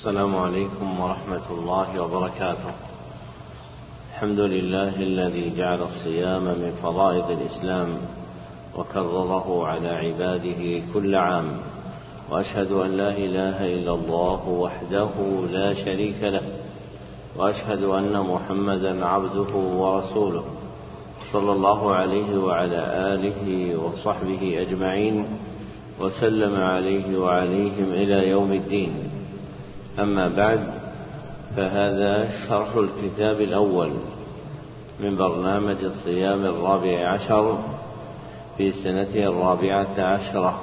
السلام عليكم ورحمة الله وبركاته. الحمد لله الذي جعل الصيام من فرائض الإسلام وكرره على عباده كل عام، وأشهد أن لا إله إلا الله وحده لا شريك له، وأشهد أن محمدا عبده ورسوله صلى الله عليه وعلى آله وصحبه أجمعين وسلم عليه وعليهم إلى يوم الدين. أما بعد، فهذا شرح الكتاب الأول من برنامج الصيام 14 في سنته 14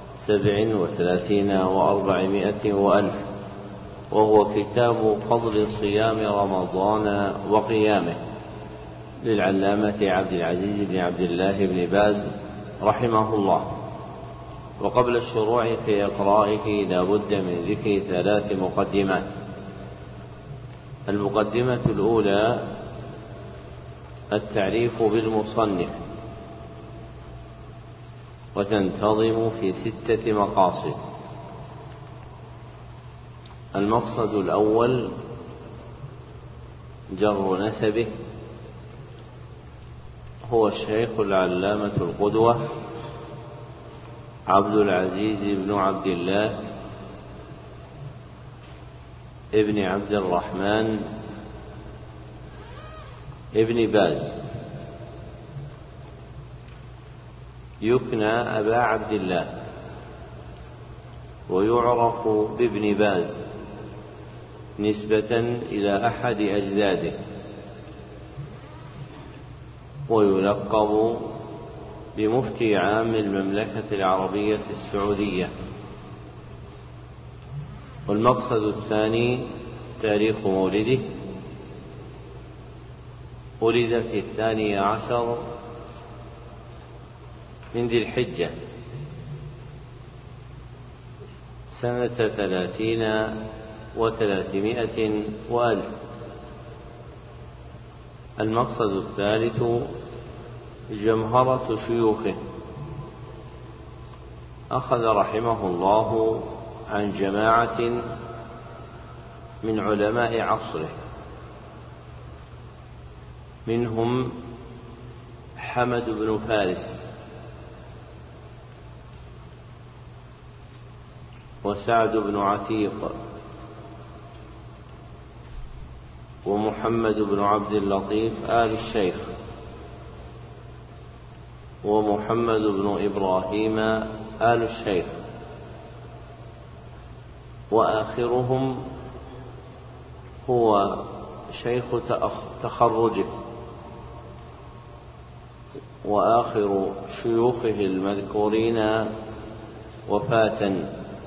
37 و400 وألف، وهو كتاب فضل صيام رمضان وقيامه للعلامة عبد العزيز بن عبد الله بن باز رحمه الله. وقبل الشروع في إقرائه لا بد من ذكر 3 مقدمات. المقدمة الأولى التعريف بالمصنف، وتنتظم في 6 مقاصد. المقصد الأول جر نسبه، هو الشيخ العلامة القدوة عبد العزيز بن عبد الله ابن عبد الرحمن ابن باز، يكنى أبا عبد الله، ويعرف بابن باز نسبة إلى أحد أجداده، ويلقب بمفتي عام المملكة العربية السعودية. والمقصد الثاني تاريخ مولده، ولد في 12 من ذي الحجة سنة 30 و300 وألف. المقصد الثالث جمهرة شيوخه، أخذ رحمه الله عن جماعة من علماء عصره، منهم حمد بن فارس وسعد بن عتيق ومحمد بن عبد اللطيف آل الشيخ ومحمد بن إبراهيم آل الشيخ، وآخرهم هو شيخ تخرجه، وآخر شيوخه المذكورين وفاة.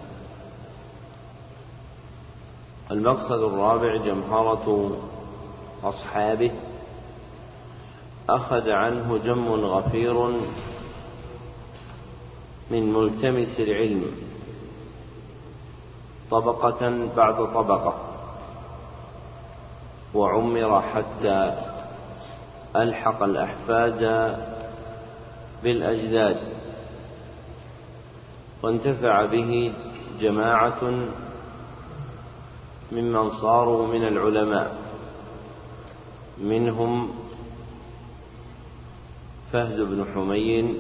المقصد الرابع جمهرة أصحابه، أخذ عنه جم غفير من ملتمس العلم طبقة بعد طبقة، وعمر حتى ألحق الأحفاد بالأجداد، وانتفع به جماعة ممن صاروا من العلماء، منهم فهد بن حمين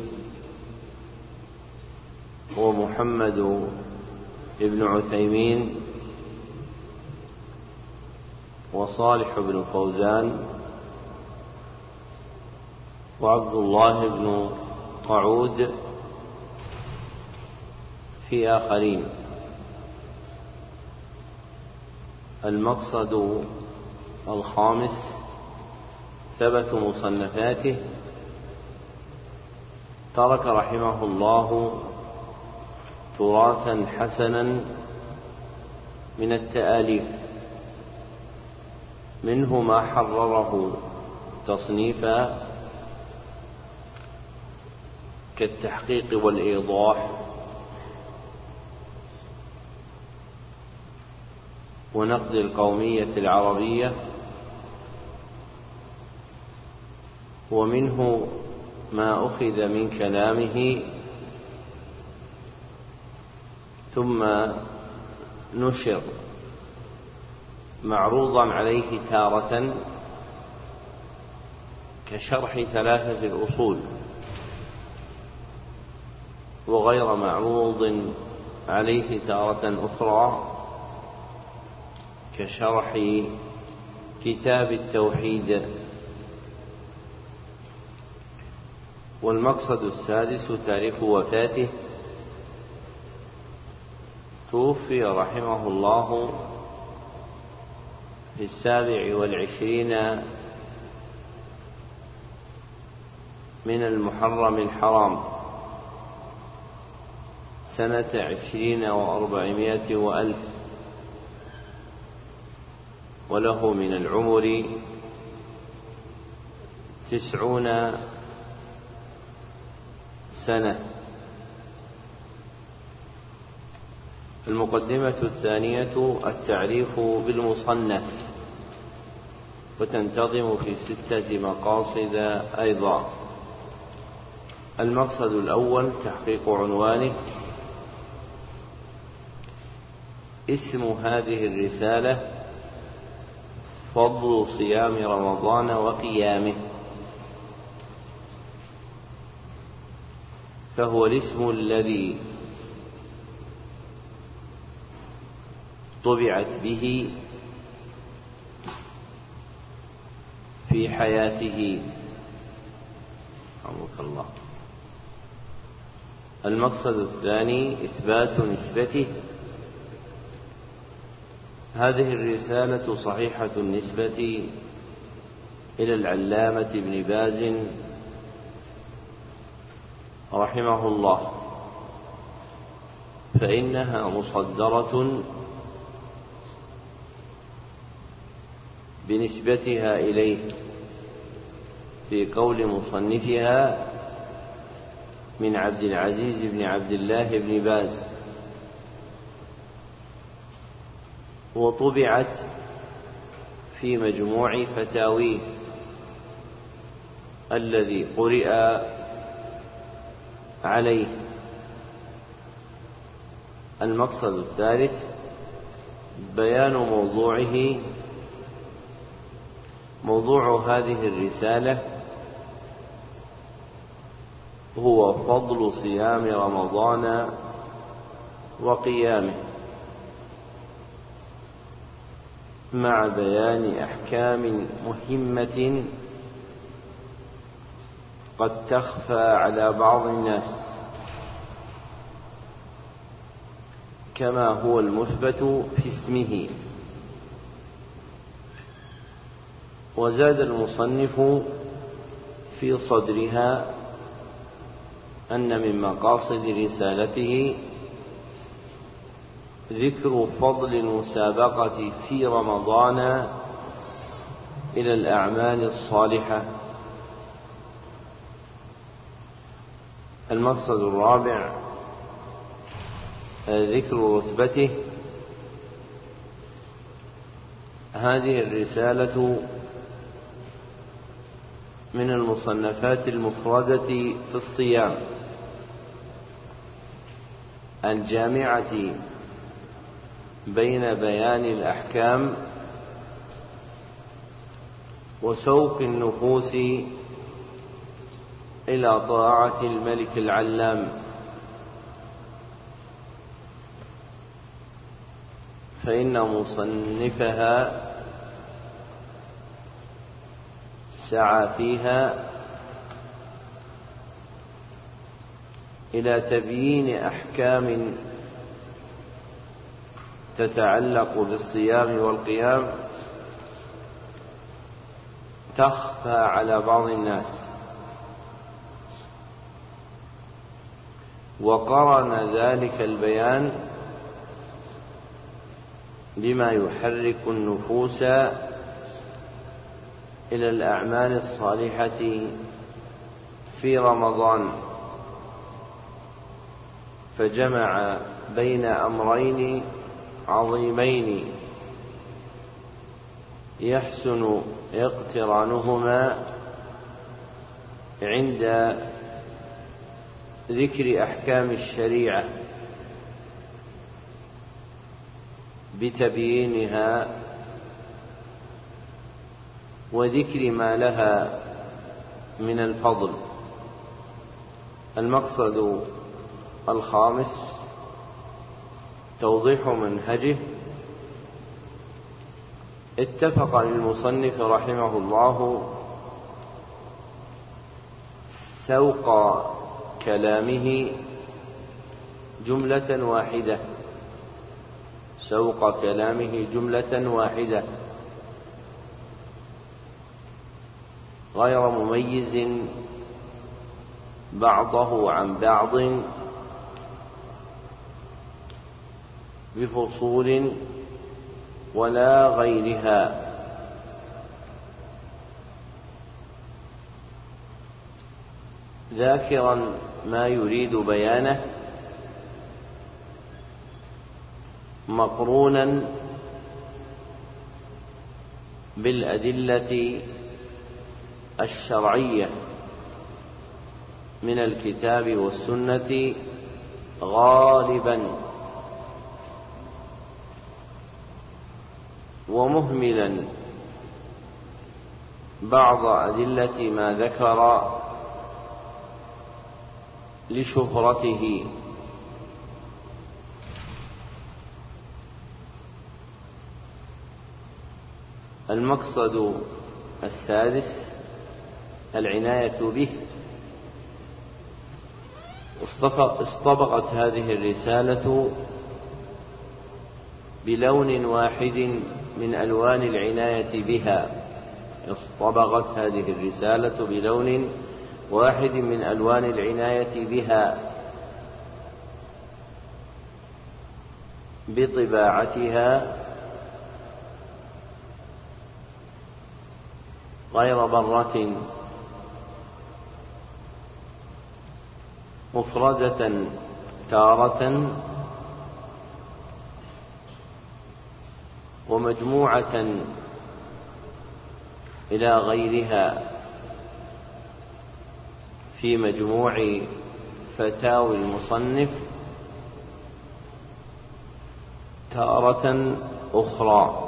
ومحمد بن عثيمين وصالح بن فوزان وعبد الله بن قعود في آخرين. المقصد الخامس ثبت مصنفاته، ترك رحمه الله تراثا حسنا من التآليف، منه ما حرره تصنيفا كالتحقيق والإيضاح ونقد القومية العربية، ومنه ما أخذ من كلامه ثم نشر معروضا عليه تارة كشرح 3 الأصول، وغير معروض عليه تارة أخرى كشرح كتاب التوحيد. والمقصد السادس تاريخ وفاته. توفي رحمه الله في 27 من المحرم الحرام سنة 20 و400 وألف، وله من العمر 90 سنة. المقدمة الثانية التعريف بالمصنف، وتنتظم في 6 مقاصد أيضا. المقصد الأول تحقيق عنوانه. اسم هذه الرسالة فضل صيام رمضان وقيامه، فهو الاسم الذي طبعت به في حياته. رحمك الله. المقصد الثاني إثبات نسبته. هذه الرسالة صحيحة النسبة إلى العلامة ابن باز رحمه الله، فإنها مصدرة بنسبتها إليه في قول مصنفها من عبد العزيز بن عبد الله بن باز، وطبعت في مجموع فتاويه الذي قرئ عليه. المقصد الثالث بيان موضوعه. موضوع هذه الرسالة هو فضل صيام رمضان وقيامه، مع بيان أحكام مهمة قد تخفى على بعض الناس، كما هو المثبت في اسمه. وزاد المصنف في صدرها أن من مقاصد رسالته ذكر فضل المسابقة في رمضان إلى الأعمال الصالحة. المقصد الرابع ذكر رتبته. هذه الرسالة من المصنفات المفردة في الصيام الجامعة بين بيان الأحكام وسوق النفوس إلى طاعة الملك العلام. فإن مصنفها سعى فيها إلى تبيين أحكام تتعلق بالصيام والقيام تخفى على بعض الناس، وقرن ذلك البيان بما يحرك النفوس إلى الأعمال الصالحة في رمضان، فجمع بين أمرين عظيمين يحسن اقترانهما عند ذكر أحكام الشريعة بتبيينها وذكر ما لها من الفضل. المقصد الخامس توضيح منهجه. اتفق المصنف رحمه الله سوق كلامه جملة واحدة، سوق كلامه جملة واحدة غير مميز بعضه عن بعض بفصول ولا غيرها، ذاكرا ما يريد بيانه مقرونا بالأدلة الشرعية من الكتاب والسنة غالبا، ومهملا بعض أدلة ما ذكر لشهرته. المقصد السادس العناية به. اصطبغت هذه الرسالة بلون واحد من ألوان العناية بها، اصطبغت هذه الرسالة بلون واحد من ألوان العناية بها بطباعتها غير برة، مفردة تارة ومجموعة إلى غيرها في مجموع فتاوي المصنف تارة أخرى،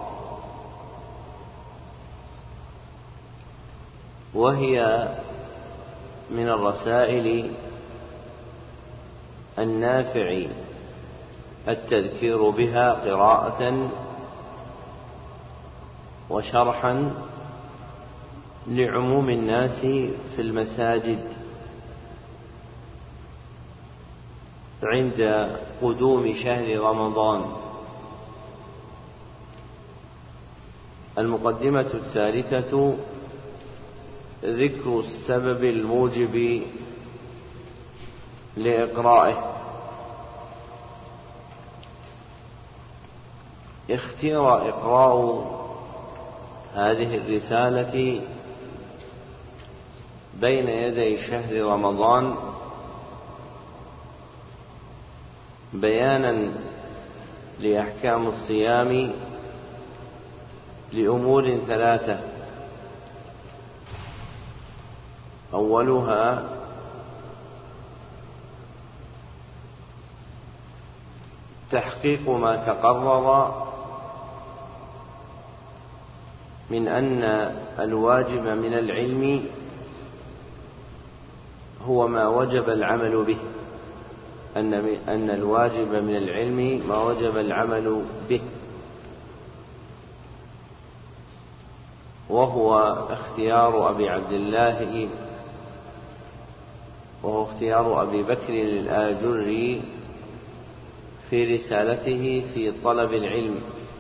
وهي من الرسائل النافع التذكير بها قراءة وشرحا لعموم الناس في المساجد عند قدوم شهر رمضان. المقدمة الثالثة ذكر السبب الموجب لإقرائه. اختير إقراء هذه الرسالة بين يدي شهر رمضان بيانا لأحكام الصيام لأمور ثلاثة: أولها تحقيق ما تقرر من أن الواجب من العلم هو ما وجب العمل به، أن الواجب من العلم ما وجب العمل به، وهو اختيار أبي بكر الآجري في رسالته في طلب العلم،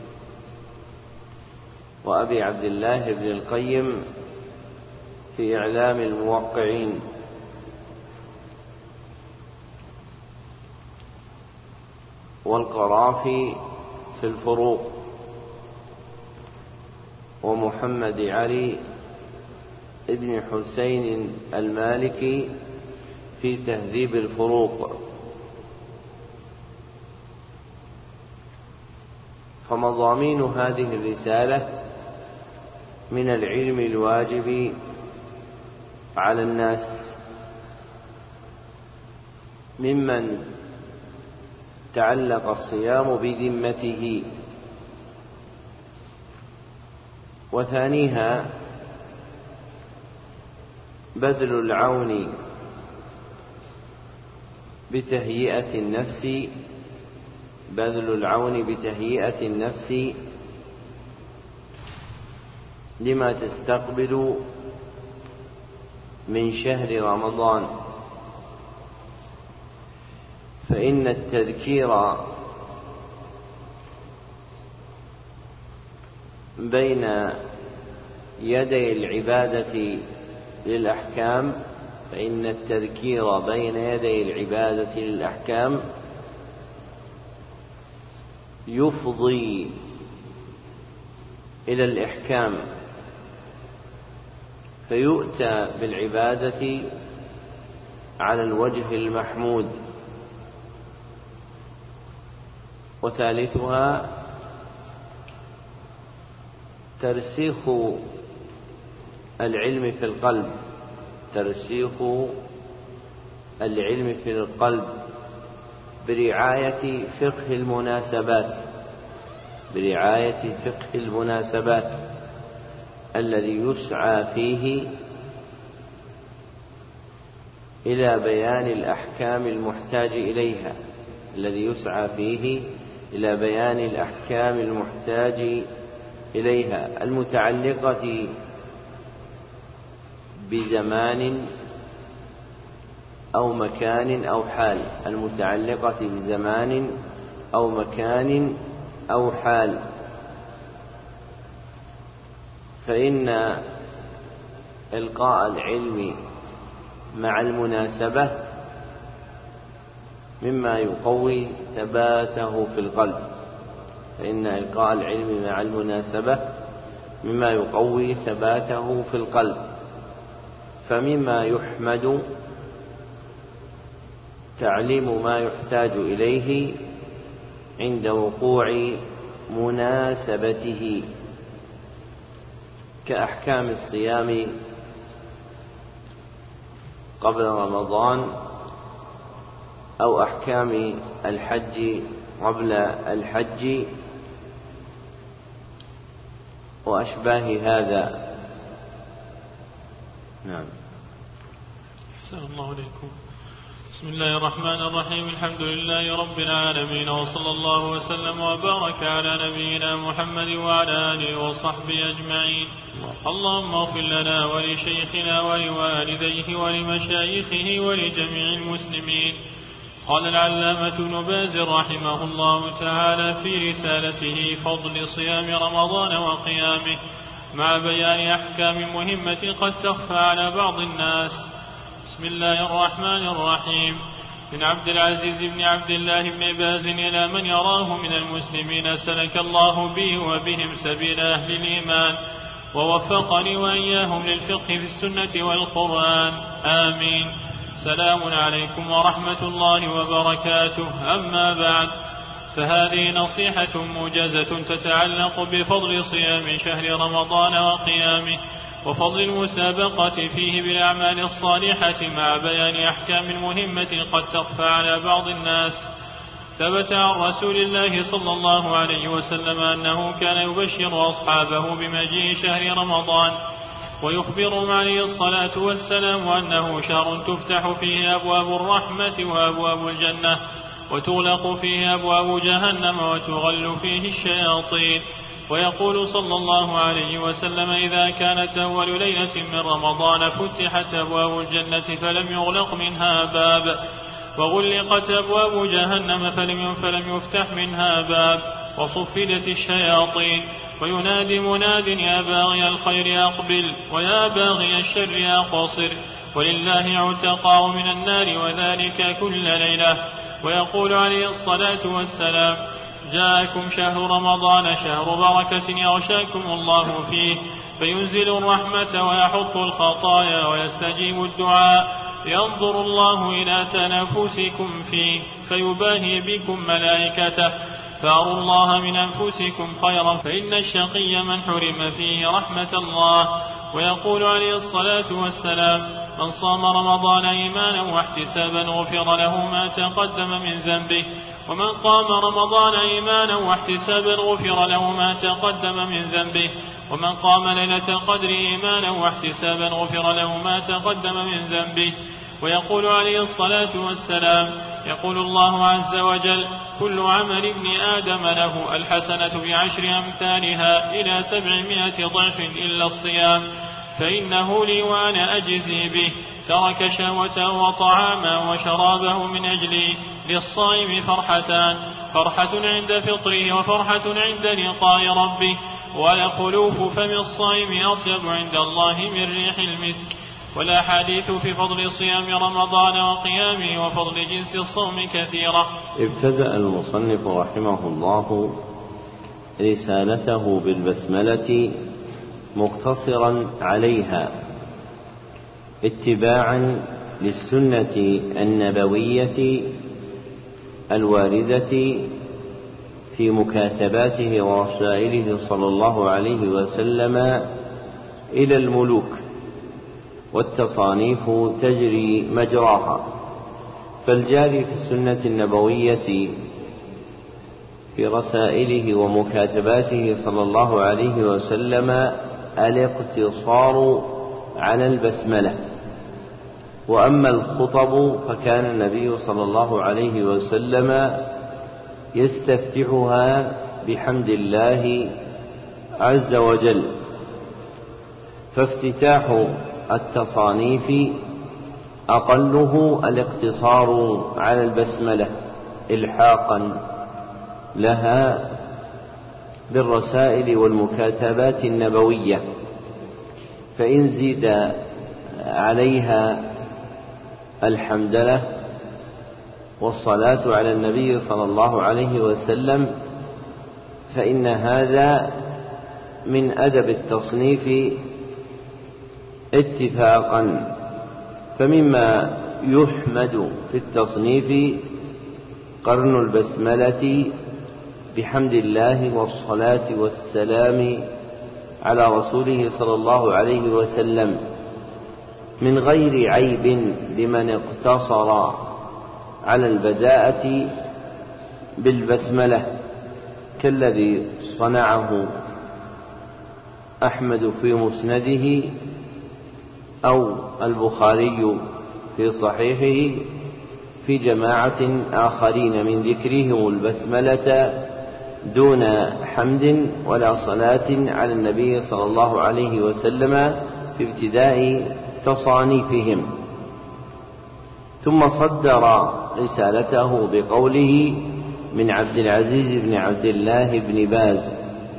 وأبي عبد الله بن القيم في إعلام الموقعين، والقرافي في الفروق، ومحمد علي ابن حسين المالكي في تهذيب الفروق. فمضامين هذه الرسالة من العلم الواجب على الناس ممن تعلق الصيام بذمته، وثانيها بذل العون بتهيئة النفس، بذل العون بتهيئة النفس لما تستقبل من شهر رمضان، فإن التذكير بين يدي العبادة للأحكام، فإن التذكير بين يدي العبادة للأحكام يفضي إلى الإحكام، فيؤتى بالعبادة على الوجه المحمود. وثالثها ترسيخ العلم في القلب، ترسيخ العلم في القلب برعاية فقه المناسبات، برعاية فقه المناسبات الذي يسعى فيه إلى بيان الأحكام المحتاج إليها، الذي يسعى فيه إلى بيان الأحكام المحتاج إليها المتعلقة بزمان أو مكان أو حال، المتعلقة بزمان أو مكان أو حال. فإن إلقاء العلم مع المناسبة مما يقوي ثباته في القلب، فإن إلقاء العلم مع المناسبة مما يقوي ثباته في القلب. فمما يحمد تعليم ما يحتاج إليه عند وقوع مناسبته، كأحكام الصيام قبل رمضان، أو أحكام الحج قبل الحج، وأشباه هذا. نعم. أحسن الله عليكم. بسم الله الرحمن الرحيم. الحمد لله رب العالمين، وصلى الله وسلم وبارك على نبينا محمد وعلى آله وصحبه أجمعين. اللهم اغفر لنا ولشيخنا ولوالديه ولمشايخه ولجميع المسلمين. قال العلامة ابن باز رحمه الله تعالى في رسالته فضل صيام رمضان وقيامه مع بيان أحكام مهمة قد تخفى على بعض الناس. بسم الله الرحمن الرحيم. من عبد العزيز بن عبد الله بن باز إلى من يراه من المسلمين سلك الله بي وبهم سبيل أهل الإيمان، ووفقني وإياهم للفقه في السنة والقرآن، آمين. سلام عليكم ورحمة الله وبركاته. أما بعد، فهذه نصيحة موجزة تتعلق بفضل صيام شهر رمضان وقيامه، وفضل المسابقة فيه بالأعمال الصالحة مع بيان أحكام مهمة قد تخفى على بعض الناس. ثبت عن رسول الله صلى الله عليه وسلم أنه كان يبشر أصحابه بمجيء شهر رمضان، ويخبرهم عليه الصلاة والسلام أنه شهر تفتح فيه أبواب الرحمة وأبواب الجنة، وتغلق فيه أبواب جهنم وتغل فيه الشياطين. ويقول صلى الله عليه وسلم: إذا كانت أول ليلة من رمضان فتحت أبواب الجنة فلم يغلق منها باب، وغلقت أبواب جهنم فلم يفتح منها باب، وصفدت الشياطين. وينادي مناد: يا باغي الخير أقبل، ويا باغي الشر أقصر، ولله عتقاء من النار، وذلك كل ليلة. ويقول عليه الصلاة والسلام: جاءكم شهر رمضان شهر بركة يغشاكم الله فيه، فينزل الرحمة ويحط الخطايا ويستجيب الدعاء، ينظر الله إلى تنافسكم فيه فيباهي بكم ملائكته، فاروا الله من أنفسكم خيرا، فإن الشقي من حرم فيه رحمة الله. ويقول عليه الصلاة والسلام: من صام رمضان إيمانا واحتسابا غفر له ما تقدم من ذنبه، ومن قام رمضان إيمانا واحتسابا غفر له ما تقدم من ذنبه. ومن قام ليلة القدر إيمانا واحتسابا غفر له ما تقدم من ذنبه. ويقول عليه الصلاة والسلام: يقول الله عز وجل: كل عمل ابن آدم له الحسنة ب10 أمثالها إلى 700 ضعف إلا الصيام فإنه لي وأنا أجزي به. ترك شهوته وطعامه وشرابه من أجلي. للصائم فرحتان: فرحة عند فطره وفرحة عند لقاء ربه. ولخلوف فم الصائم أطيب عند الله من ريح المسك. والأحاديث في فضل صيام رمضان وقيامه وفضل جنس الصوم كثيرة. ابتدأ المصنف رحمه الله رسالته بالبسملة مقتصرا عليها اتباعا للسنة النبوية الواردة في مكاتباته ورسائله صلى الله عليه وسلم إلى الملوك، والتصانيف تجري مجراها. فالجاري في السنة النبوية في رسائله ومكاتباته صلى الله عليه وسلم الاقتصار على البسملة. وأما الخطب فكان النبي صلى الله عليه وسلم يستفتحها بحمد الله عز وجل. فافتتاح التصانيف أقله الاقتصار على البسملة إلحاقا لها بالرسائل والمكاتبات النبوية، فإن زيد عليها الحمدلله والصلاة على النبي صلى الله عليه وسلم فإن هذا من أدب التصنيف اتفاقا. فمما يحمد في التصنيف قرن البسملة بحمد الله والصلاة والسلام على رسوله صلى الله عليه وسلم من غير عيب لمن اقتصر على البداءة بالبسملة، كالذي صنعه أحمد في مسنده أو البخاري في صحيحه في جماعة آخرين من ذكرهم البسملة دون حمد ولا صلاة على النبي صلى الله عليه وسلم في ابتداء تصانيفهم. ثم صدر رسالته بقوله: من عبد العزيز بن عبد الله بن باز،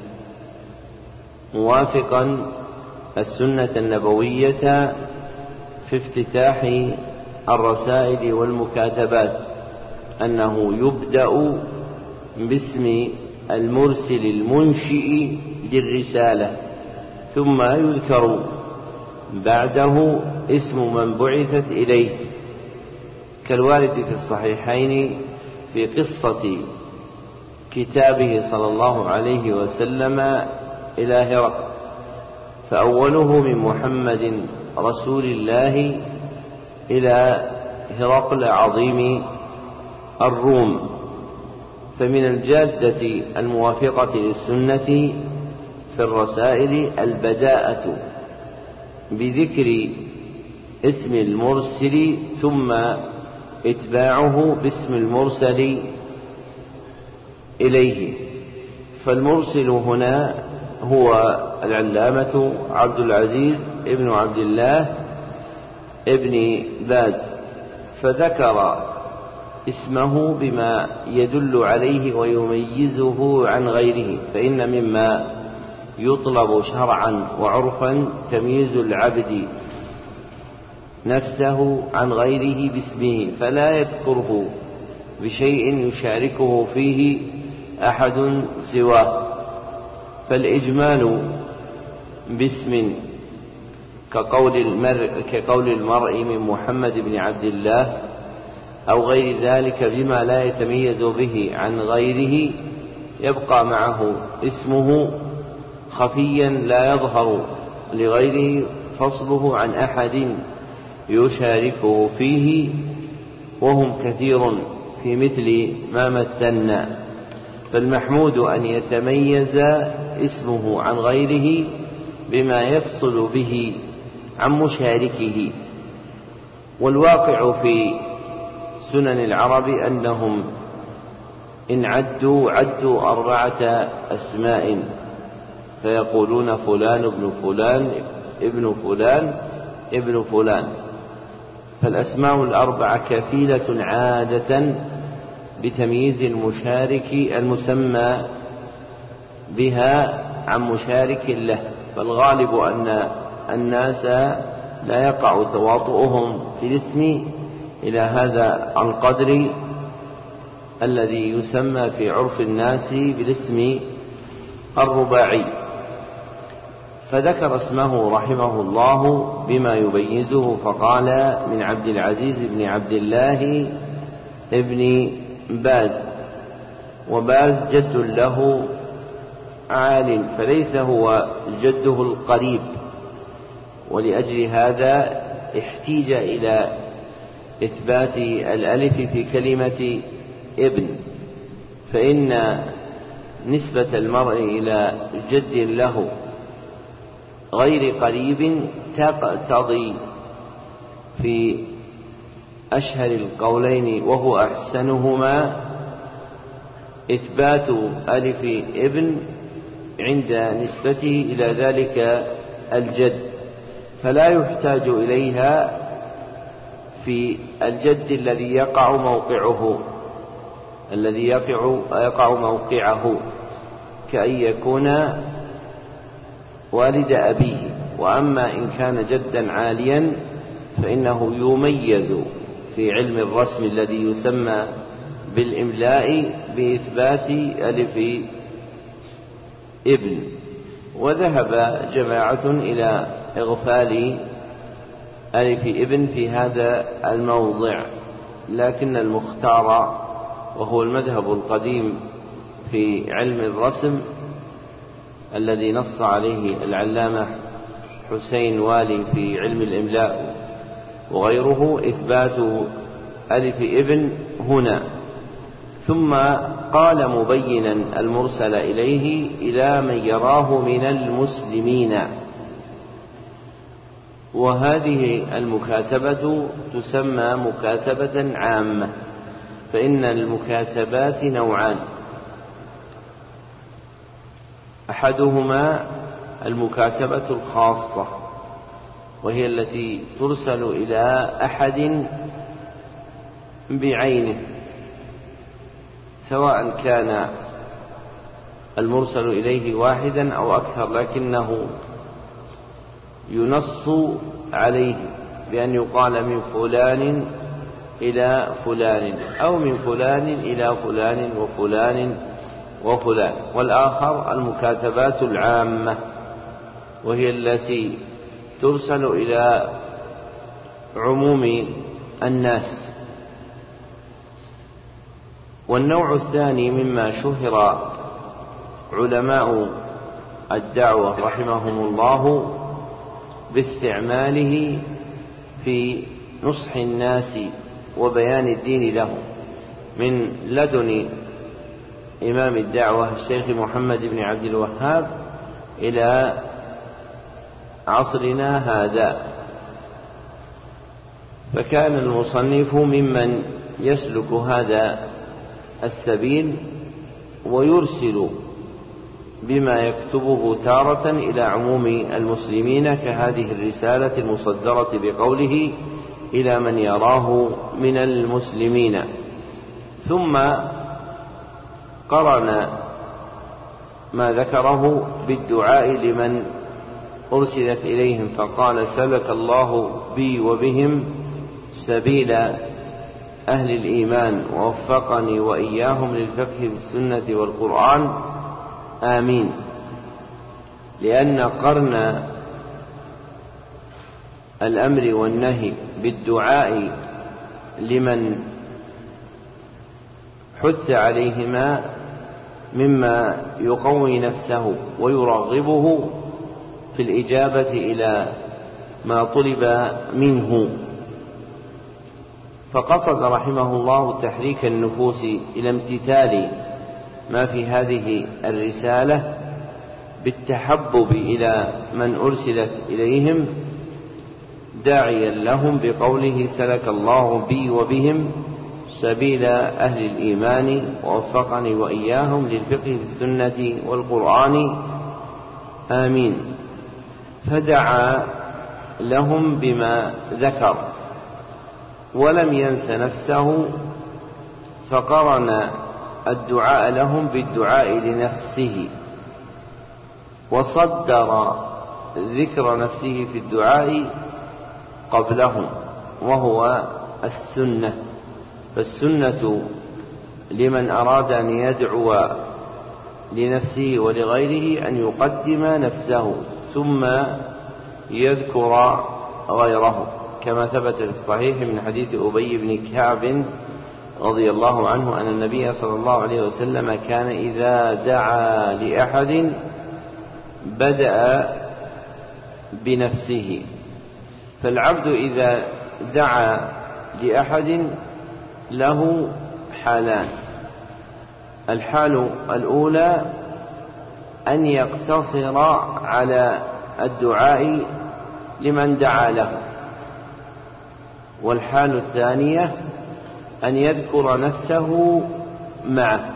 موافقا السنة النبوية في افتتاح الرسائل والمكاتبات أنه يبدأ باسم المرسل المنشئ للرسالة، ثم يذكر بعده اسم من بعثت إليه، كالوارد في الصحيحين في قصة كتابه صلى الله عليه وسلم إلى هرقل، فأوله من محمد رسول الله إلى هرقل عظيم الروم. فمن الجادة الموافقة للسنة في الرسائل البداءة بذكر اسم المرسل ثم إتباعه باسم المرسل إليه. فالمرسل هنا هو العلامة عبد العزيز ابن عبد الله ابن باز، فذكر اسمه بما يدل عليه ويميزه عن غيره، فإن مما يطلب شرعا وعرفا تمييز العبد نفسه عن غيره باسمه، فلا يذكره بشيء يشاركه فيه أحد سواه. فالإجمال باسم كقول المرء من محمد بن عبد الله أو غير ذلك بما لا يتميز به عن غيره يبقى معه اسمه خفيا لا يظهر لغيره فصله عن أحد يشاركه فيه، وهم كثير في مثل ما مثلنا. فالمحمود أن يتميز اسمه عن غيره بما يفصل به عن مشاركه. والواقع في سنن العرب أنهم إن عدوا 4 أسماء، فيقولون فلان ابن فلان ابن فلان ابن فلان. فالأسماء 4 كفيلة عادة بتمييز المشارك المسمى بها عن مشارك له. فالغالب أن الناس لا يقع تواطؤهم في الاسم إلى هذا القدر الذي يسمى في عرف الناس بالاسم الرباعي. فذكر اسمه رحمه الله بما يبيزه، فقال: من عبد العزيز بن عبد الله ابن باز. وباز جد له عال، فليس هو جده القريب، ولأجل هذا احتيج إلى إثبات الألف في كلمة ابن، فإن نسبة المرء إلى جد له غير قريب تقتضي في أشهر القولين وهو أحسنهما إثبات ألف ابن عند نسبته إلى ذلك الجد، فلا يحتاج إليها في الجد الذي يقع موقعه كأن يكون والد أبيه. وأما إن كان جدا عاليا فإنه يميز في علم الرسم الذي يسمى بالإملاء بإثبات ألف ابن. وذهب جماعة إلى إغفال ألف ابن في هذا الموضع، لكن المختار وهو المذهب القديم في علم الرسم الذي نص عليه العلامة حسين والي في علم الإملاء وغيره إثبات ألف ابن هنا. ثم قال مبينا المرسل إليه إلى من يراه من المسلمين. وهذه المكاتبة تسمى مكاتبة عامة، فإن المكاتبات نوعان: أحدهما المكاتبة الخاصة، وهي التي ترسل إلى أحد بعينه، سواء كان المرسل إليه واحدا أو أكثر، لكنه ينص عليه بأن يقال من فلان إلى فلان، أو من فلان إلى فلان وفلان وفلان. والآخر المكاتبات العامة، وهي التي ترسل إلى عموم الناس. والنوع الثاني مما شهر علماء الدعوة رحمهم الله باستعماله في نصح الناس وبيان الدين لهم، من لدن إمام الدعوة الشيخ محمد بن عبد الوهاب إلى عصرنا هذا. فكان المصنف ممن يسلك هذا السبيل ويرسل بما يكتبه تارة إلى عموم المسلمين، كهذه الرسالة المصدرة بقوله إلى من يراه من المسلمين. ثم قرن ما ذكره بالدعاء لمن أرسلت إليهم، فقال: سلك الله بي وبهم سبيل أهل الإيمان ووفقني وإياهم للفقه في السنة والقرآن، آمين. لأن قرن الأمر والنهي بالدعاء لمن حث عليهما مما يقوي نفسه ويرغبه في الإجابة إلى ما طلب منه. فقصد رحمه الله تحريك النفوس إلى امتثال ما في هذه الرسالة بالتحبب إلى من أرسلت إليهم، داعيا لهم بقوله: سلك الله بي وبهم سبيل أهل الإيمان ووفقني وإياهم للفقه في السنة والقرآن، آمين. فدعا لهم بما ذكر ولم ينس نفسه، فقرن الدعاء لهم بالدعاء لنفسه، وصدر ذكر نفسه في الدعاء قبلهم، وهو السنة. فالسنة لمن أراد أن يدعو لنفسه ولغيره أن يقدم نفسه ثم يذكر غيره، كما ثبت في الصحيح من حديث أبي بن كعب رضي الله عنه أن النبي صلى الله عليه وسلم كان إذا دعا لأحد بدأ بنفسه. فالعبد إذا دعا لأحد له حالان: الحال الأولى أن يقتصر على الدعاء لمن دعا له، والحال الثانية أن يذكر نفسه معه،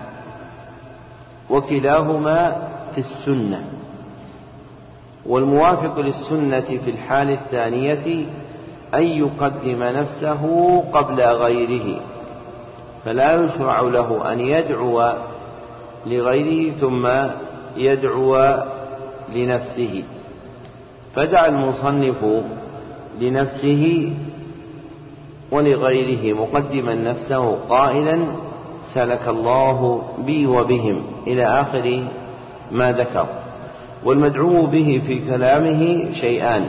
وكلاهما في السنة. والموافق للسنة في الحال الثانية أن يقدم نفسه قبل غيره، فلا يشرع له أن يدعو لغيره ثم يدعو لنفسه. فدعا المصنف لنفسه ولغيره مقدما نفسه قائلا: سلك الله بي وبهم، إلى آخر ما ذكر. والمدعو به في كلامه شيئان: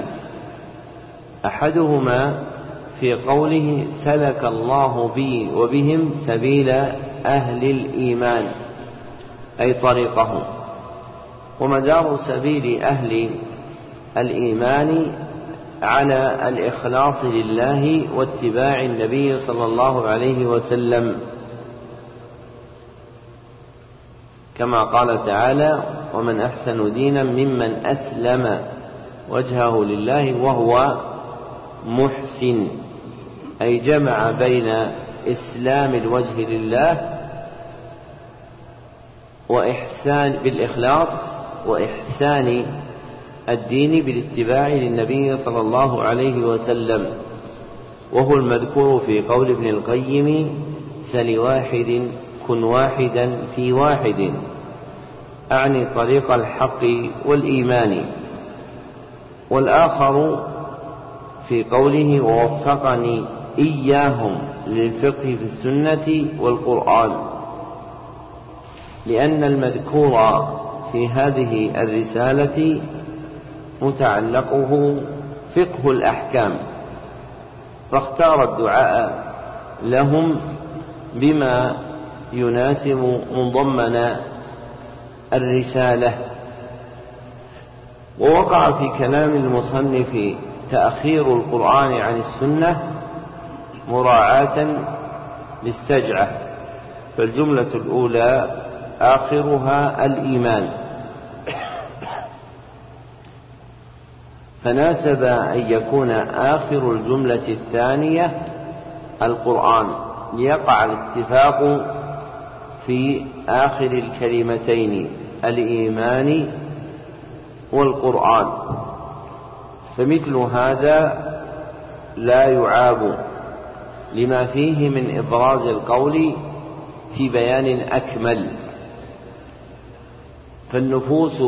أحدهما في قوله: سلك الله بي وبهم سبيل أهل الإيمان، أي طريقهم. ومدار سبيل أهل الإيمان على الإخلاص لله واتباع النبي صلى الله عليه وسلم، كما قال تعالى: ومن أحسن دينا ممن أسلم وجهه لله وهو محسن، أي جمع بين إسلام الوجه لله وإحسان بالإخلاص وإحسان الدين بالاتباع للنبي صلى الله عليه وسلم، وهو المذكور في قول ابن القيم: سل واحد كن واحدا في واحد، أعني طريق الحق والإيمان. والآخر في قوله: ووفقني إياهم للفقه في السنة والقرآن، لأن المذكور في هذه الرسالة متعلقه فقه الأحكام، فاختار الدعاء لهم بما يناسب مضمن الرسالة. ووقع في كلام المصنف تأخير القرآن عن السنة مراعاة للسجعة، فالجملة الأولى آخرها الإيمان، فناسب أن يكون آخر الجملة الثانية القرآن، ليقع الاتفاق في آخر الكلمتين الإيمان والقرآن. فمثل هذا لا يعاب لما فيه من إبراز القول في بيان أكمل، فالنفوس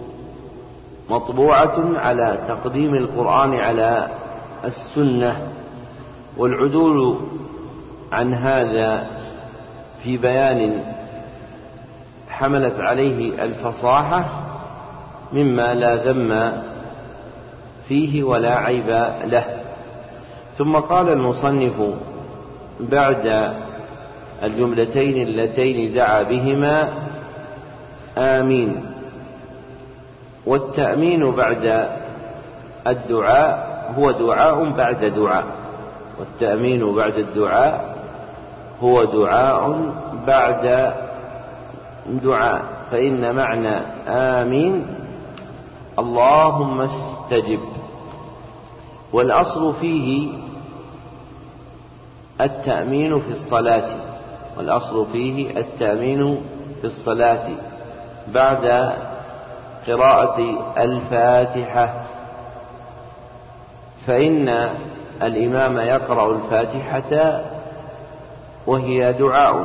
مطبوعة على تقديم القرآن على السنة، والعدول عن هذا في بيان حملت عليه الفصاحة مما لا ذم فيه ولا عيب له. ثم قال المصنف بعد الجملتين اللتين دعا بهما: آمين. والتأمين بعد الدعاء هو دعاء بعد دعاء، والتأمين بعد الدعاء هو دعاء بعد دعاء، فإن معنى آمين اللهم استجب. والأصل فيه التأمين في الصلاة، والأصل فيه التأمين في الصلاة بعد قراءة الفاتحة، فإن الإمام يقرأ الفاتحة وهي دعاء،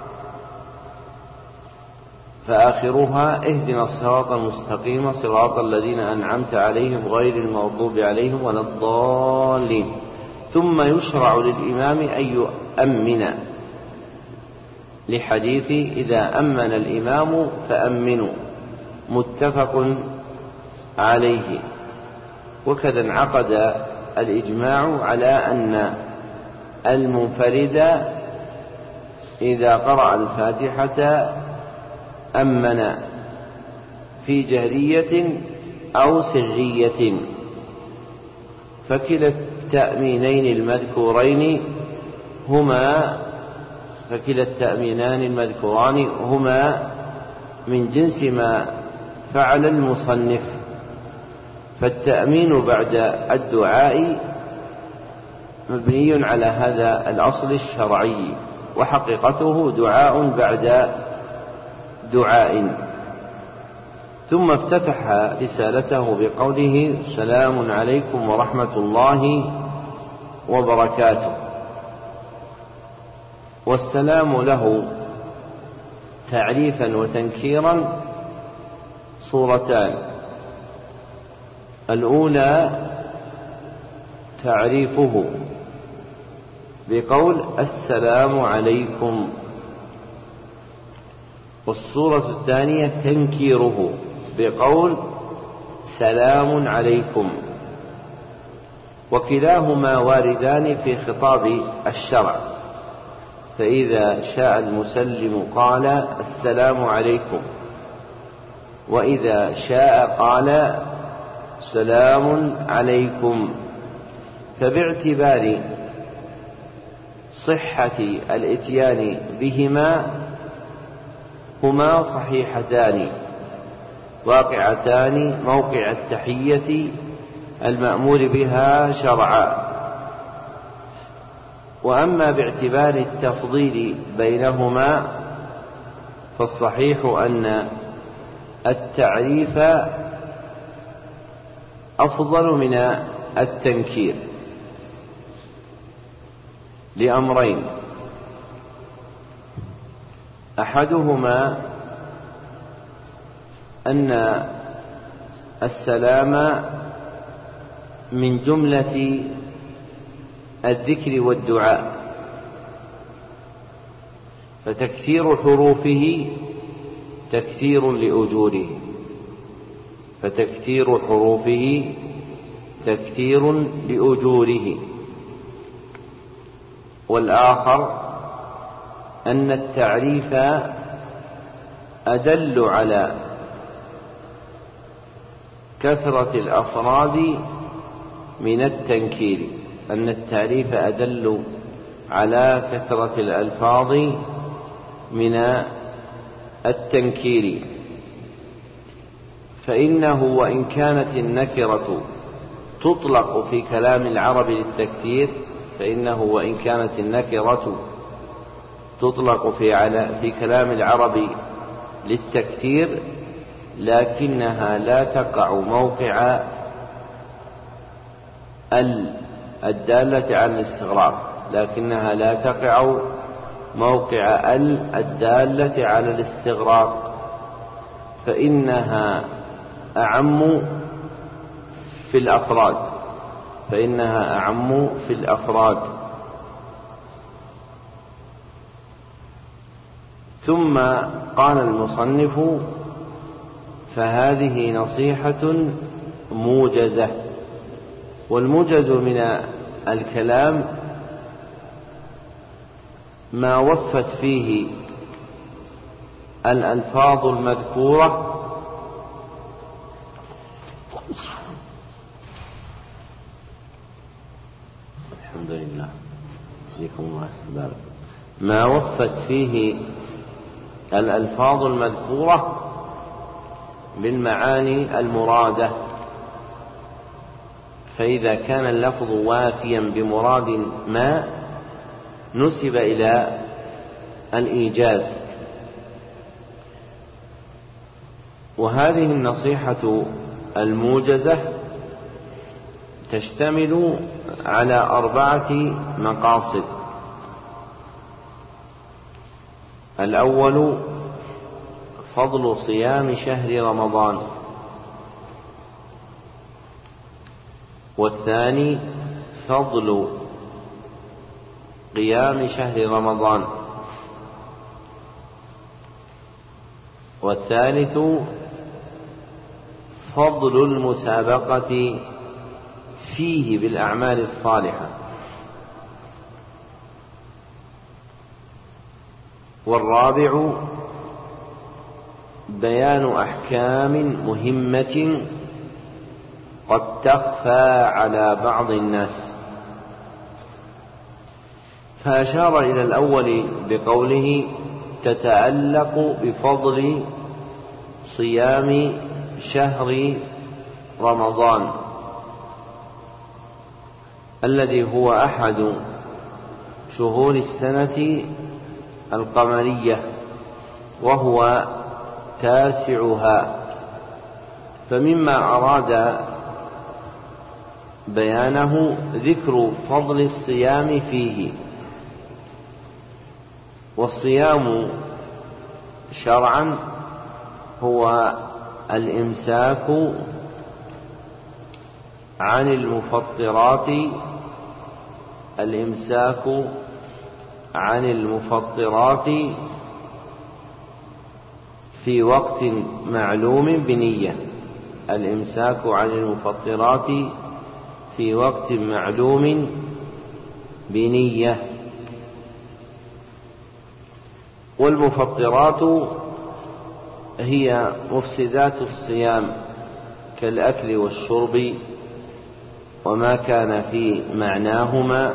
فآخرها اهدنا الصراط المستقيم صراط الذين أنعمت عليهم غير المغضوب عليهم ولا الضالين. ثم يشرع للإمام أن يؤمن لحديث إذا أمن الإمام فأمنوا، متفق عليه. وكذا انعقد الإجماع على أن المنفرد إذا قرأ الفاتحة أمن في جهرية أو سرية، فكلا التأمينين المذكوران هما من جنس ما فعل المصنف. فالتأمين بعد الدعاء مبني على هذا الأصل الشرعي، وحقيقته دعاء بعد دعاء. ثم افتتح رسالته بقوله سلام عليكم ورحمة الله وبركاته. والسلام له تعريفا وتنكيرا صورتان: الأولى تعريفه بقول السلام عليكم، والصورة الثانية تنكيره بقول سلام عليكم. وكلاهما واردان في خطاب الشرع، فإذا شاء المسلم قال السلام عليكم، وإذا شاء قال سلام عليكم. فباعتبار صحة الإتيان بهما هما صحيحتان واقعتان موقع التحية المأمور بها شرعا. وأما باعتبار التفضيل بينهما فالصحيح أن التعريف أفضل من التنكير لأمرين: أحدهما أن السلام من جملة الذكر والدعاء، فتكثير حروفه تكثير لأجوره، والآخر أن التعريف أدل على كثرة الأفراد من التنكير، أن التعريف أدل على كثرة الألفاظ من التنكير. فإنه وإن كانت النكرة تطلق في كلام العرب للتكثير، في كلام العرب للتكثير، لكنها لا تقع موقع الدالة على الاستغراق، فإنها أعم في الأفراد. ثم قال المصنف: فهذه نصيحة موجزة. والموجز من الكلام ما وفت فيه الألفاظ المذكورة الحمد لله. ما وفت فيه الألفاظ المذكورة بالمعاني المرادة، فإذا كان اللفظ وافيا بمراد ما نسب إلى الإيجاز. وهذه النصيحة الموجزة تشتمل على 4 مقاصد. الأول فضل صيام شهر رمضان، والثاني فضل قيام شهر رمضان، والثالث فضل المسابقة فيه بالأعمال الصالحة، والرابع بيان أحكام مهمة قد تخفى على بعض الناس. فأشار إلى الأول بقوله تتعلق بفضل صيام شهر رمضان الذي هو أحد شهور السنة القمرية وهو تاسعها، فمما أراد بيانه ذكر فضل الصيام فيه. والصيام شرعا هو الإمساك عن المفطرات في وقت معلوم بنية. الإمساك عن المفطرات في وقت معلوم بنية. والمفطرات هي مفسدات الصيام كالأكل والشرب وما كان في معناهما،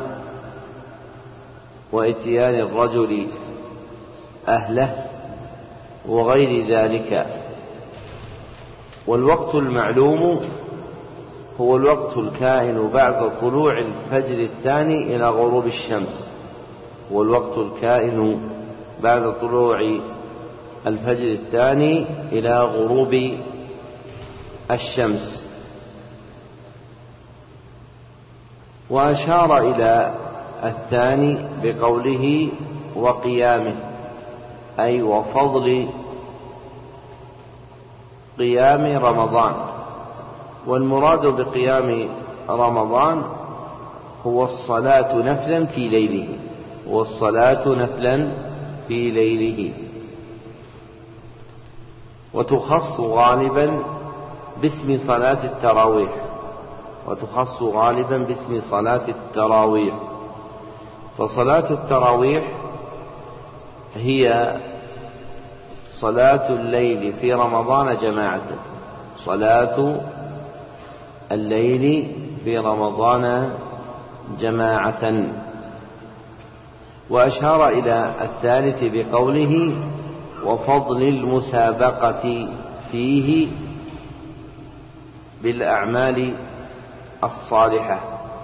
وإتيان الرجل أهله وغير ذلك. والوقت المعلوم هو الوقت الكائن بعد طلوع الفجر الثاني إلى غروب الشمس، والوقت الكائن بعد طلوع الفجر الثاني إلى غروب الشمس. وأشار إلى الثاني بقوله وقيامه، أي وفضل قيام رمضان. والمراد بقيام رمضان هو الصلاة نفلا في ليله، وتخص غالبا باسم صلاة التراويح. فصلاة التراويح هي صلاة الليل في رمضان جماعة. وأشار إلى الثالث بقوله وفضل المسابقة فيه بالأعمال الصالحة،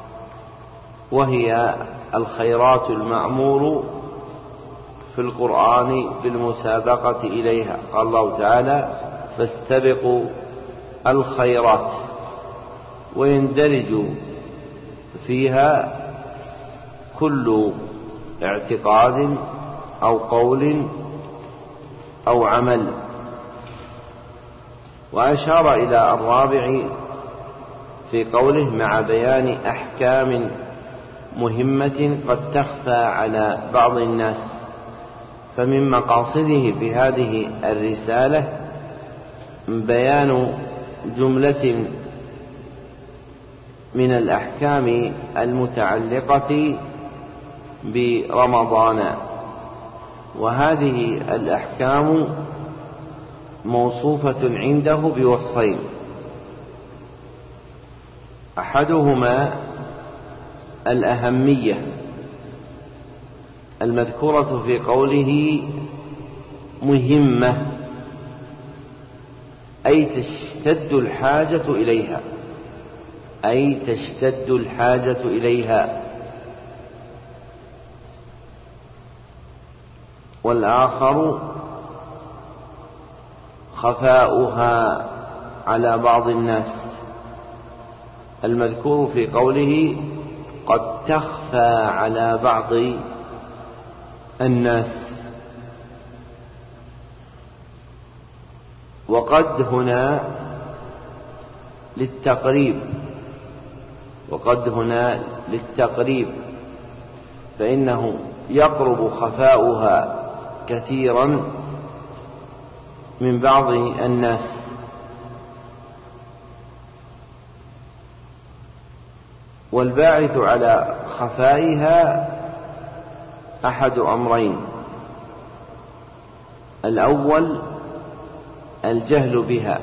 وهي الخيرات المأمور في القرآن بالمسابقة إليها. قال الله تعالى فاستبقوا الخيرات، ويندرج فيها كل اعتقاد أو قول أو عمل. وأشار إلى الرابع في قوله مع بيان أحكام مهمة قد تخفى على بعض الناس. فمن مقاصده في هذه الرسالة بيان جملة من الأحكام المتعلقة برمضان، وهذه الأحكام موصوفة عنده بوصفين: أحدهما الأهمية المذكورة في قوله مهمة، أي تشتد الحاجة إليها، أي تشتد الحاجة إليها. والآخر خفاؤها على بعض الناس، المذكور في قوله قد تخفى على بعض الناس. وقد هنا للتقريب، وقد هنا للتقريب، فإنه يقرب خفاؤها كثيرا من بعض الناس. والباعث على خفائها أحد أمرين: الأول الجهل بها،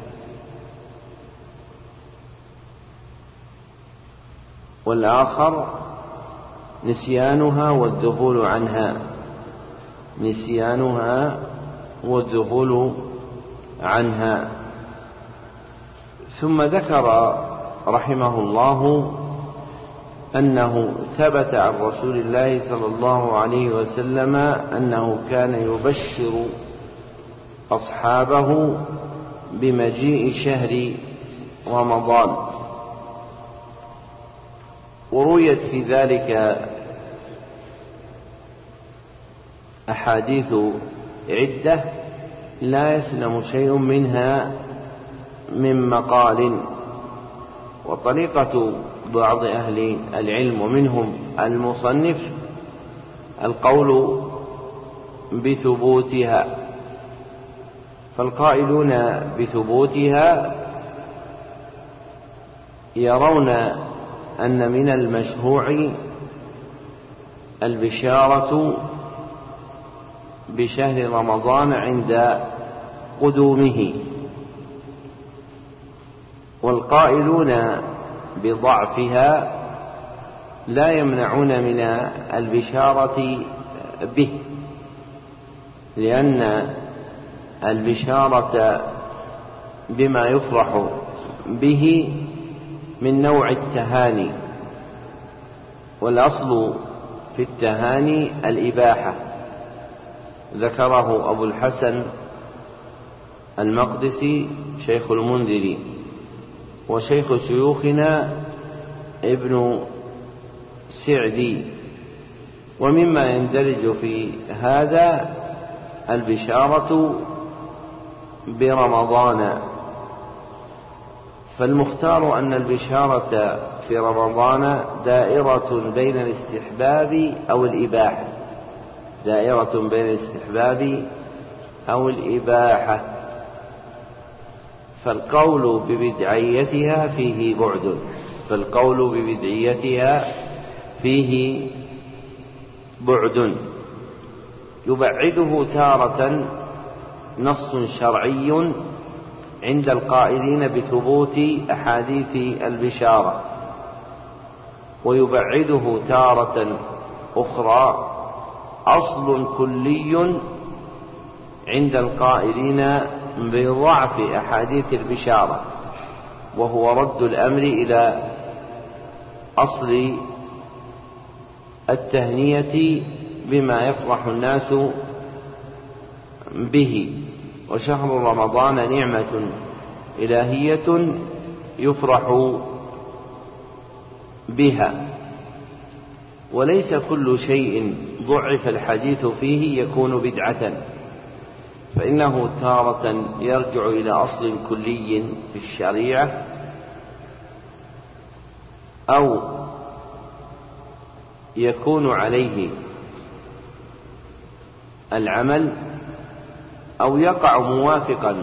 والآخر نسيانها والذهول عنها، نسيانها والذهول عنها. ثم ذكر رحمه الله أنه ثبت عن رسول الله صلى الله عليه وسلم أنه كان يبشر أصحابه بمجيء شهر رمضان، ورويت في ذلك أحاديث عدة لا يسلم شيء منها من مقال. وطريقة بعض أهل العلم ومنهم المصنف القول بثبوتها، فالقائلون بثبوتها يرون أن من المشروع البشارة بشهر رمضان عند قدومه، والقائلون بضعفها لا يمنعون من البشارة به، لأن البشارة بما يفرح به من نوع التهاني، والأصل في التهاني الإباحة، ذكره أبو الحسن المقدسي شيخ المنذري، وشيخ شيوخنا ابن سعدي. ومما يندرج في هذا البشارة برمضان، فالمختار أن البشارة في رمضان دائرة بين الاستحباب أو الإباحة، دائرة بين الاستحباب أو الإباحة، فالقول ببدعيتها فيه بعد، فالقول ببدعيتها فيه بعد يبعده تارة نص شرعي عند القائلين بثبوت أحاديث البشارة، ويبعده تارة أخرى أصل كلي عند القائلين بضعف أحاديث البشارة، وهو رد الأمر إلى أصل التهنية بما يفرح الناس به. وشهر رمضان نعمة إلهية يفرح بها، وليس كل شيء ضعف الحديث فيه يكون بدعة، فإنه تارة يرجع إلى أصل كلي في الشريعة، أو يكون عليه العمل، أو يقع موافقا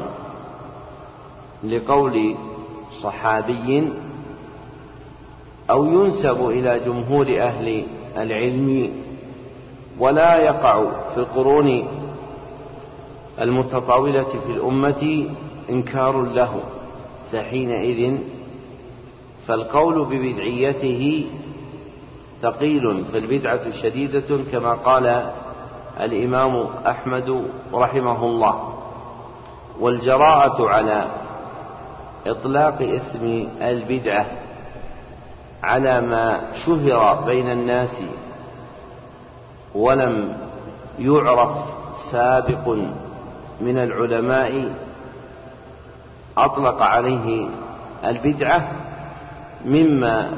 لقول صحابي، أو ينسب إلى جمهور أهل العلم، ولا يقع في القرون المتطاولة في الأمة إنكار له، فحينئذ فالقول ببدعيته ثقيل، فالبدعة شديدة كما قال الإمام أحمد رحمه الله. والجراءة على إطلاق اسم البدعة على ما شهر بين الناس ولم يعرف سابق من العلماء أطلق عليه البدعة، مما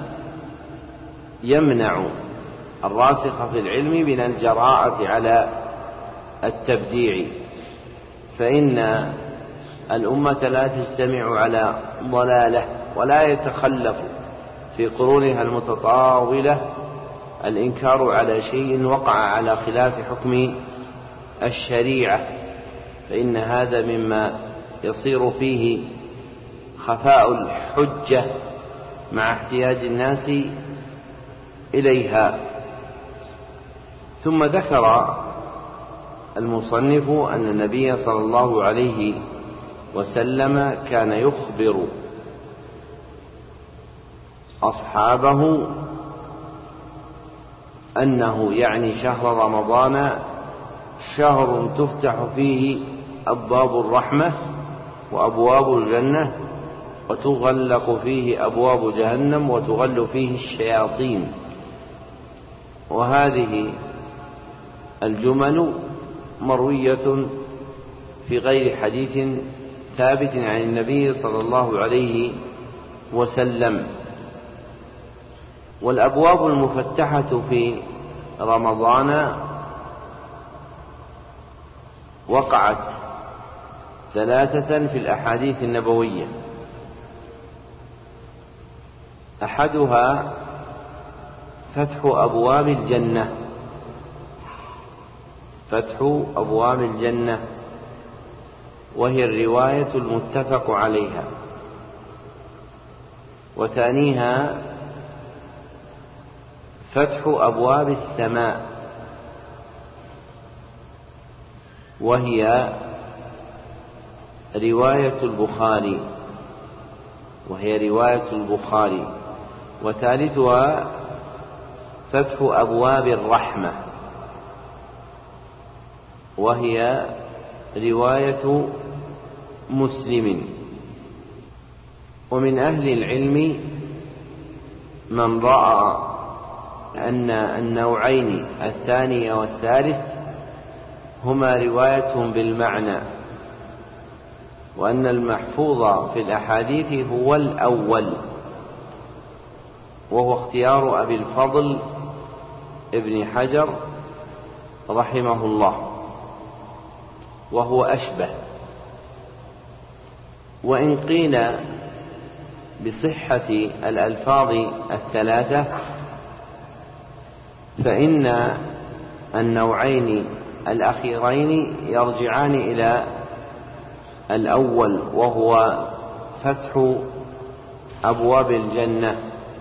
يمنع الراسخ في العلم من الجراءة على التبديع، فإن الأمة لا تجتمع على ضلالة، ولا يتخلف في قرونها المتطاولة الإنكار على شيء وقع على خلاف حكم الشريعة، فإن هذا مما يصير فيه خفاء الحجة مع احتياج الناس إليها. ثم ذكر المصنف أن النبي صلى الله عليه وسلم كان يخبر أصحابه أنه يعني شهر رمضان شهر تفتح فيه أبواب الرحمة وأبواب الجنة، وتغلق فيه أبواب جهنم وتغل فيه الشياطين. وهذه الجمل مروية في غير حديث ثابت عن النبي صلى الله عليه وسلم. والأبواب المفتحة في رمضان وقعت 3 في الأحاديث النبوية. أحدها فتح أبواب الجنة، فتح أبواب الجنة، وهي الرواية المتفق عليها. وثانيها فتح أبواب السماء، وهي رواية البخاري. وثالثها فتح أبواب الرحمة، وهي رواية مسلم. ومن أهل العلم من رأى أن النوعين الثاني والثالث هما رواية بالمعنى، وأن المحفوظ في الأحاديث هو الأول، وهو اختيار أبي الفضل ابن حجر رحمه الله، وهو أشبه. وإن قيل بصحة الألفاظ 3 فإن النوعين الأخيرين يرجعان إلى الأول، وهو فتح أبواب الجنة.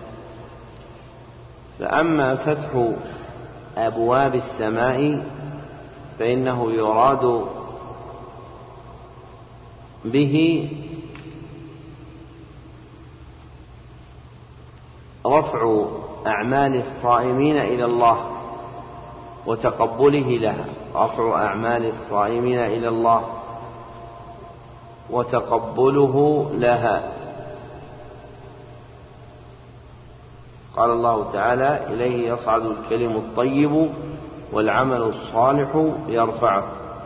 فأما فتح أبواب السماء فإنه يراد به رفع أعمال الصائمين إلى الله وتقبله لها، رفع أعمال الصائمين إلى الله وتقبله لها. قال الله تعالى: إليه يصعد الكلم الطيب والعمل الصالح يرفعه.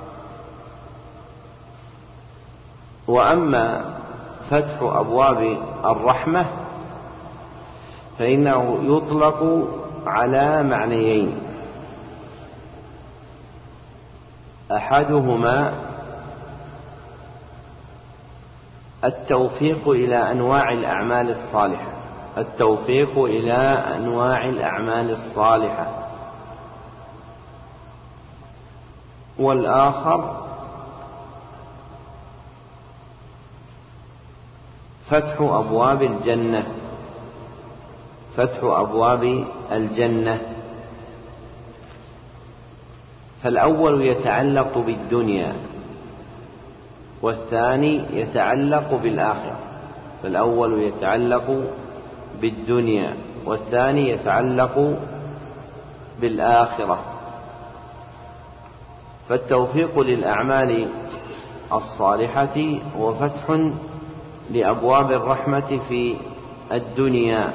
وأما فتح أبواب الرحمة فإنه يطلق على معنيين: أحدهما التوفيق إلى أنواع الأعمال الصالحة، التوفيق إلى أنواع الأعمال الصالحة. والآخر فتح أبواب الجنة، فتح أبواب الجنة. فالأول يتعلق بالدنيا والثاني يتعلق بالآخرة. فالأول يتعلق بالدنيا والثاني يتعلق بالآخرة. فالتوفيق للأعمال الصالحة هو فتح لأبواب الرحمة في الدنيا.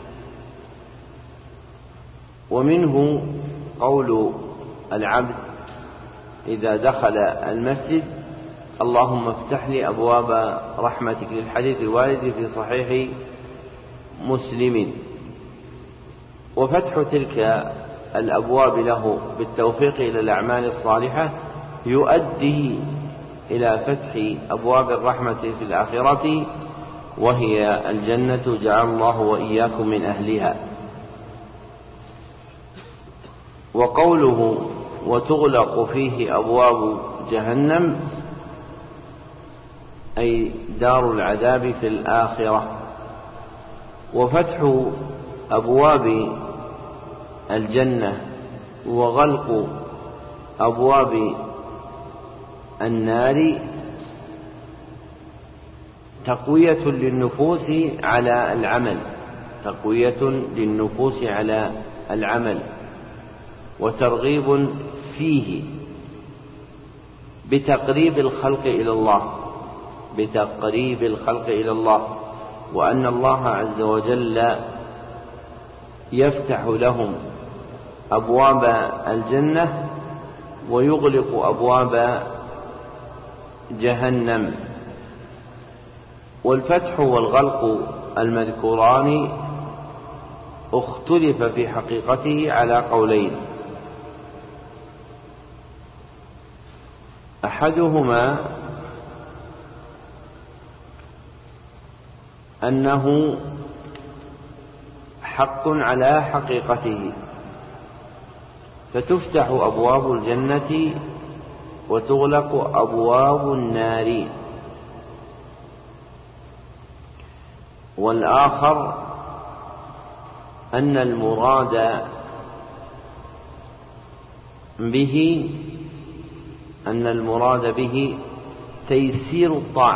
ومنه قول العبد إذا دخل المسجد: اللهم افتح لي أبواب رحمتك، للحديث الوارد في صحيح مسلم. وفتح تلك الأبواب له بالتوفيق إلى الأعمال الصالحة يؤدي إلى فتح أبواب الرحمة في الآخرة، وهي الجنة، جعل الله وإياكم من أهلها. وقوله: وتغلق فيه أبواب جهنم، أي دار العذاب في الآخرة. وفتح أبواب الجنة وغلق أبواب النار تقوية للنفوس على العمل، تقوية للنفوس على العمل، وترغيب فيه بتقريب الخلق إلى الله، بتقريب الخلق إلى الله، وأن الله عز وجل يفتح لهم أبواب الجنة ويغلق أبواب جهنم. والفتح والغلق المذكوران اختلف في حقيقته على قولين: أحدهما أنه حق على حقيقته، فتفتح أبواب الجنة وتغلق أبواب النار. والآخر أن المراد به تيسير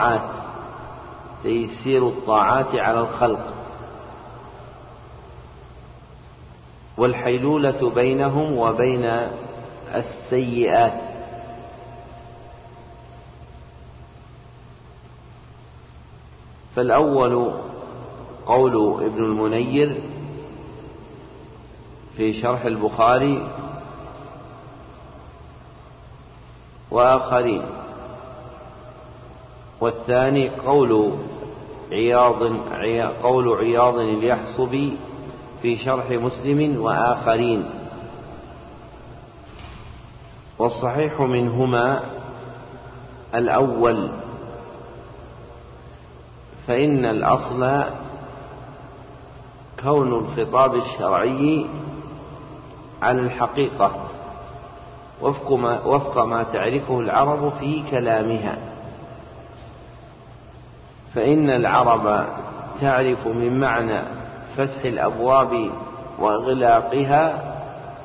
الطاعات على الخلق، والحيلولة بينهم وبين السيئات. فالأول قول ابن المنير في شرح البخاري وآخرين، والثاني قول عياض اليحصبي في شرح مسلم وآخرين. والصحيح منهما الأول، فإن الأصل كون الخطاب الشرعي على الحقيقة وفق ما تعرفه العرب في كلامها، فإن العرب تعرف من معنى فتح الأبواب وإغلاقها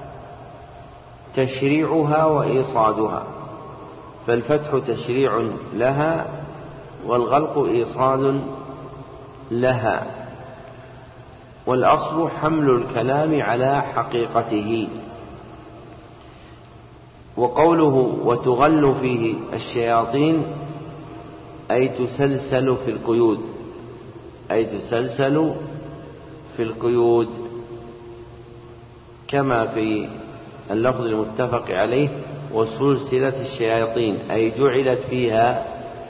تشريعها وإيصادها، فالفتح تشريع لها والغلق إيصاد لها، والأصل حمل الكلام على حقيقته. وقوله وتغل فيه الشياطين أي تسلسل في القيود، كما في اللفظ المتفق عليه وسلسلة الشياطين، أي جعلت فيها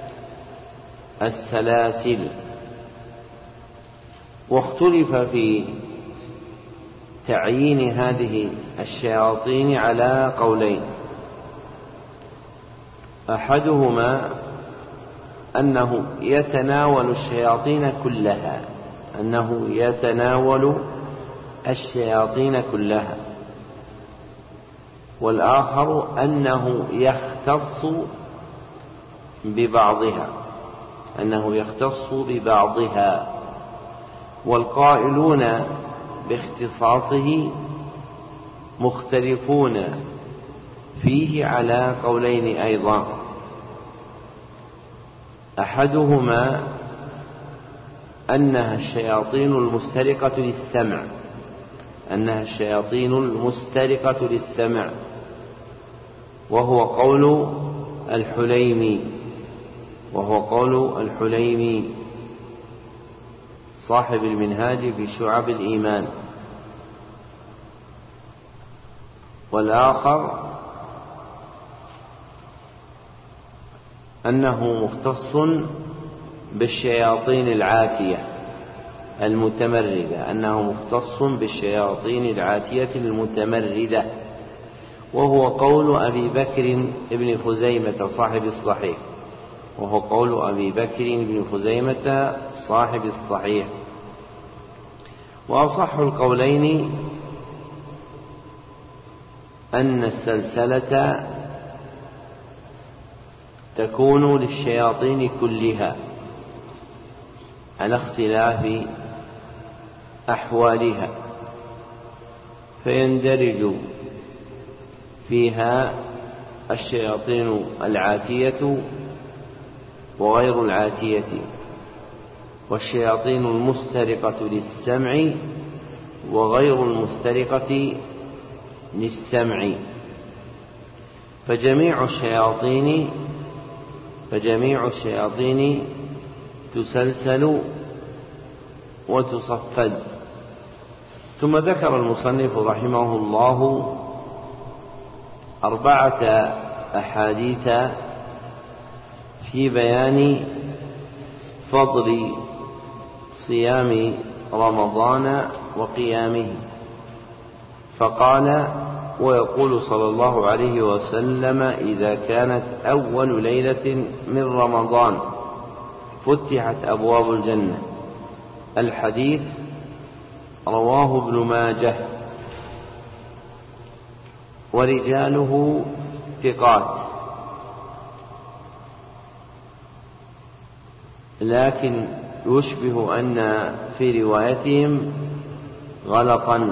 السلاسل. واختلف في تعيين هذه الشياطين على قولين: أحدهما أنه يتناول الشياطين كلها، والآخر أنه يختص ببعضها، والقائلون باختصاصه مختلفون فيه على قولين أيضا: أحدهما أنها الشياطين المسترقة للسمع، أنها الشياطين المسترقة للسمع، وهو قول الحليمي صاحب المنهاج في شعب الإيمان. والآخر أنه مختص بالشياطين العاتية المتمردة، وهو قول أبي بكر بن خزيمة صاحب الصحيح. وأصح القولين أن السلسلة تكون للشياطين كلها على اختلاف أحوالها، فيندرج فيها الشياطين العاتية وغير العاتية، والشياطين المسترقة للسمع وغير المسترقة للسمع. فجميع الشياطين تسلسل وتصفد. ثم ذكر المصنف رحمه الله 4 أحاديث في بيان فضل صيام رمضان وقيامه، فقال: ويقول صلى الله عليه وسلم: إذا كانت أول ليلة من رمضان فتحت أبواب الجنة. الحديث رواه ابن ماجه ورجاله ثقات، لكن يشبه أن في روايتهم غلطا.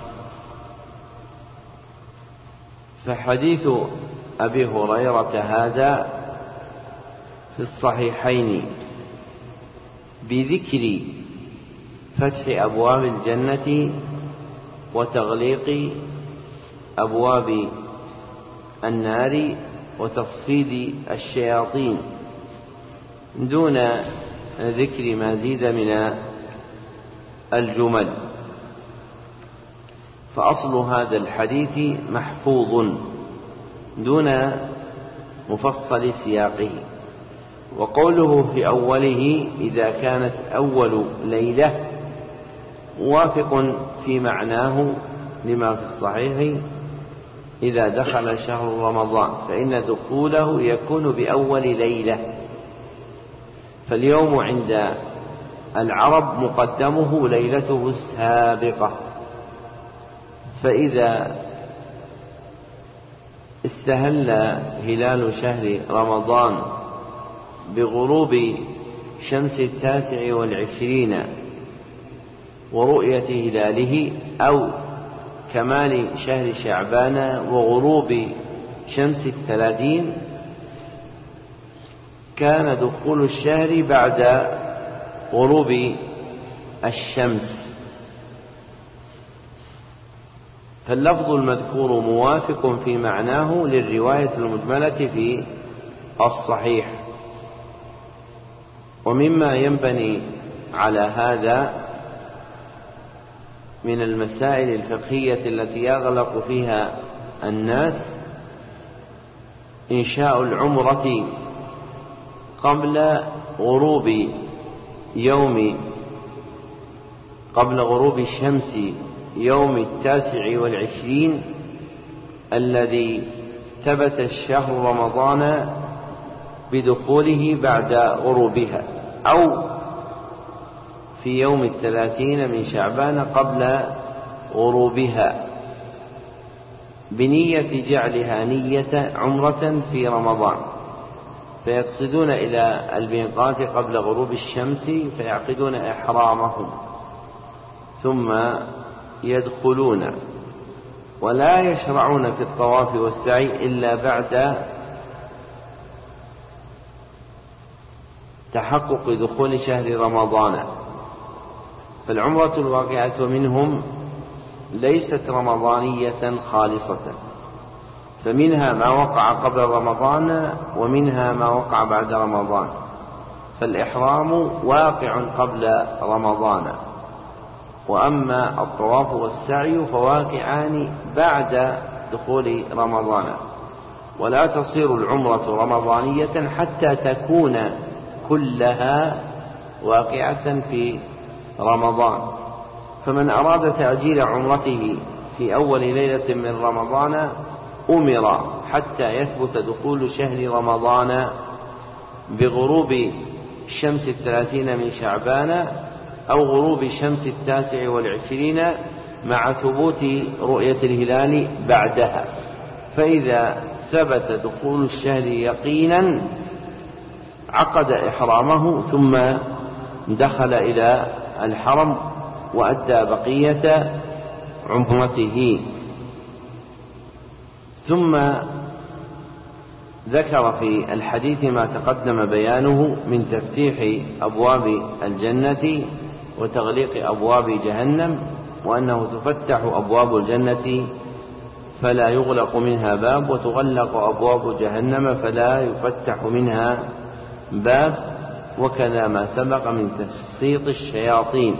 فحديث أبي هريرة هذا في الصحيحين بذكر فتح أبواب الجنة وتغليق أبواب النار وتصفيد الشياطين دون ذكر ما زيد من الجمل. فأصل هذا الحديث محفوظ دون مفصل سياقه. وقوله في أوله: إذا كانت أول ليلة، موافق في معناه لما في الصحيح: إذا دخل شهر رمضان، فإن دخوله يكون بأول ليلة. فاليوم عند العرب مقدمه ليلته السابقة، فإذا استهل هلال شهر رمضان بغروب شمس 29 ورؤية هلاله، أو كمال شهر شعبان وغروب شمس 30، كان دخول الشهر بعد غروب الشمس. فاللفظ المذكور موافق في معناه للرواية المجملة في الصحيح. ومما ينبني على هذا من المسائل الفقهية التي يغلق فيها الناس إنشاء العمرة قبل غروب الشمس يوم 29 الذي ثبت الشهر رمضان بدخوله بعد غروبها، أو في يوم 30 من شعبان قبل غروبها، بنية جعلها نية عمرة في رمضان، فيقصدون إلى الميقات قبل غروب الشمس فيعقدون إحرامهم ثم يدخلون، ولا يشرعون في الطواف والسعي إلا بعد تحقق دخول شهر رمضان. فالعمرة الواقعة منهم ليست رمضانية خالصة، فمنها ما وقع قبل رمضان ومنها ما وقع بعد رمضان، فالإحرام واقع قبل رمضان، وأما الطواف والسعي فواقعان بعد دخول رمضان. ولا تصير العمرة رمضانية حتى تكون كلها واقعة في رمضان. فمن أراد تعجيل عمرته في أول ليلة من رمضان أمر حتى يثبت دخول شهر رمضان بغروب الشمس 30 من شعبان أو غروب الشمس 29 مع ثبوت رؤية الهلال بعدها. فإذا ثبت دخول الشهر يقينا عقد إحرامه ثم دخل إلى الحرم وأدى بقية عمرته. ثم ذكر في الحديث ما تقدم بيانه من تفتيح أبواب الجنة وتغليق أبواب جهنم، وأنه تفتح أبواب الجنة فلا يغلق منها باب، وتغلق أبواب جهنم فلا يفتح منها باب، وكذا ما سبق من تسخيط الشياطين،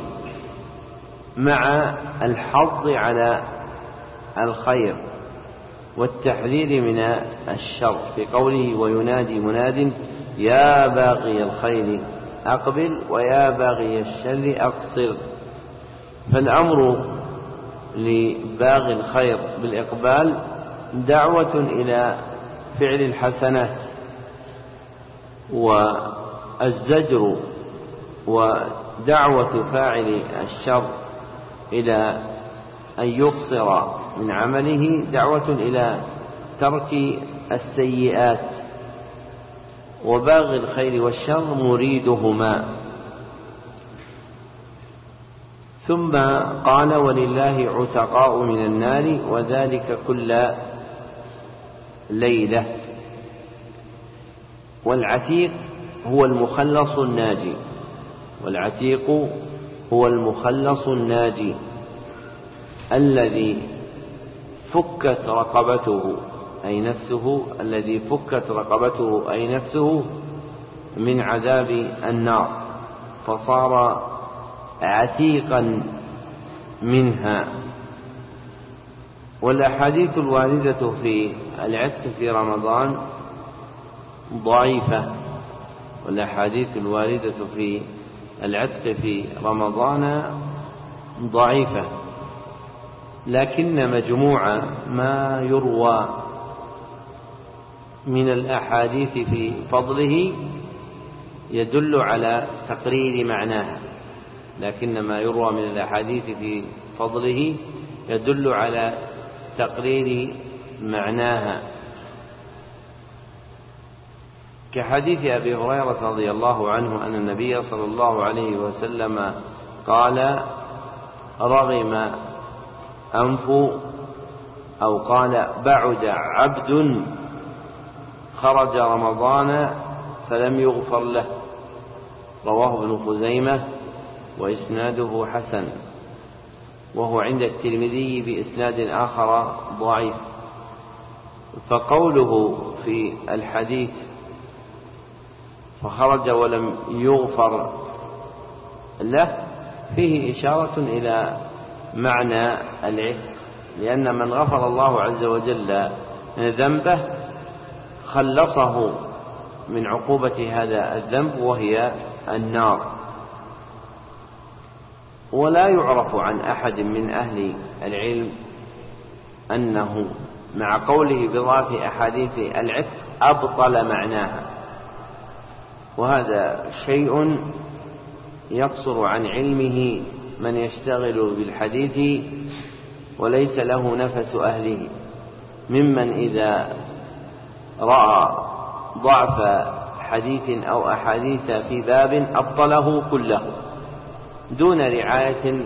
مع الحظ على الخير والتحذير من الشر في قوله: وينادي مناد يا باغي الخير أقبل ويا باغي الشر أقصر. فالأمر لباغي الخير بالإقبال دعوة إلى فعل الحسنات، والزجر ودعوة فاعل الشر إلى أن يقصر من عمله دعوة إلى ترك السيئات، وباغي الخير والشر مريدهما. ثم قال: ولله عتقاء من النار وذلك كل ليلة. والعتيق هو المخلص الناجي، والعتيق هو المخلص الناجي الذي فكت رقبته أي نفسه، الذي فكت رقبته أي نفسه من عذاب النار فصار عتيقا منها. والأحاديث الواردة في العتق في رمضان ضعيفة، والأحاديث الواردة في العتق في رمضان ضعيفة، لكن مجموع ما يروى من الأحاديث في فضله يدل على تقرير معناها، لكن ما يروى من الأحاديث في فضله يدل على تقرير معناها، كحديث أبي هريرة رضي الله عنه أن النبي صلى الله عليه وسلم قال: رغم أنف، أو قال: بعد عبد خرج رمضان فلم يغفر له. رواه ابن خزيمة وإسناده حسن، وهو عند الترمذي بإسناد آخر ضعيف. فقوله في الحديث فخرج ولم يغفر له فيه إشارة إلى معنى العتق، لأن من غفر الله عز وجل ذنبه خلصه من عقوبة هذا الذنب وهي النار. ولا يعرف عن أحد من أهل العلم أنه مع قوله بضعف أحاديث العتق أبطل معناها، وهذا شيء يقصر عن علمه من يشتغل بالحديث وليس له نفس أهله، ممن إذا رأى ضعف حديث أو أحاديث في باب أبطله كله دون رعاية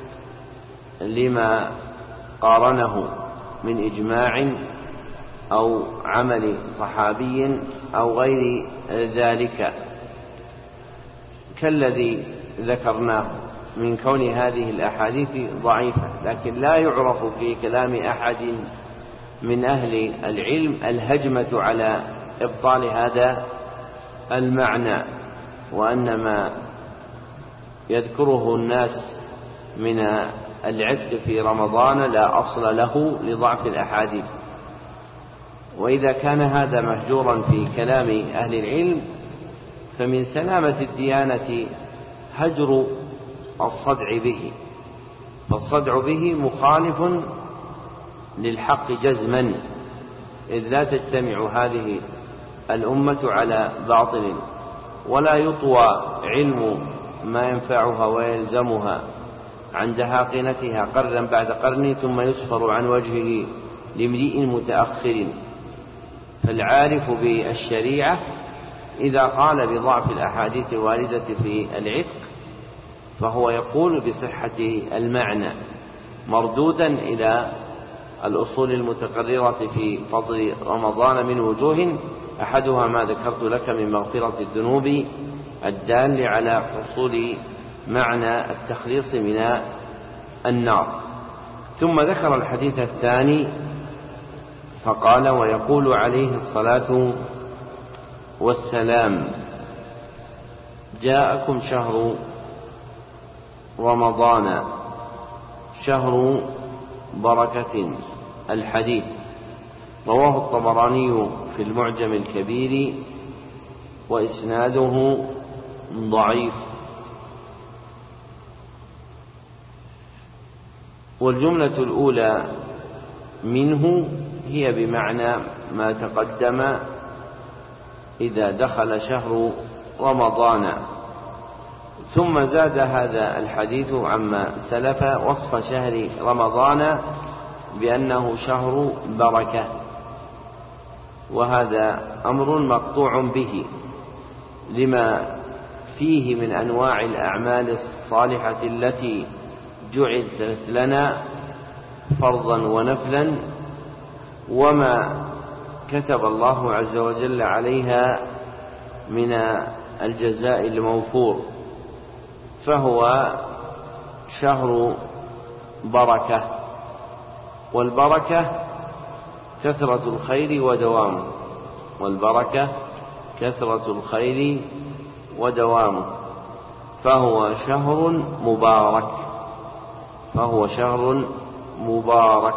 لما قارنه من إجماع أو عمل صحابي أو غير ذلك كالذي ذكرناه. من كون هذه الأحاديث ضعيفة، لكن لا يعرف في كلام أحد من أهل العلم الهجمة على إبطال هذا المعنى، وأن ما يذكره الناس من العتق في رمضان لا أصل له لضعف الأحاديث. وإذا كان هذا مهجورا في كلام أهل العلم فمن سلامة الديانة هجر الصدع به، فالصدع به مخالف للحق جزما، إذ لا تجتمع هذه الأمة على باطل، ولا يطوى علم ما ينفعها ويلزمها عند حاقنتها قرنا بعد قرن ثم يسفر عن وجهه لامرئ متأخر. فالعارف بالشريعة إذا قال بضعف الأحاديث الواردة في العتق فهو يقول بصحة المعنى، مردودا إلى الأصول المتقررة في فضل رمضان من وجوه، أحدها ما ذكرت لك من مغفرة الذنوب الدال على حصول معنى التخليص من النار. ثم ذكر الحديث الثاني فقال: ويقول عليه الصلاة والسلام: جاءكم شهر رمضان شهر بركة. الحديث رواه الطبراني في المعجم الكبير وإسناده ضعيف. والجملة الأولى منه هي بمعنى ما تقدم: إذا دخل شهر رمضان. ثم زاد هذا الحديث عما سلف وصف شهر رمضان بأنه شهر بركة، وهذا أمر مقطوع به لما فيه من أنواع الأعمال الصالحة التي جعلت لنا فرضا ونفلا، وما كتب الله عز وجل عليها من الجزاء الموفور، فهو شهر بركة. والبركة كثرة الخير ودوامه، والبركة كثرة الخير ودوامه، فهو شهر مبارك، فهو شهر مبارك.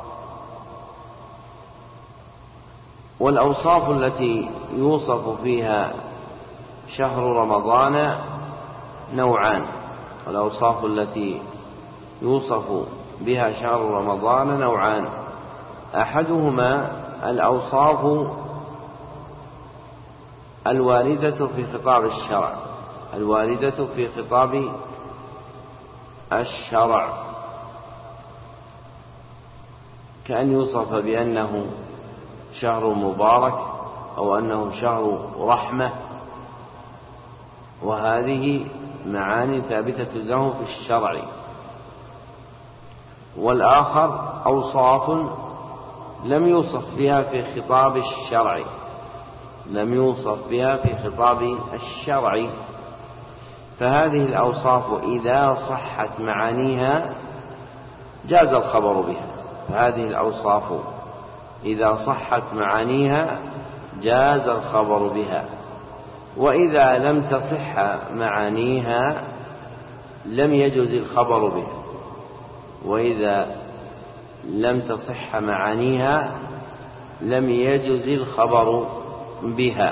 والأوصاف التي يوصف فيها شهر رمضان نوعان، والأوصاف التي يوصف بها شهر رمضان نوعان: أحدهما الأوصاف الواردة في خطاب الشرع، الواردة في خطاب الشرع، كأن يوصف بأنه شهر مبارك أو أنه شهر رحمة، وهذه معاني ثابتة له في الشرع. والآخر أوصاف لم يوصف بها في خطاب الشرع، لم يوصف بها في خطاب الشرع، فهذه الأوصاف إذا صحت معانيها جاز الخبر بها، فهذه الأوصاف إذا صحت معانيها جاز الخبر بها، وإذا لم تصح معانيها لم يجوز الخبر بها، وإذا لم تصح معانيها لم يجوز الخبر بها.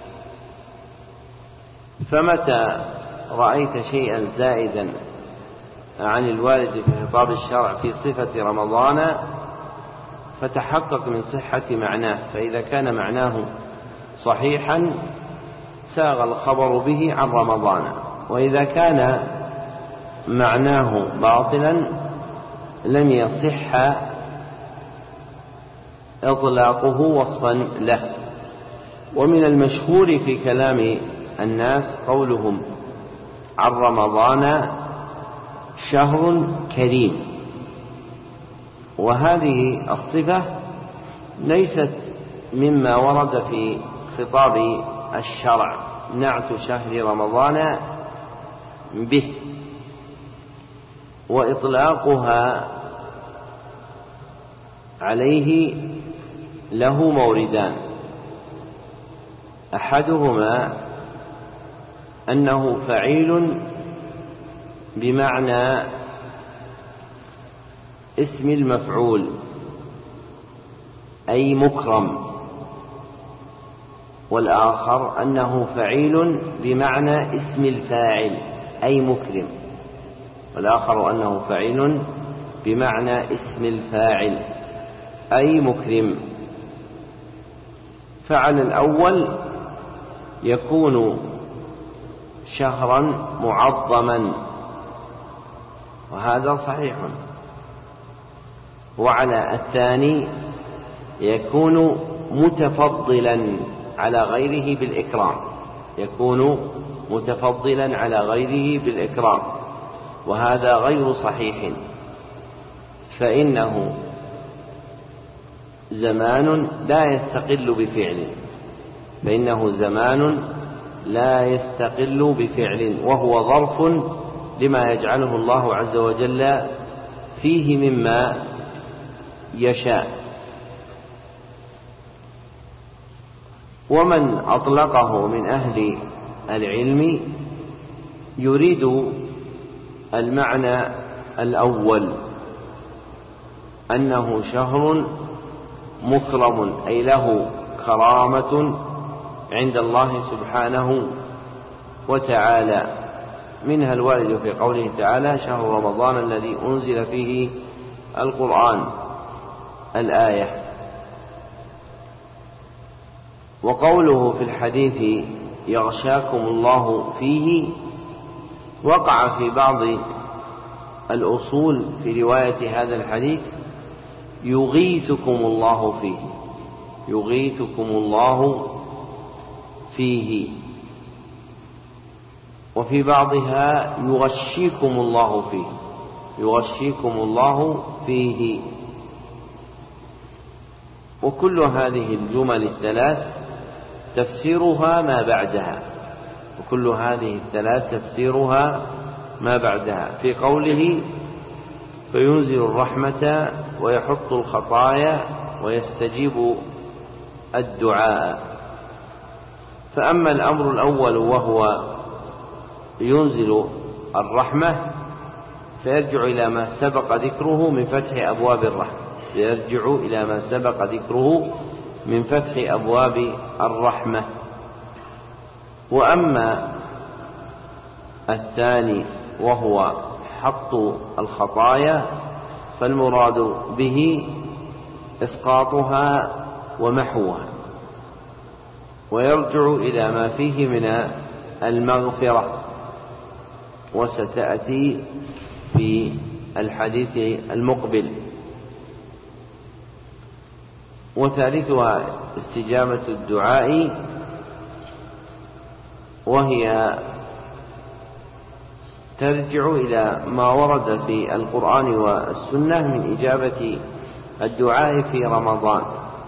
فمتى رأيت شيئا زائدا عن الوارد في خطاب الشرع في صفة رمضان فتحقق من صحة معناه، فإذا كان معناه صحيحا ساغ الخبر به عن رمضان، وإذا كان معناه باطلا لم يصح إطلاقه وصفا له. ومن المشهور في كلام الناس قولهم عن رمضان شهر كريم، وهذه الصفة ليست مما ورد في خطاب الشرع نعت شهر رمضان به، وإطلاقها عليه له موردان: أحدهما أنه فعيل بمعنى اسم المفعول أي مكرم، والآخر أنه فعيل بمعنى اسم الفاعل أي مكرم، والآخر أنه فعيل بمعنى اسم الفاعل أي مكرم. فعل الأول يكون شهرا معظما، وهذا صحيح، وعلى الثاني يكون متفضلا على غيره بالإكرام، يكون متفضلا على غيره بالإكرام، وهذا غير صحيح، فإنه زمان لا يستقل بفعل، فإنه زمان لا يستقل بفعل، وهو ظرف لما يجعله الله عز وجل فيه مما يشاء. ومن أطلقه من أهل العلم يريد المعنى الأول، أنه شهر مكرم أي له كرامة عند الله سبحانه وتعالى، منها الوارد في قوله تعالى: شهر رمضان الذي أنزل فيه القرآن، الآية. وقوله في الحديث: يغشاكم الله فيه، وقع في بعض الأصول في رواية هذا الحديث: يغيثكم الله فيه، يغيثكم الله فيه، وفي بعضها يغشيكم الله فيه، يغشيكم الله فيه. وكل هذه الجمل الثلاث تفسيرها ما بعدها، وكل هذه الثلاث تفسيرها ما بعدها. في قوله: فينزل الرحمة ويحط الخطايا ويستجيب الدعاء. فأما الأمر الأول وهو ينزل الرحمة فيرجع إلى ما سبق ذكره من فتح أبواب الرحمة، يرجع إلى ما سبق ذكره من فتح أبواب الرحمة. وأما الثاني وهو حط الخطايا فالمراد به إسقاطها ومحوها، ويرجع إلى ما فيه من المغفرة، وستأتي في الحديث المقبل. وثالثها استجابة الدعاء، وهي ترجع إلى ما ورد في القرآن والسنة من إجابة الدعاء في رمضان.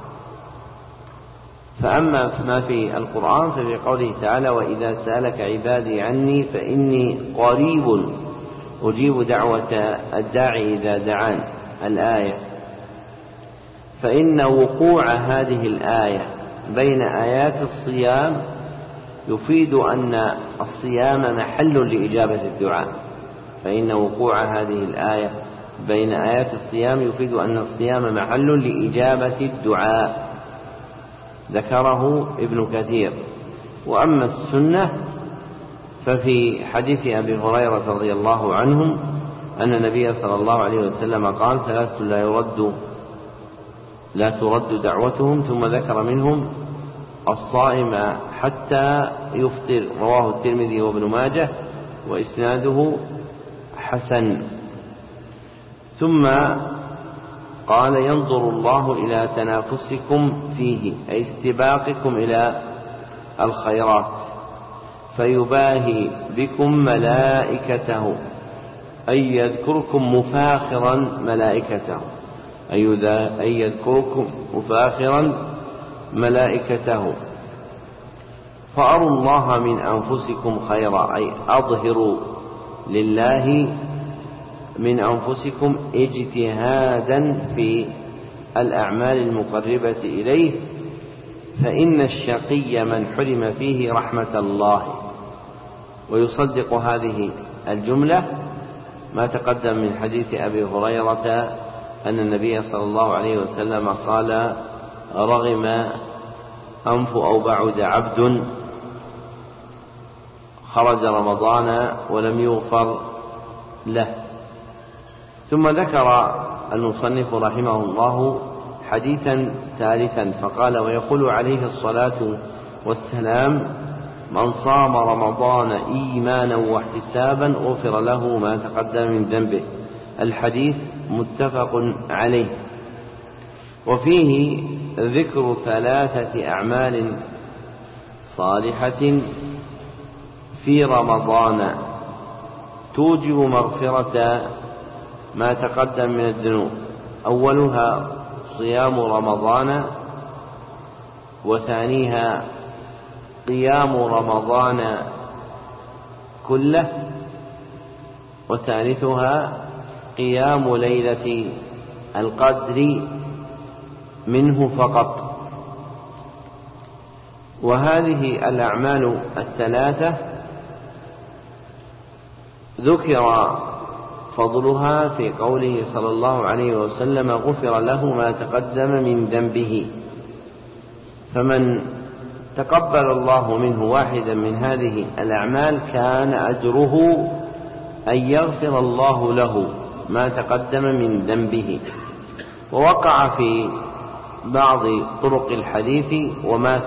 فأما ما في القرآن ففي قوله تعالى: وإذا سألك عبادي عني فإني قريب أجيب دعوة الداعي إذا دعان، الآية. فإن وقوع هذه الآية بين آيات الصيام يفيد أن الصيام محل لإجابة الدعاء، فإن وقوع هذه الآية بين آيات الصيام يفيد أن الصيام محل لإجابة الدعاء، ذكره ابن كثير. وأما السنة ففي حديث أبي هريرة رضي الله عنه أن النبي صلى الله عليه وسلم قال: ثلاثة لا ترد دعوتهم، ثم ذكر منهم الصائم حتى يفطر، رواه الترمذي وابن ماجه وإسناده حسن. ثم قال: ينظر الله إلى تنافسكم فيه، أي استباقكم إلى الخيرات، فيباهي بكم ملائكته، أي يذكركم مفاخرا ملائكته، أي يذكركم مفاخرا ملائكته. فأروا الله من أنفسكم خيرا، أي أظهروا لله من أنفسكم اجتهادا في الأعمال المقربة إليه، فإن الشقي من حرم فيه رحمة الله. ويصدق هذه الجملة ما تقدم من حديث أبي هريرة أن النبي صلى الله عليه وسلم قال: رغم أنف أو بعد عبد خرج رمضان ولم يغفر له. ثم ذكر المصنف رحمه الله حديثا ثالثا فقال: ويقول عليه الصلاة والسلام: من صام رمضان إيمانا واحتسابا غفر له ما تقدم من ذنبه. الحديث متفق عليه. وفيه ذكر 3 أعمال صالحة في رمضان توجب مغفرة ما تقدم من الذنوب. أولها صيام رمضان، وثانيها قيام رمضان كله، وثالثها قيام ليلة القدر منه فقط. وهذه الأعمال ال3 ذكر فضلها في قوله صلى الله عليه وسلم: غفر له ما تقدم من ذنبه. فمن تقبل الله منه واحدا من هذه الأعمال كان أجره أن يغفر الله له ما تقدم من ذنبه. ووقع في بعض طرق الحديث وما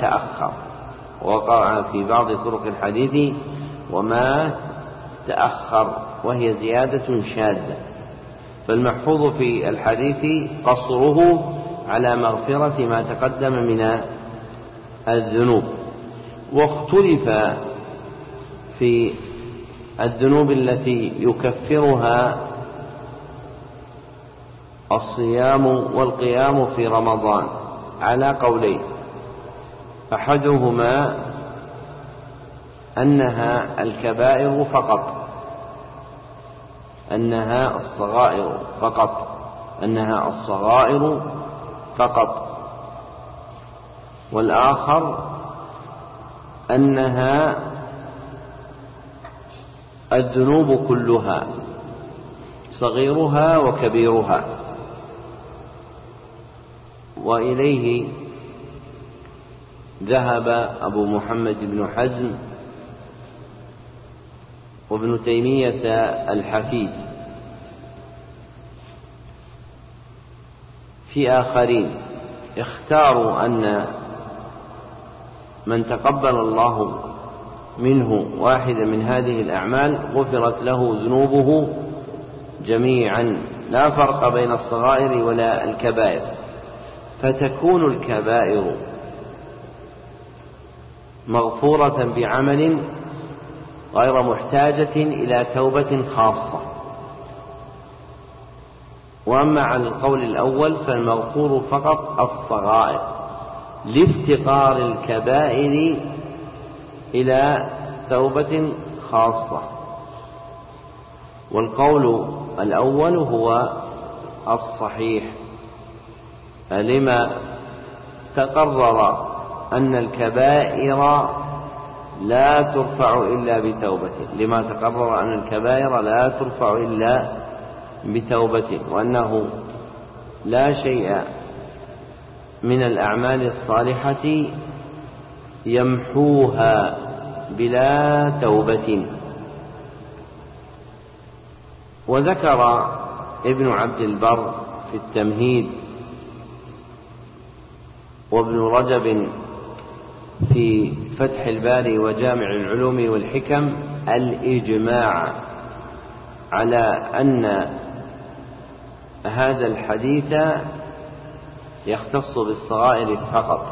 تأخر، وهي زيادة شاذة. فالمحفوظ في الحديث قصره على مغفرة ما تقدم من الذنوب. واختلف في الذنوب التي يكفرها الصيام والقيام في رمضان على قولين: أحدهما أنها الكبائر فقط، أنها الصغائر فقط، والآخر أنها الذنوب كلها صغيرها وكبيرها. وإليه ذهب أبو محمد بن حزم وابن تيمية الحفيد. في آخرين اختاروا أن من تقبل الله منه واحدا من هذه الأعمال غفرت له ذنوبه جميعا، لا فرق بين الصغائر ولا الكبائر، فتكون الكبائر مغفورة بعمل غير محتاجة إلى توبة خاصة. وأما على القول الأول فالمغفور فقط الصغائر لافتقار الكبائر إلى توبة خاصة. والقول الأول هو الصحيح، لما تقرر أن الكبائر لا ترفع إلا بتوبة، وأنه لا شيء من الأعمال الصالحة يمحوها بلا توبة. وذكر ابن عبد البر في التمهيد وابن رجب في فتح الباري وجامع العلوم والحكم الإجماع على أن هذا الحديث يختص بالصغائر فقط.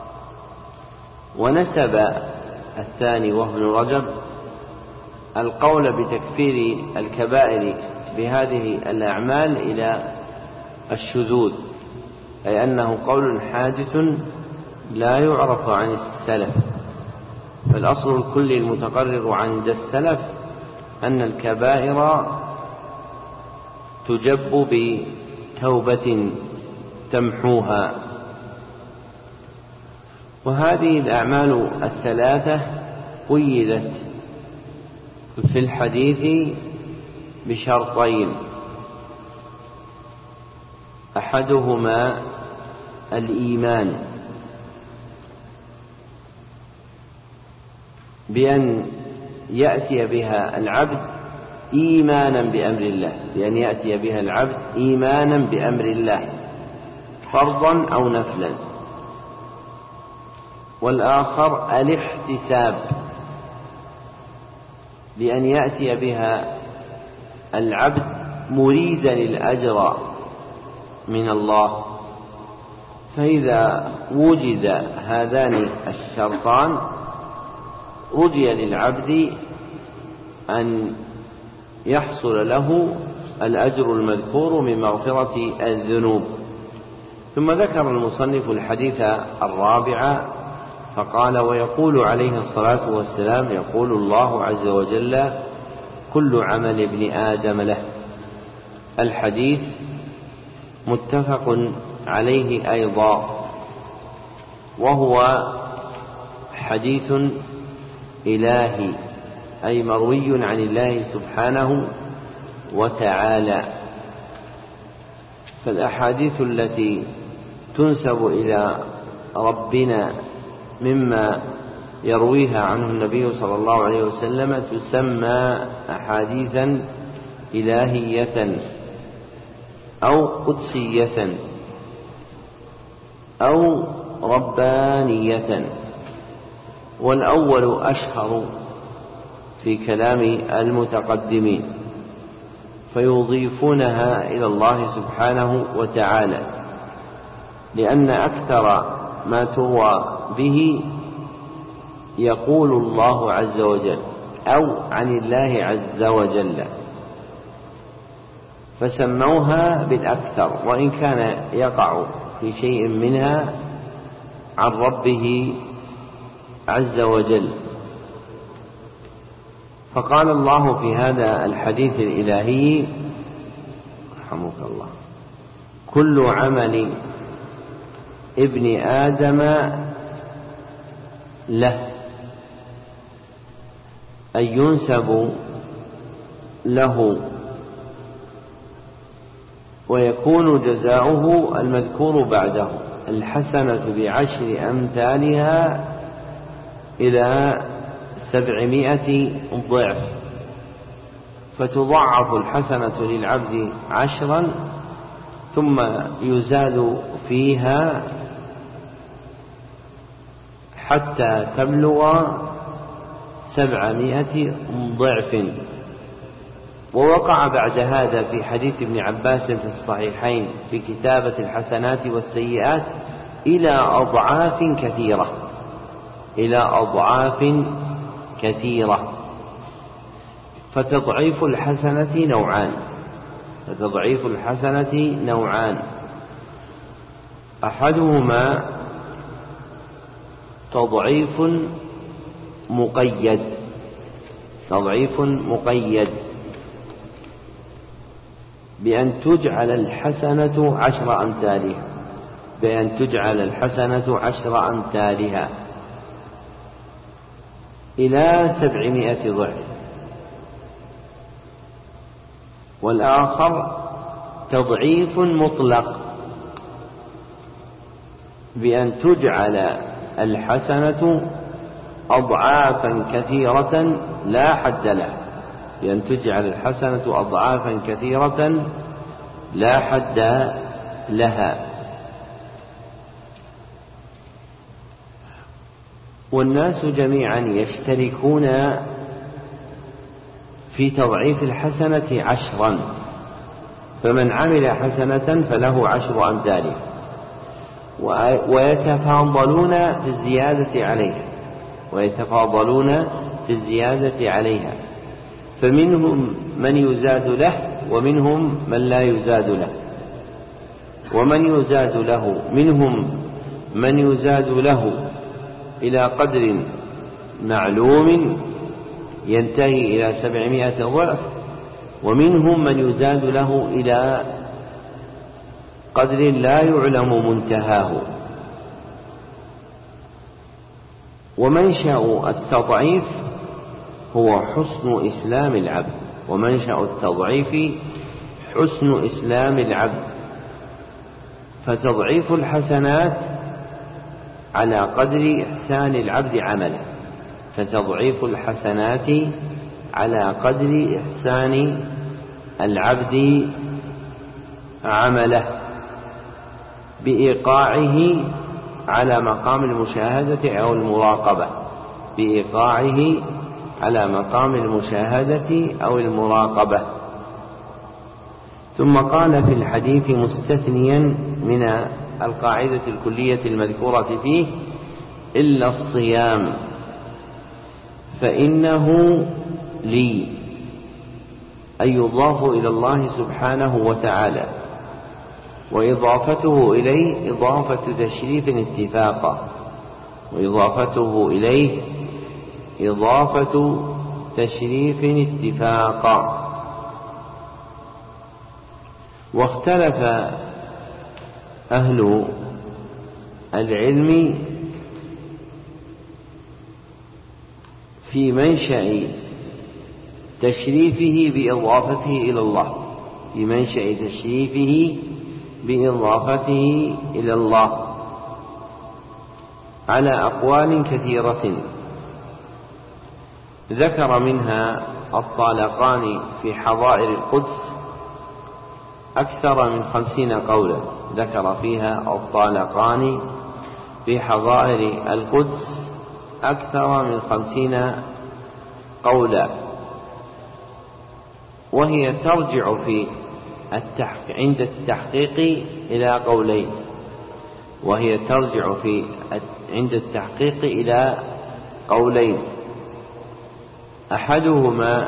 ونسب الثاني وهو ابن رجب القول بتكفير الكبائر بهذه الأعمال إلى الشذوذ، أي أنه قول حادث لا يعرف عن السلف. فالأصل الكلي المتقرر عند السلف أن الكبائر تجب بتوبة تمحوها. وهذه الأعمال الثلاثة قيدت في الحديث بشرطين: أحدهما الإيمان، بأن يأتي بها العبد إيمانا بأمر الله، بأن يأتي بها العبد إيمانا بأمر الله فرضا أو نفلا. والآخر الاحتساب، بأن يأتي بها العبد مريدا الأجر من الله. فإذا وجد هذان الشرطان رجي للعبد أن يحصل له الأجر المذكور من مغفرة الذنوب. ثم ذكر المصنف الحديث الرابع فقال: ويقول عليه الصلاة والسلام: يقول الله عز وجل: كل عمل ابن آدم له. الحديث متفق عليه أيضا، وهو حديث إلهي، أي مروي عن الله سبحانه وتعالى. فالأحاديث التي تنسب إلى ربنا مما يرويها عنه النبي صلى الله عليه وسلم تسمى أحاديثا إلهية أو قدسية أو ربانية، والأول أشهر في كلام المتقدمين، فيضيفونها إلى الله سبحانه وتعالى، لأن أكثر ما تروى به يقول الله عز وجل أو عن الله عز وجل، فسموها بالأكثر، وإن كان يقع في شيء منها عن ربه عز وجل. فقال الله في هذا الحديث الإلهي رحمك الله: كل عمل ابن آدم له، أي ينسب له، ويكون جزاؤه المذكور بعده: الحسنة بعشر أمثالها إلى 700 ضعف، فتضاعف الحسنة للعبد 10 ثم يزاد فيها حتى تبلغ 700 ضعف. ووقع بعد هذا في حديث ابن عباس في الصحيحين في كتابة الحسنات والسيئات إلى أضعاف كثيرة، إلى أضعاف كثيرة. فتضعيف الحسنة نوعان، فتضعيف الحسنة نوعان: أحدهما تضعيف مقيد، تضعيف مقيد بأن تجعل الحسنة 10 أمثالها، بأن تجعل الحسنة 10 أمثالها إلى 700 ضعف. والآخر تضعيف مطلق بأن تجعل الحسنة أضعافا كثيرة لا حد لها، بأن تجعل الحسنة أضعافا كثيرة لا حد لها. والناس جميعا يشتركون في تضعيف الحسنة 10، فمن عمل حسنة فله 10 أمثالها، ويتفاضلون في الزيادة عليها، ويتفاضلون في الزيادة عليها، فمنهم من يزاد له ومنهم من لا يزاد له. ومن يزاد له منهم من يزاد له إلى قدر معلوم ينتهي إلى 700 ضعف، ومنهم من يزاد له إلى قدر لا يعلم منتهاه. ومنشأ التضعيف هو حسن إسلام العبد، ومنشأ التضعيف حسن إسلام العبد. فتضعيف الحسنات على قدر إحسان العبد عمله، فتضعيف الحسنات على قدر إحسان العبد عمله بإيقاعه على مقام المشاهدة أو المراقبة، بإيقاعه على مقام المشاهدة أو المراقبة. ثم قال في الحديث مستثنيا من القاعدة الكلية المذكورة فيه: إلا الصيام فإنه لي، أي يضاف إلى الله سبحانه وتعالى، وإضافته إليه إضافة تشريف اتفاقا، وإضافته إليه إضافة تشريف اتفاقا. واختلف أهل العلم في منشأ تشريفه بإضافته إلى الله، في منشأ تشريفه بإضافته إلى الله على أقوال كثيرة، ذكر منها الطالقاني في حظائر القدس أكثر من 50 قولا، ذكر فيها الطالقاني في حظائر القدس أكثر من 50 قولا، وهي ترجع في عند التحقيق إلى قولين، وهي ترجع عند التحقيق إلى قولين. أحدهما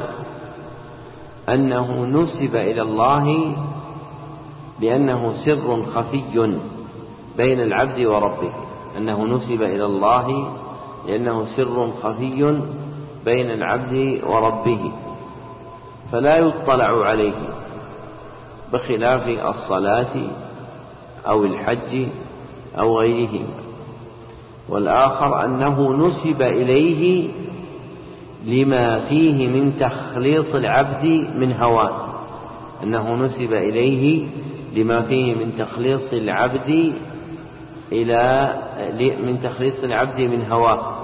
أنه نسب إلى الله لأنه سر خفي بين العبد وربه، أنه نسب إلى الله لأنه سر خفي بين العبد وربه فلا يطلع عليه، بخلاف الصلاة أو الحج أو غيرهما. والآخر أنه نسب إليه لما فيه من تخليص العبد من هواه، أنه نسب إليه لما فيه من تخليص العبد من تخليص العبد من هواه،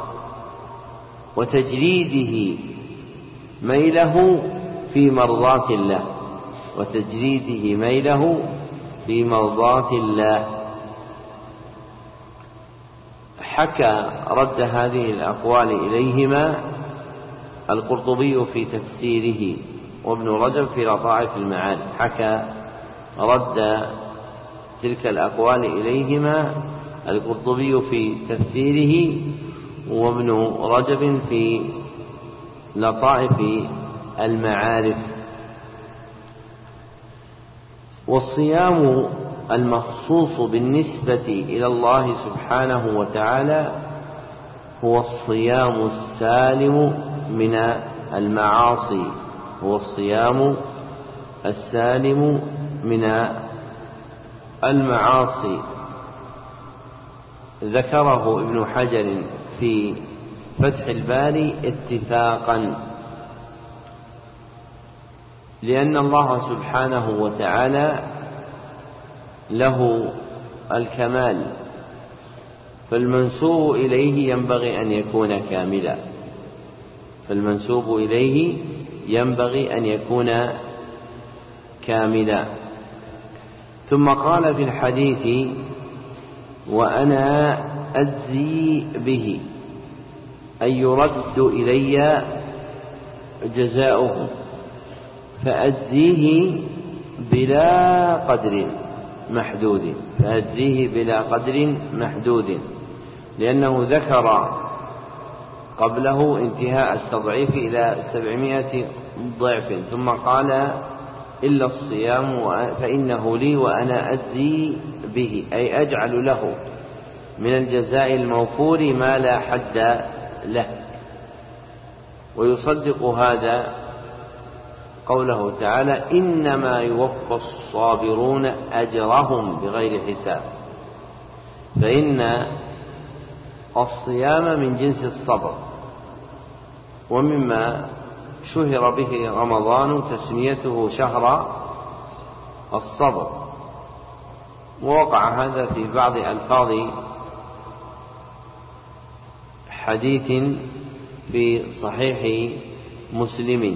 وتجريده ميله في مرضاة الله، وتجريده ميله في مرضاة الله. حكى رد هذه الأقوال إليهما القرطبي في تفسيره، وابن رجب في لطائف المعارف، حكى رد تلك الأقوال إليهما القرطبي في تفسيره، وابن رجب في لطائف المعارف. والصيام المخصوص بالنسبة إلى الله سبحانه وتعالى هو الصيام السالم من المعاصي، هو الصيام السالم من المعاصي. ذكره ابن حجر في فتح الباري اتفاقا، لأن الله سبحانه وتعالى له الكمال، فالمنسوب إليه ينبغي أن يكون كاملا، فالمنسوب إليه ينبغي أن يكون كاملا. ثم قال في الحديث: وأنا أجزي به، أي يرد إلي جزاؤه، فأجزيه بلا قدر محدود، فأجزيه بلا قدر محدود، لأنه ذكر قبله انتهاء التضعيف إلى 700 ضعف، ثم قال: إلا الصيام فإنه لي وأنا أجزي به، أي أجعل له من الجزاء الموفور ما لا حد له. ويصدق هذا قوله تعالى: إنما يوفى الصابرون أجرهم بغير حساب. فإن الصيام من جنس الصبر، ومما شهر به رمضان تسميته شهر الصبر، ووقع هذا في بعض ألفاظ حديث في صحيح مسلم.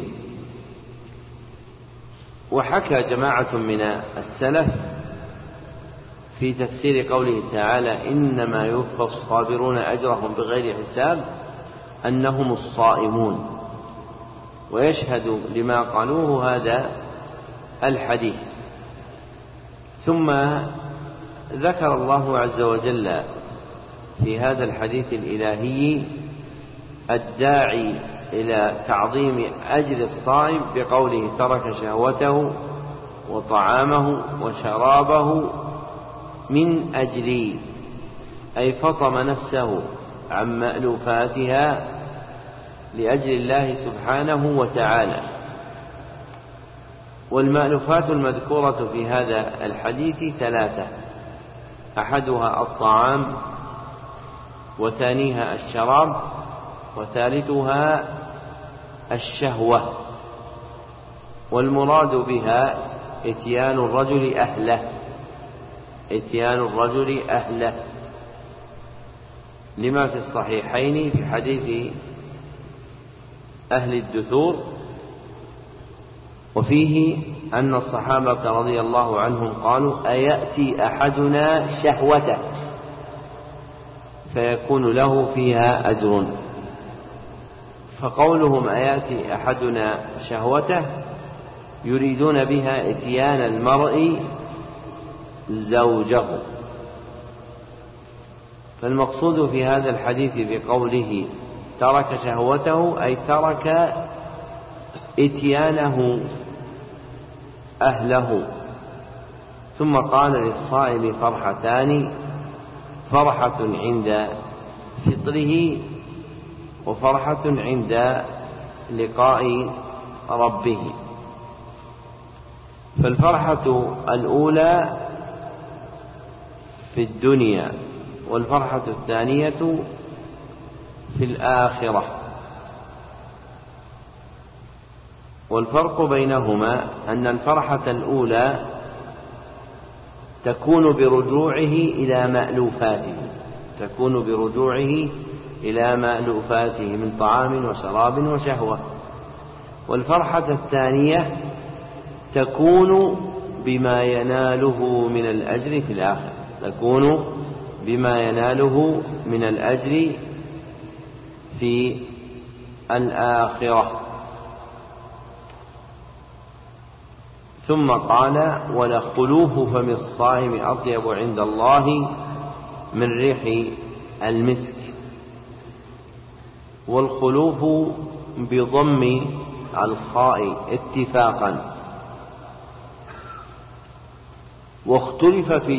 وحكى جماعة من السلف في تفسير قوله تعالى: إنما يوفى الصابرون أجرهم بغير حساب، أنهم الصائمون، ويشهد لما قالوه هذا الحديث. ثم ذكر الله عز وجل في هذا الحديث الإلهي الداعي إلى تعظيم أجر الصائم بقوله: ترك شهوته وطعامه وشرابه من أجلي، أي فطم نفسه عن مألوفاتها لأجل الله سبحانه وتعالى. والمألوفات المذكورة في هذا الحديث ثلاثة: أحدها الطعام، وثانيها الشراب، وثالثها الشهوة. والمراد بها إتيان الرجل أهله، لما في الصحيحين في حديث أهل الدثور، وفيه أن الصحابة رضي الله عنهم قالوا: أيأتي أحدنا شهوته فيكون له فيها أجر. فقولهم أيأتي أحدنا شهوته يريدون بها إتيان المرء زوجه. فالمقصود في هذا الحديث بقوله ترك شهوته أي ترك إتيانه أهله. ثم قال: للصائم فرحتان: فرحة عند فطره، وفرحة عند لقاء ربه. فالفرحة الأولى في الدنيا، والفرحة الثانية في الآخرة. والفرق بينهما أن الفرحة الأولى تكون برجوعه إلى مألوفاته من طعام وشراب وشهوة. والفرحة الثانية تكون بما يناله من الأجر في الآخرة. ثم قال: ولخلوف فم الصائم أطيب عند الله من ريح المسك. والخلوف بضم الخاء اتفاقا، واختلف في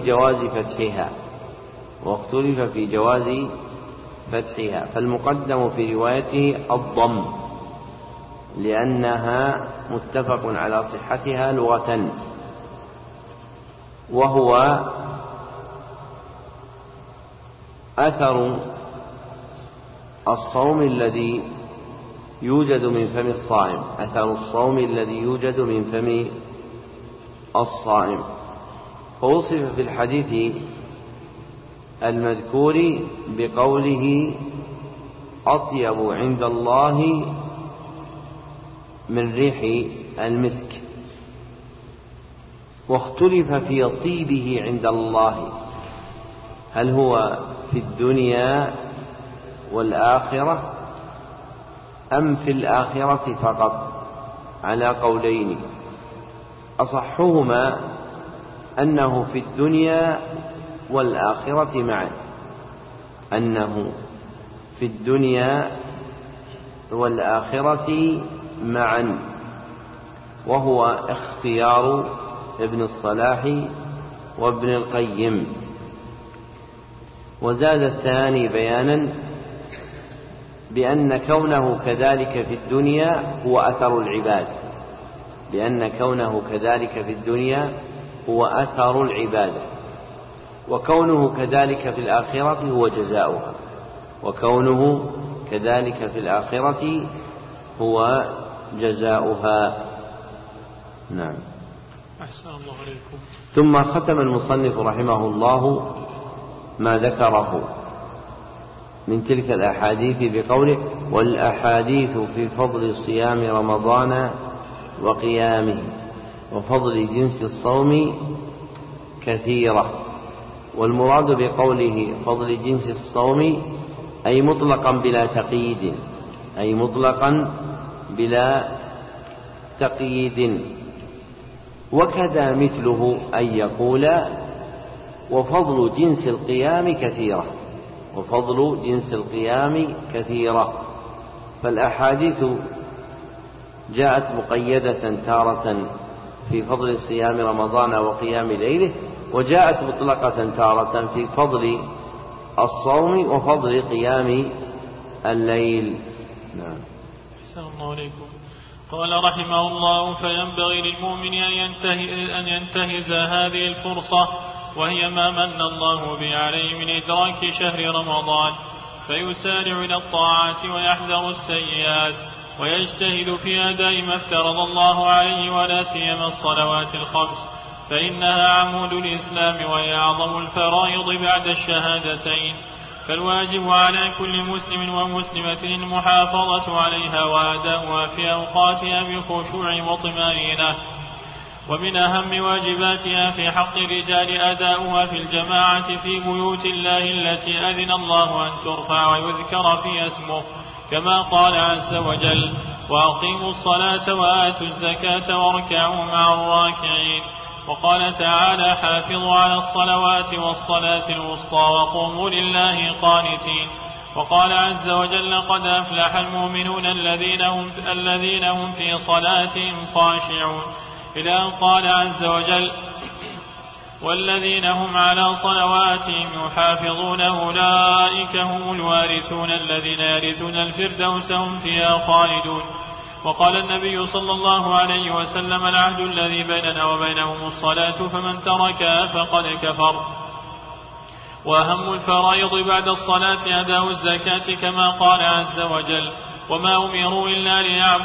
جواز فتحها، فالمقدم في روايته الضم، لأنها متفق على صحتها لغة، وهو أثر الصوم الذي يوجد من فم الصائم. فوصف في الحديث المذكور بقوله أطيب عند الله من ريح المسك. واختلف في طيبه عند الله، هل هو في الدنيا والآخرة أم في الآخرة فقط، على قولين. أصحهما أنه في الدنيا والآخرة معا، وهو اختيار ابن الصلاح وابن القيم. وزاد الثاني بيانا بأن كونه كذلك في الدنيا هو أثر العباد، بأن كونه كذلك في الدنيا هو أثر العبادة، وكونه كذلك في الآخرة هو جزاؤها، وكونه كذلك في الآخرة هو جزاؤها. نعم. أحسن الله عليكم. ثم ختم المصنف رحمه الله ما ذكره من تلك الأحاديث بقوله: والأحاديث في فضل صيام رمضان وقيامه وفضل جنس الصوم كثيرة. والمراد بقوله فضل جنس الصوم أي مطلقا بلا تقييد، أي مطلقا بلا تقييد. وكذا مثله أن يقول وفضل جنس القيام كثيرة، وفضل جنس القيام كثيرة. فالأحاديث جاءت مقيدة تارة في فضل صيام رمضان وقيام ليله، وجاءت مطلقة تارة في فضل الصوم وفضل قيام الليل. نعم. أحسن الله عليكم. قال رحمه الله: فينبغي للمؤمن أن ينتهز هذه الفرصة، وهي ما من الله به عليه من إدراك شهر رمضان، فيسارع إلى الطاعات ويحذر السيئات، ويجتهد في أداء ما افترض الله عليه، ولا سيما الصلوات الخمس، فإنها عمود الإسلام وهي أعظم الفرائض بعد الشهادتين. فالواجب على كل مسلم ومسلمة المحافظة عليها وأداؤها في أوقاتها بخشوع وطمأنينة. ومن أهم واجباتها في حق الرجال أداؤها في الجماعة في بيوت الله التي أذن الله أن ترفع ويذكر فيها اسمه، كما قال عز وجل: وأقيموا الصلاة وآتوا الزكاة واركعوا مع الراكعين. وقال تعالى: حافظوا على الصلوات والصلاة الوسطى وقوموا لله قانتين. وقال عز وجل: قد أفلح المؤمنون الذين هم في صلاتهم خاشعون، إلى أن قال عز وجل: والذين هم على صلواتهم يحافظون أولئك هم الوارثون الذين يرثون الفردوس هم فيها خالدون. وقال النبي صلى الله عليه وسلم: العهد الذي بيننا وبينهم الصلاة، فمن تركها فقد كفر. وأهم الفرائض بعد الصلاة أداء الزكاة، كما قال عز وجل: وما أمروا إلا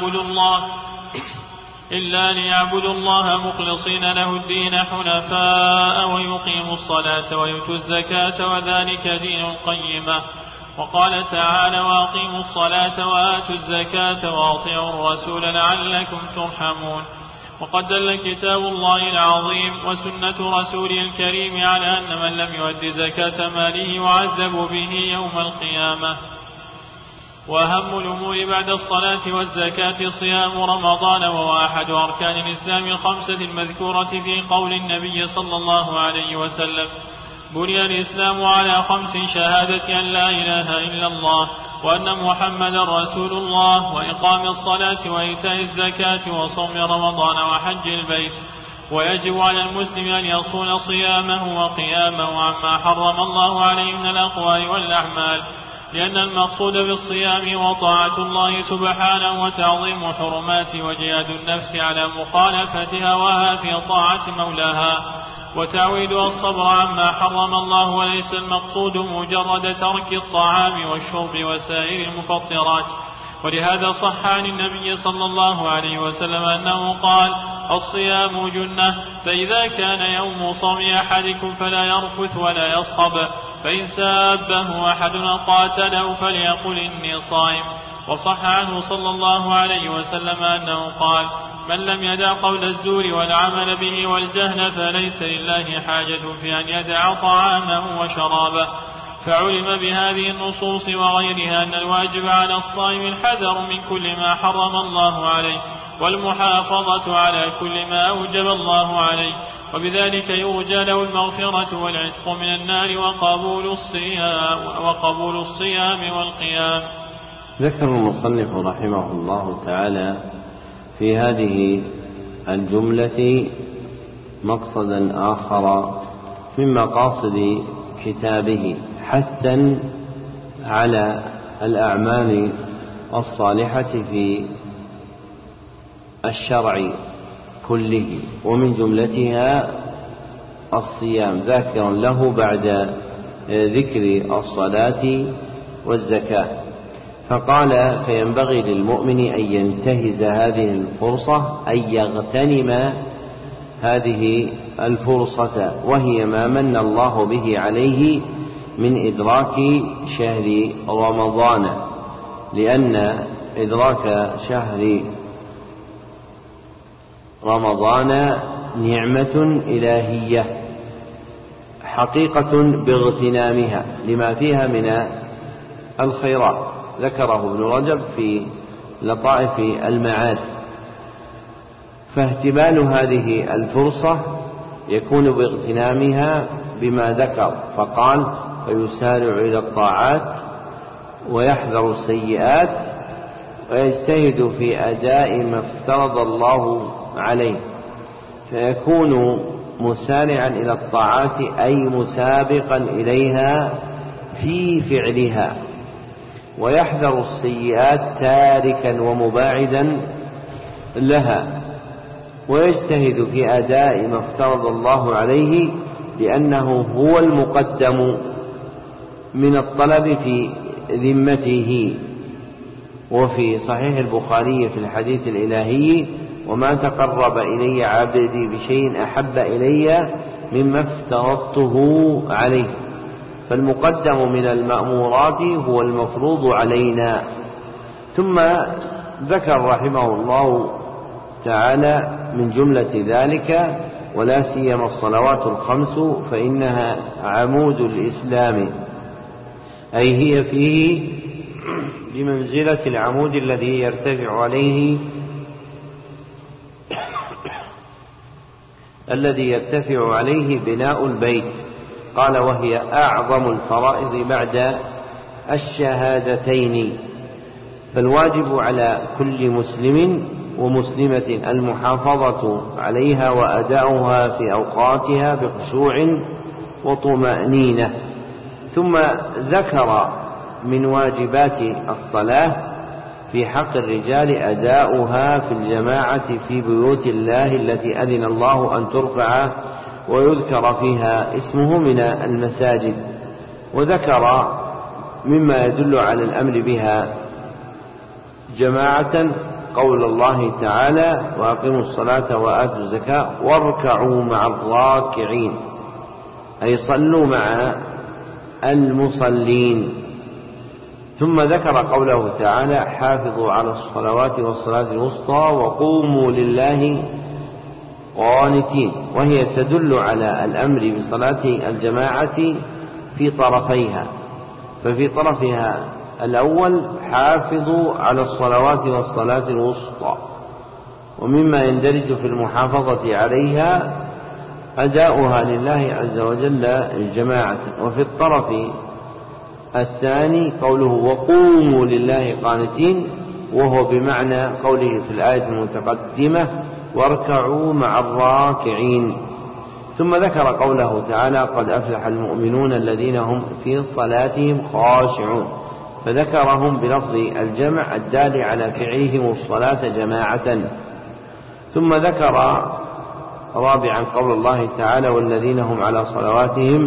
ليعبدوا الله مخلصين له الدين حنفاء ويقيموا الصلاة ويؤتوا الزكاة وذلك دين القيمة. وقال تعالى: وأقيموا الصلاة وآتوا الزكاة وأطيعوا الرسول لعلكم ترحمون. وقد دل كتاب الله العظيم وسنة رسوله الكريم على أن من لم يؤد زكاة ماله يعذب به يوم القيامة. وأهم الأمور بعد الصلاة والزكاة صيام رمضان، وهو أحد أركان الإسلام الخمسة المذكورة في قول النبي صلى الله عليه وسلم: بني الإسلام على 5: شهادة أن لا إله إلا الله وأن محمدا رسول الله، وإقام الصلاة وإيتاء الزكاة وصوم رمضان وحج البيت. ويجب على المسلم أن يصون صيامه وقيامه عما حرم الله عليه من الأقوال والأعمال، لأن المقصود بالصيام وطاعة الله سبحانه وتعظيم حرماته وجهاد النفس على مخالفة هواها في طاعة مولاها، وتعويدها الصبر عما حرم الله، وليس المقصود مجرد ترك الطعام والشرب وسائر المفطرات. ولهذا صح عن النبي صلى الله عليه وسلم أنه قال: الصيام جنة، فإذا كان يوم صوم أحدكم فلا يرفث ولا يصخب، فإن سابه أحد قاتله فليقل إني صائم. وصح عنه صلى الله عليه وسلم أنه قال: من لم يدع قول الزور والعمل به والجهل فليس لله حاجة في أن يدع طعامه وشرابه. فعلم بهذه النصوص وغيرها أن الواجب على الصائم الحذر من كل ما حرم الله عليه، والمحافظة على كل ما أوجب الله عليه، وبذلك يرجى له المغفرة والعتق من النار وقبول الصيام والقيام. ذكر المصنف رحمه الله تعالى في هذه الجملة مقصدا آخر من مقاصد كتابه، حثا على الأعمال الصالحة في الشرع كله، ومن جملتها الصيام، ذاكرا له بعد ذكر الصلاة والزكاة. فقال: فينبغي للمؤمن أن ينتهز هذه الفرصة، أن يغتنم هذه الفرصة، وهي ما من الله به عليه من إدراك شهر رمضان، لأن إدراك شهر رمضان نعمة إلهية حقيقة باغتنامها لما فيها من الخيرات، ذكره ابن رجب في لطائف المعارف. فاهتمال هذه الفرصة يكون باغتنامها بما ذكر، فقال: فيسارع إلى الطاعات ويحذر السيئات ويجتهد في أداء ما افترض الله عليه، فيكون مسارعا إلى الطاعات أي مسابقا إليها في فعلها، ويحذر السيئات تاركا ومباعدا لها، ويجتهد في أداء ما افترض الله عليه، لأنه هو المقدم من الطلب في ذمته. وفي صحيح البخاري في الحديث الإلهي: وما تقرب إلي عبدي بشيء أحب إلي مما افترضته عليه. فالمقدم من المأمورات هو المفروض علينا. ثم ذكر رحمه الله تعالى من جملة ذلك: ولا سيما الصلوات الخمس فإنها عمود الإسلام، أي هي فيه بمنزلة العمود الذي يرتفع عليه بناء البيت. قال: وهي أعظم الفرائض بعد الشهادتين. فالواجب على كل مسلم ومسلمة المحافظة عليها وأداؤها في أوقاتها بخشوع وطمأنينة. ثم ذكر من واجبات الصلاة في حق الرجال أداؤها في الجماعة في بيوت الله التي أذن الله أن ترفع ويذكر فيها اسمه من المساجد. وذكر مما يدل على الأمر بها جماعة قول الله تعالى: وأقيموا الصلاة وآتوا الزكاة واركعوا مع الراكعين، أي صلوا مع المصلين. ثم ذكر قوله تعالى: حافظوا على الصلوات والصلاة الوسطى وقوموا لله قانتين، وهي تدل على الأمر بصلاة الجماعة في طرفيها. ففي طرفها الأول: حافظوا على الصلوات والصلاة الوسطى، ومما يندرج في المحافظة عليها أداؤها لله عز وجل جماعة. وفي الطرف الثاني قوله: وقوموا لله قانتين، وهو بمعنى قوله في الآية المتقدمة: واركعوا مع الراكعين. ثم ذكر قوله تعالى: قد أفلح المؤمنون الذين هم في صلاتهم خاشعون، فذكرهم بلفظ الجمع الدال على فعلهم الصلاة جماعة. ثم ذكر رابعا قول الله تعالى: والذين هم على صلواتهم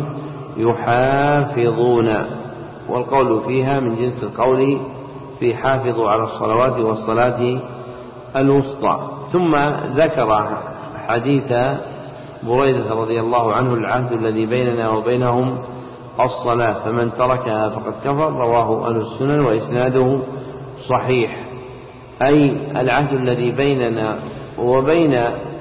يحافظون، والقول فيها من جنس القول في حافظوا على الصلوات والصلاة الوسطى. ثم ذكر حديث بريدة رضي الله عنه: العهد الذي بيننا وبينهم الصلاة، فمن تركها فقد كفر، رواه أهل السنن وإسناده صحيح. أي العهد الذي بيننا وبين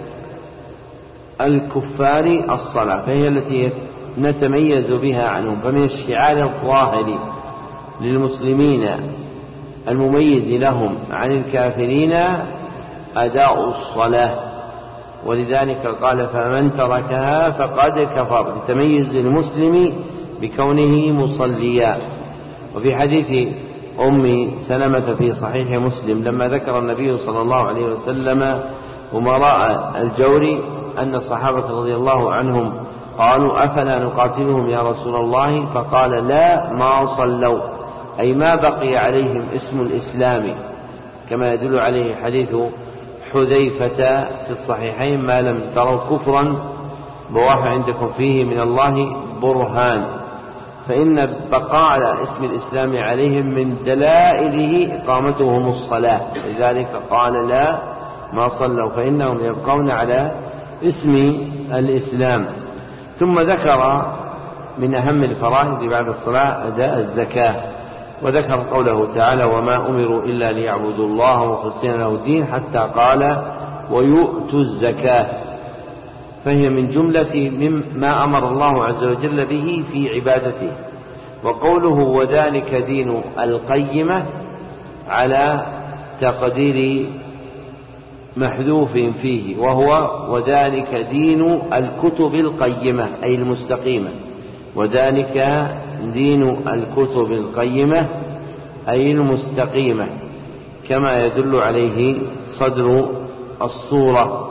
الكفار الصلاة، فهي التي نتميز بها عنهم. فمن الشعار الظاهر للمسلمين المميز لهم عن الكافرين أداء الصلاة، ولذلك قال: فمن تركها فقد كفر، لتميز المسلم بكونه مصليا. وفي حديث أم سلمة في صحيح مسلم لما ذكر النبي صلى الله عليه وسلم أمراء الجور أن الصحابة رضي الله عنهم قالوا: أفلا نقاتلهم يا رسول الله؟ فقال: لا، ما صلوا، أي ما بقي عليهم اسم الإسلام، كما يدل عليه حديث حذيفة في الصحيحين: ما لم تروا كفرا بواح عندكم فيه من الله برهان، فإن بقاء على اسم الإسلام عليهم من دلائله إقامتهم الصلاة، لذلك قال: لا ما صلوا فإنهم يبقون على اسم الإسلام. ثم ذكر من أهم الفرائض بعد الصلاة أداء الزكاة، وذكر قوله تعالى: وما أمروا إلا ليعبدوا الله مخلصين له الدين، حتى قال: ويؤتوا الزكاة، فهي من جملة مما أمر الله عز وجل به في عبادته. وقوله: وذلك دين القيمة على تقدير محذوف فيه، وهو: وذلك دين الكتب القيمة أي المستقيمة، وذلك دين الكتب القيمة أي المستقيمة، كما يدل عليه صدر الصورة.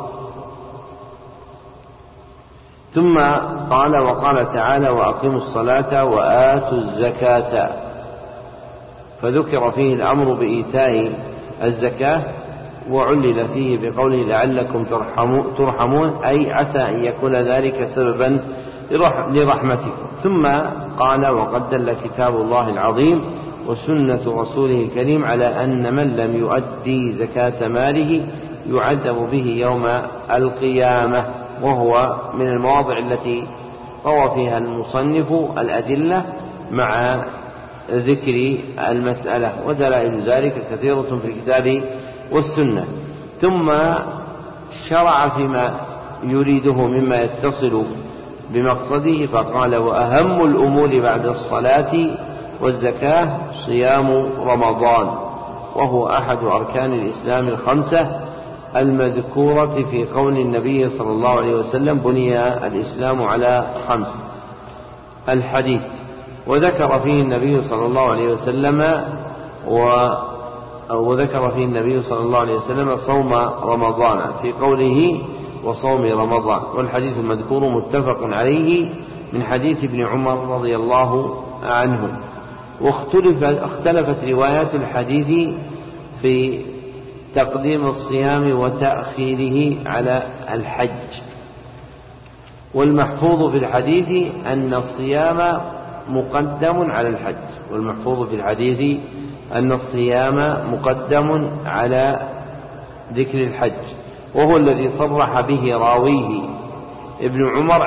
ثم قال: وقال تعالى: وأقيموا الصلاة وآتوا الزكاة، فذكر فيه الأمر بإيتاء الزكاة، وعلل فيه بقوله: لعلكم ترحمون، أي عسى أن يكون ذلك سببا لرحمتكم. ثم قال: وقد دل كتاب الله العظيم وسنة رسوله الكريم على أن من لم يؤدي زكاة ماله يعذب به يوم القيامة، وهو من المواضع التي روى فيها المصنف الأدلة مع ذكر المسألة، ودلائل ذلك كثيرة في الكتاب والسنة. ثم شرع فيما يريده مما يتصل بمقصده، فقال: وأهم الأمور بعد الصلاة والزكاة صيام رمضان، وهو أحد أركان الإسلام الخمسة المذكورة في قول النبي صلى الله عليه وسلم: بني الإسلام على خمس، الحديث. وذكر فيه النبي صلى الله عليه وسلم صوم رمضان في قوله: وصوم رمضان. والحديث المذكور متفق عليه من حديث ابن عمر رضي الله عنه. واختلفت روايات الحديث في تقديم الصيام وتأخيره على الحج، والمحفوظ في الحديث أن الصيام مقدم على الحج، على ذكر الحج، وهو الذي صرح به راويه ابن عمر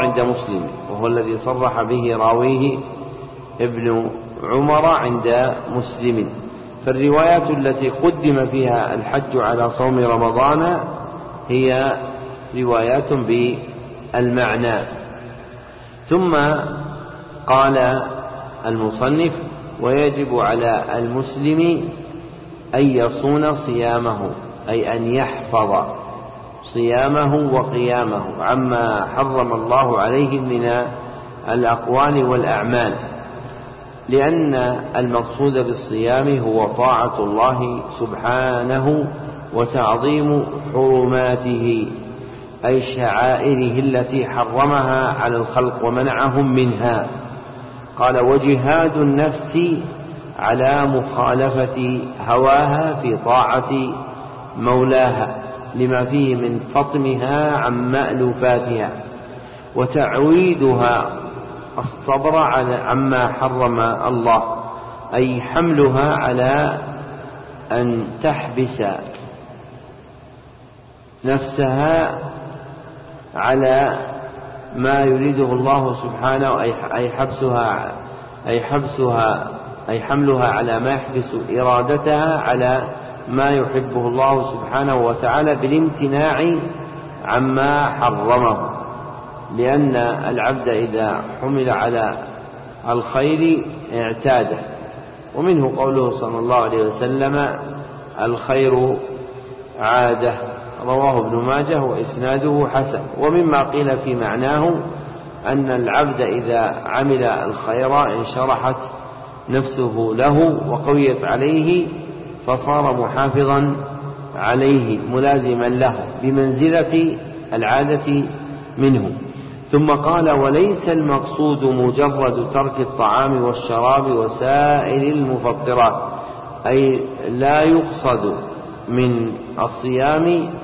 عند مسلم. فالروايات التي قدم فيها الحج على صوم رمضان هي روايات بالمعنى. ثم قال المصنف: ويجب على المسلم أن يصون صيامه، أي أن يحفظ صيامه وقيامه عما حرم الله عليه من الأقوال والأعمال، لأن المقصود بالصيام هو طاعة الله سبحانه وتعظيم حرماته، أي شعائره التي حرمها على الخلق ومنعهم منها. قال: وجهاد النفس على مخالفة هواها في طاعة مولاها لما فيه من فطمها عن مألوفاتها، وتعويدها الصبر عما حرم الله، أي حملها على أن تحبس نفسها على ما يريده الله سبحانه، أي حملها على ما يحبس إرادتها على ما يحبه الله سبحانه وتعالى بالامتناع عما حرمه، لأن العبد إذا حمل على الخير اعتاده. ومنه قوله صلى الله عليه وسلم: الخير عادة، رواه ابن ماجه وإسناده حسن. ومما قيل في معناه أن العبد إذا عمل الخير انشرحت نفسه له وقويت عليه، فصار محافظا عليه ملازما له بمنزلة العادة منه. ثم قال: وليس المقصود مجرد ترك الطعام والشراب وسائر المفطرات، أي لا يقصد من الصيام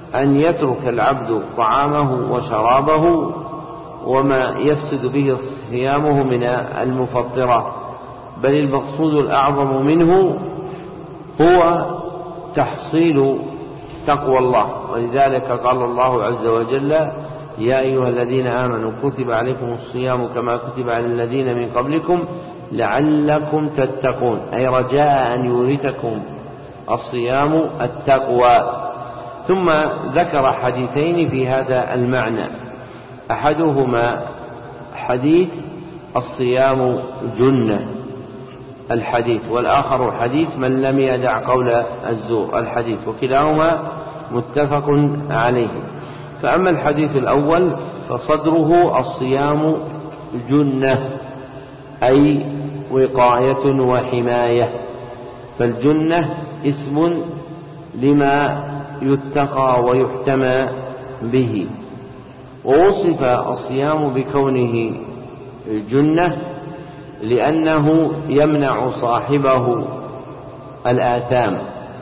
أن يترك العبد طعامه وشرابه وما يفسد به صيامه من المفطرات، بل المقصود الأعظم منه هو تحصيل تقوى الله. ولذلك قال الله عز وجل: يا أيها الذين آمنوا كتب عليكم الصيام كما كتب على الذين من قبلكم لعلكم تتقون، أي رجاء أن يورثكم الصيام التقوى. ثم ذكر حديثين في هذا المعنى، أحدهما حديث الصيام جنة الحديث، والآخر حديث من لم يدع قول الزور الحديث، وكلاهما متفق عليه. فأما الحديث الأول فصدره: الصيام جنة، أي وقاية وحماية. فالجنة اسم لما يتقى ويحتمى به. ووصف الصيام بكونه جنة لأنه يمنع صاحبه الآثام،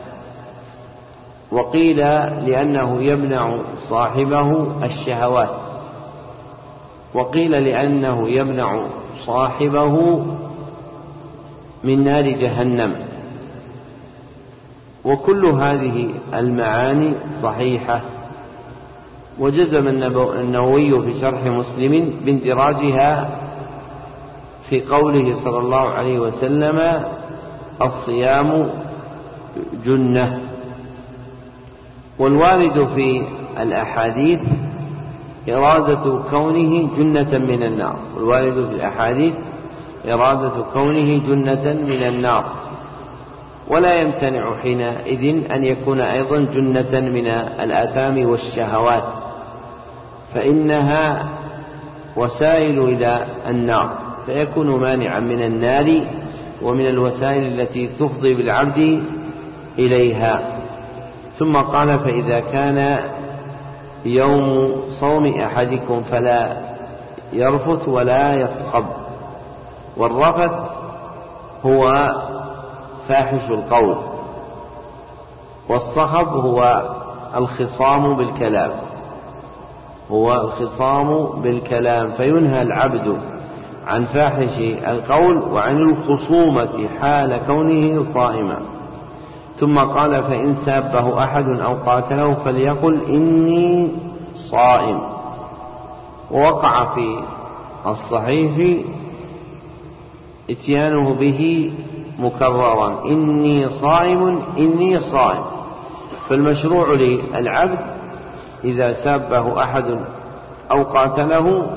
وقيل لأنه يمنع صاحبه الشهوات، وقيل لأنه يمنع صاحبه من نار جهنم. وكل هذه المعاني صحيحة، وجزم النووي في شرح مسلم باندراجها في قوله صلى الله عليه وسلم: الصيام جنة. والوارد في الأحاديث إرادة كونه جنة من النار، والوارد في الأحاديث إرادة كونه جنة من النار، ولا يمتنع حينئذ أن يكون أيضا جنة من الآثام والشهوات، فإنها وسائل إلى النار، فيكون مانعا من النار ومن الوسائل التي تفضي بالعبد إليها. ثم قال: فإذا كان يوم صوم أحدكم فلا يرفث ولا يصخب. والرفث هو فاحش القول، والصخب هو الخصام بالكلام، فينهى العبد عن فاحش القول وعن الخصومة حال كونه صائما. ثم قال: فإن سابه أحد أو قاتله فليقل إني صائم. ووقع في الصحيح اتيانه به مكررا: إني صائم إني صائم. فالمشروع للعبد إذا سابه أحد أو قاتله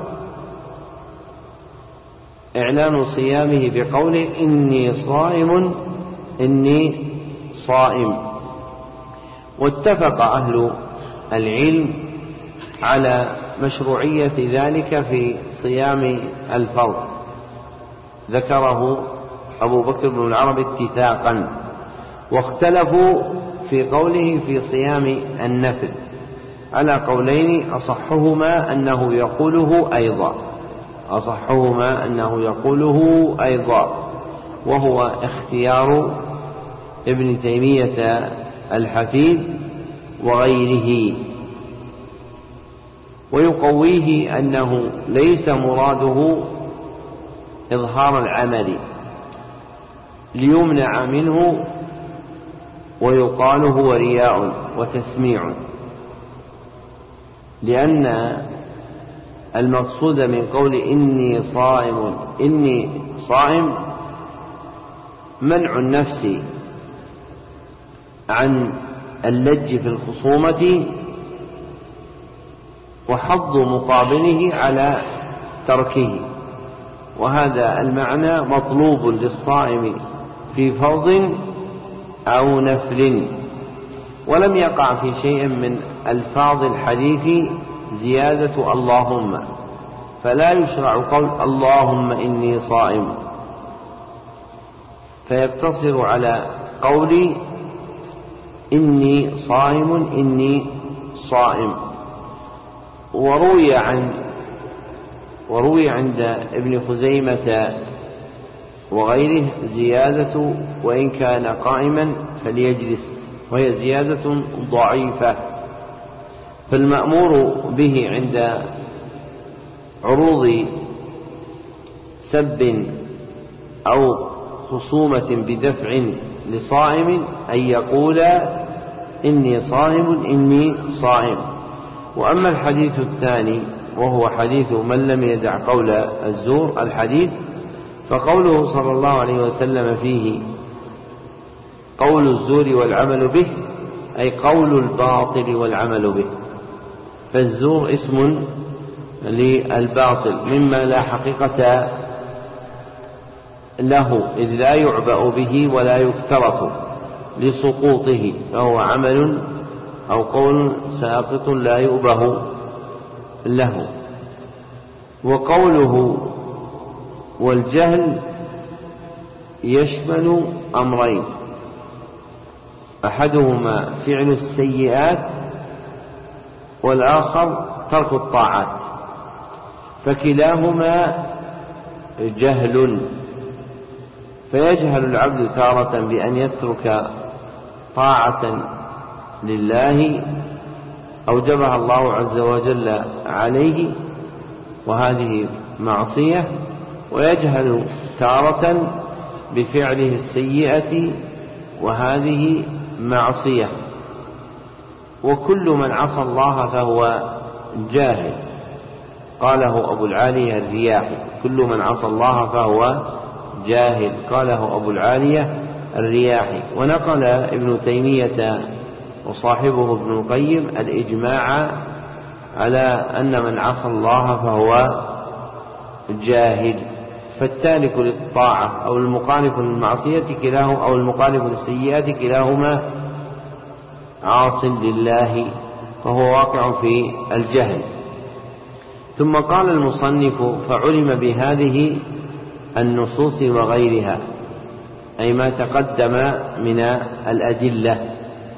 إعلان صيامه بقوله إني صائم إني صائم. واتفق أهل العلم على مشروعية ذلك في صيام الفرض، ذكره أبو بكر بن العربي اتفاقا، واختلفوا في قوله في صيام النفل على قولين، أصحهما أنه يقوله أيضا، وهو اختيار ابن تيمية الحفيد وغيره. ويقويه أنه ليس مراده إظهار العمل ليمنع منه، ويقال هو رياء وتسميع، لأن المقصود من قول إني صائم منع النفس عن اللج في الخصومة، وحض مقابله على تركه. وهذا المعنى مطلوب للصائم في فرض أو نفل. ولم يقع في شيء من ألفاظ الحديث زيادة اللهم، فلا يشرع قول اللهم إني صائم، فيقتصر على قول إني صائم. وروي عند ابن خزيمة وغيره زيادة وإن كان قائما فليجلس، وهي زيادة ضعيفة. فالمأمور به عند عروض سب أو خصومة بدفع لصائم أن يقول إني صائم إني صائم. وأما الحديث الثاني وهو حديث من لم يدع قول الزور الحديث، فقوله صلى الله عليه وسلم فيه قول الزور والعمل به، أي قول الباطل والعمل به، فالزور اسم للباطل مما لا حقيقة له، إذ لا يعبأ به ولا يكترث لسقوطه، فهو عمل أو قول ساقط لا يؤبه له. وقوله والجهل يشمل أمرين، أحدهما فعل السيئات والآخر ترك الطاعات، فكلاهما جهل، فيجهل العبد تارة بأن يترك طاعة لله أوجبها الله عز وجل عليه وهذه معصية، ويجهل تارة بفعله السيئة وهذه معصية. وكل من عصى الله فهو جاهل، قاله أبو العالية الرياحي، كل من عصى الله فهو جاهل، قاله أبو العالية الرياحي. ونقل ابن تيمية وصاحبه ابن القيم الإجماع على أن من عصى الله فهو جاهل، فالتارك للطاعة أو المخالف للمعصية كلاهما أو المخالف للسيئات كلاهما عاص لله، فهو واقع في الجهل. ثم قال المصنف فعلم بهذه النصوص وغيرها، أي ما تقدم من الأدلة.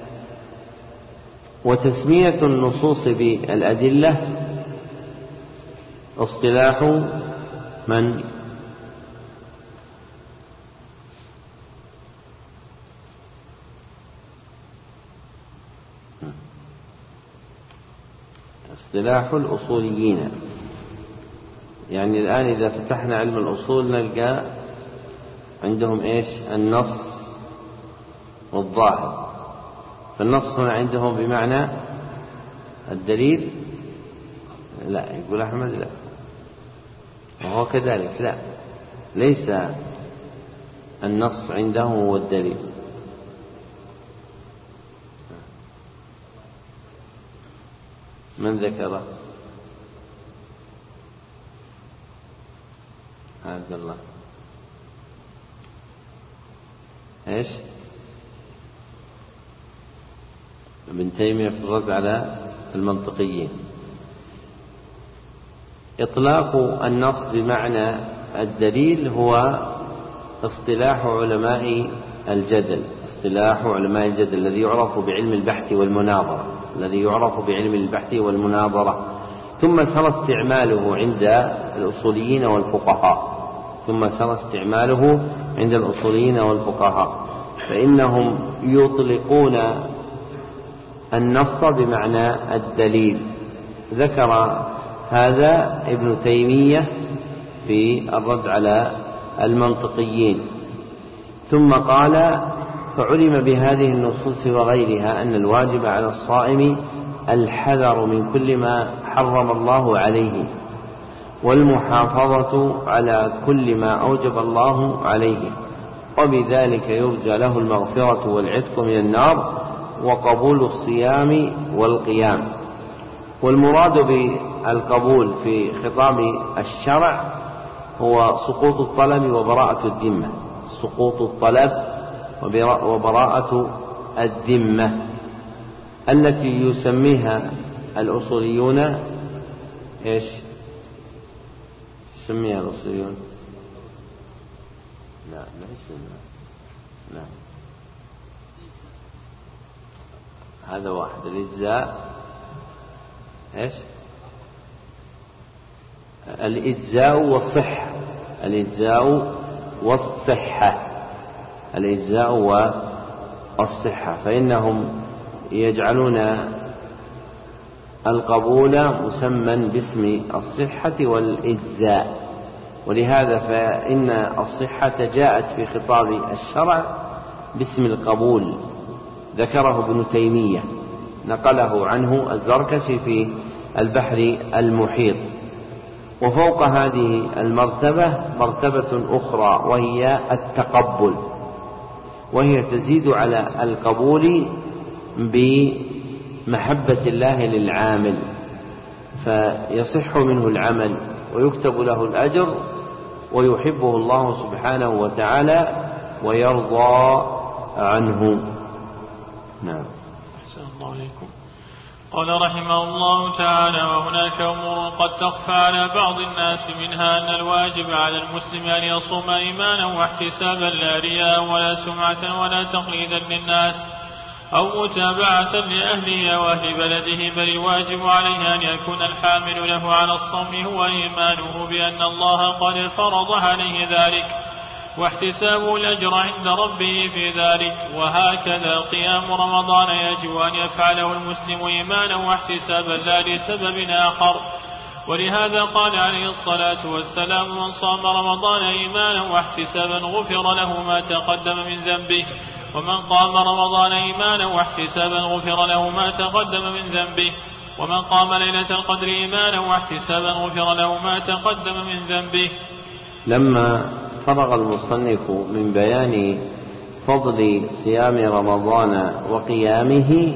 وتسمية النصوص بالأدلة اصطلاح من؟ اصطلاح الأصوليين. يعني الآن إذا فتحنا علم الأصول نلقى عندهم إيش؟ النص والظاهر. فالنص هنا عندهم بمعنى الدليل؟ لا، يقول أحمد لا، وهو كذلك لا، ليس النص عندهم هو الدليل. من ذكره؟ عبد الله. ايش؟ ابن تيمية في الرد على المنطقيين. إطلاق النص بمعنى الدليل هو اصطلاح علماء الجدل، اصطلاح علماء الجدل الذي يعرف بعلم البحث والمناظرة، الذي يعرف بعلم البحث والمناظرة. ثم سر استعماله عند الأصوليين والفقهاء، ثم سر استعماله عند الأصوليين والفقهاء، فإنهم يطلقون النص بمعنى الدليل. ذكر هذا ابن تيمية في الرد على المنطقيين. ثم قال فعلم بهذه النصوص وغيرها أن الواجب على الصائم الحذر من كل ما حرم الله عليه، والمحافظة على كل ما أوجب الله عليه، وبذلك يرجى له المغفرة والعتق من النار وقبول الصيام والقيام. والمراد بالقبول في خطاب الشرع هو سقوط الطلب وبراءة الذمة، سقوط الطلب وبراءة الذمة التي يسميها الأصوليون إيش؟ يسميها الأصوليون؟ لا لا، هذا واحد. الإجزاء إيش؟ الإجزاء والصحة، الإجزاء والصحة، الإجزاء والصحة. فإنهم يجعلون القبول مسمى باسم الصحة والإجزاء، ولهذا فإن الصحة جاءت في خطاب الشرع باسم القبول، ذكره ابن تيمية، نقله عنه الزركشي في البحر المحيط. وفوق هذه المرتبة مرتبة أخرى وهي التقبل، وهي تزيد على القبول بمحبة الله للعامل، فيصح منه العمل ويكتب له الأجر ويحبه الله سبحانه وتعالى ويرضى عنه. نعم. أحسن الله عليكم. قال رحمه الله تعالى: وهناك أمور قد تخفى على بعض الناس، منها أن الواجب على المسلم أن يصوم إيمانا واحتسابا لا رياء ولا سمعة ولا تقليدا للناس أو متابعة لأهله أو أهل بلده، بل الواجب عليه أن يكون الحامل له على الصوم هو إيمانه بأن الله قد فرض عليه ذلك واحتسابه الأجر عند ربه في ذلك. وهكذا قيام رمضان يجب أن يفعله المسلم إيمانا واحتسابا لا لسبب آخر. ولهذا قال عليه الصلاة والسلام: من صام رمضان إيمانا واحتسابا غفر له ما تقدم من ذنبه، ومن قام رمضان إيمانا واحتسابا غفر له ما تقدم من ذنبه، ومن قام ليلة القدر إيمانا واحتسابا غفر له ما تقدم من ذنبه. لما فرغ المصنف من بيان فضل صيام رمضان وقيامه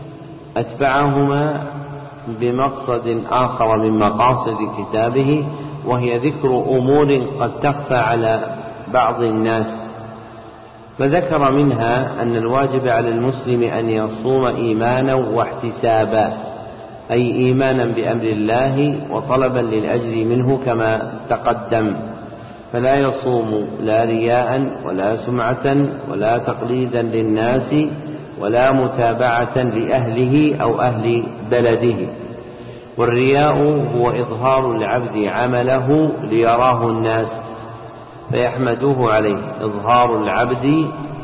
أتبعهما بمقصد آخر من مقاصد كتابه، وهي ذكر أمور قد تخفى على بعض الناس. فذكر منها أن الواجب على المسلم أن يصوم إيمانا واحتسابا، أي إيمانا بأمر الله وطلبا للأجر منه كما تقدم، فلا يصوم لا رياء ولا سمعة ولا تقليدا للناس ولا متابعة لأهله أو أهل بلده. والرياء هو إظهار العبد عمله ليراه الناس فيحمدوه عليه، إظهار العبد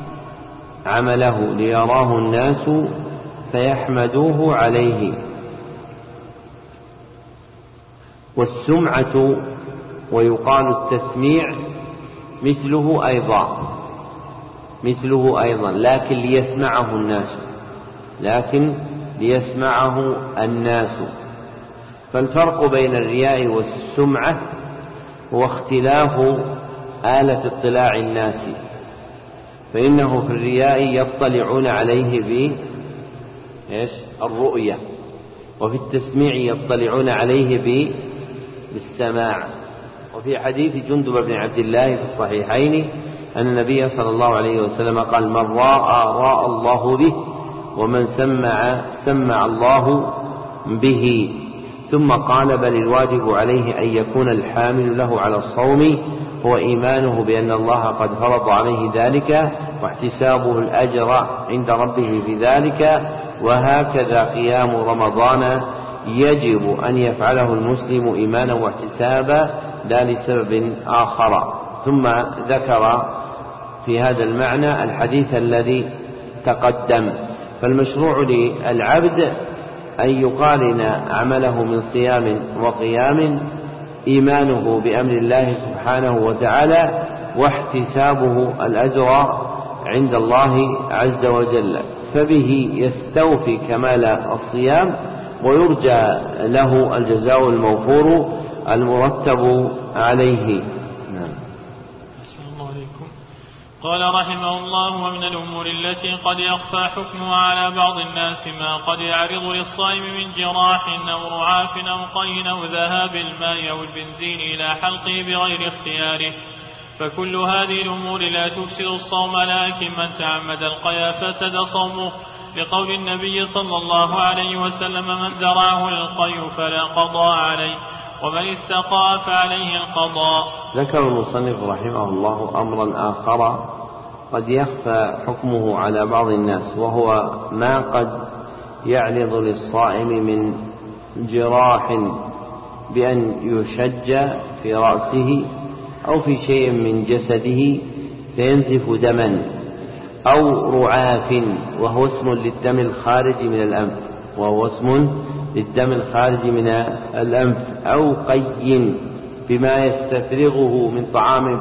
عمله ليراه الناس فيحمدوه عليه. والسمعة ويقال التسميع مثله أيضا لكن ليسمعه الناس. فالفرق بين الرياء والسمعة هو اختلاف آلة اطلاع الناس، فإنه في الرياء يطلعون عليه بالرؤية، وفي التسميع يطلعون عليه بالسماع. وفي حديث جندب بن عبد الله في الصحيحين أن النبي صلى الله عليه وسلم قال: من راى الله به، ومن سمع الله به. ثم قال: بل الواجب عليه أن يكون الحامل له على الصوم هو إيمانه بأن الله قد فرض عليه ذلك واحتسابه الأجر عند ربه في ذلك. وهكذا قيام رمضان يجب أن يفعله المسلم إيمانا واحتسابا لا لسبب آخر. ثم ذكر في هذا المعنى الحديث الذي تقدم. فالمشروع للعبد أن يقارن عمله من صيام وقيام إيمانه بأمر الله سبحانه وتعالى واحتسابه الأجر عند الله عز وجل، فبه يستوفي كمال الصيام ويرجى له الجزاء الموفور المرتب عليه. قال رحمه الله: ومن الأمور التي قد يخفى حكمها على بعض الناس ما قد يعرض للصائم من جراح أو رعاف أو قين أو ذهاب الماء أو البنزين إلى حلقه بغير اختياره، فكل هذه الأمور لا تفسد الصوم، لكن من تعمد القيا فسد صومه، لقول النبي صلى الله عليه وسلم: من ذرعه القي فلا قضاء عليه، ومن استقى فعليه القضاء. ذكر المصنف رحمه الله أمرا آخر قد يخفى حكمه على بعض الناس، وهو ما قد يعرض للصائم من جراح بأن يشج في رأسه أو في شيء من جسده فينزف دما، أو رعاف وهو اسم للدم الخارج من الأنف، وهو اسم للدم الخارج من الأنف، أو قي بما يستفرغه من طعام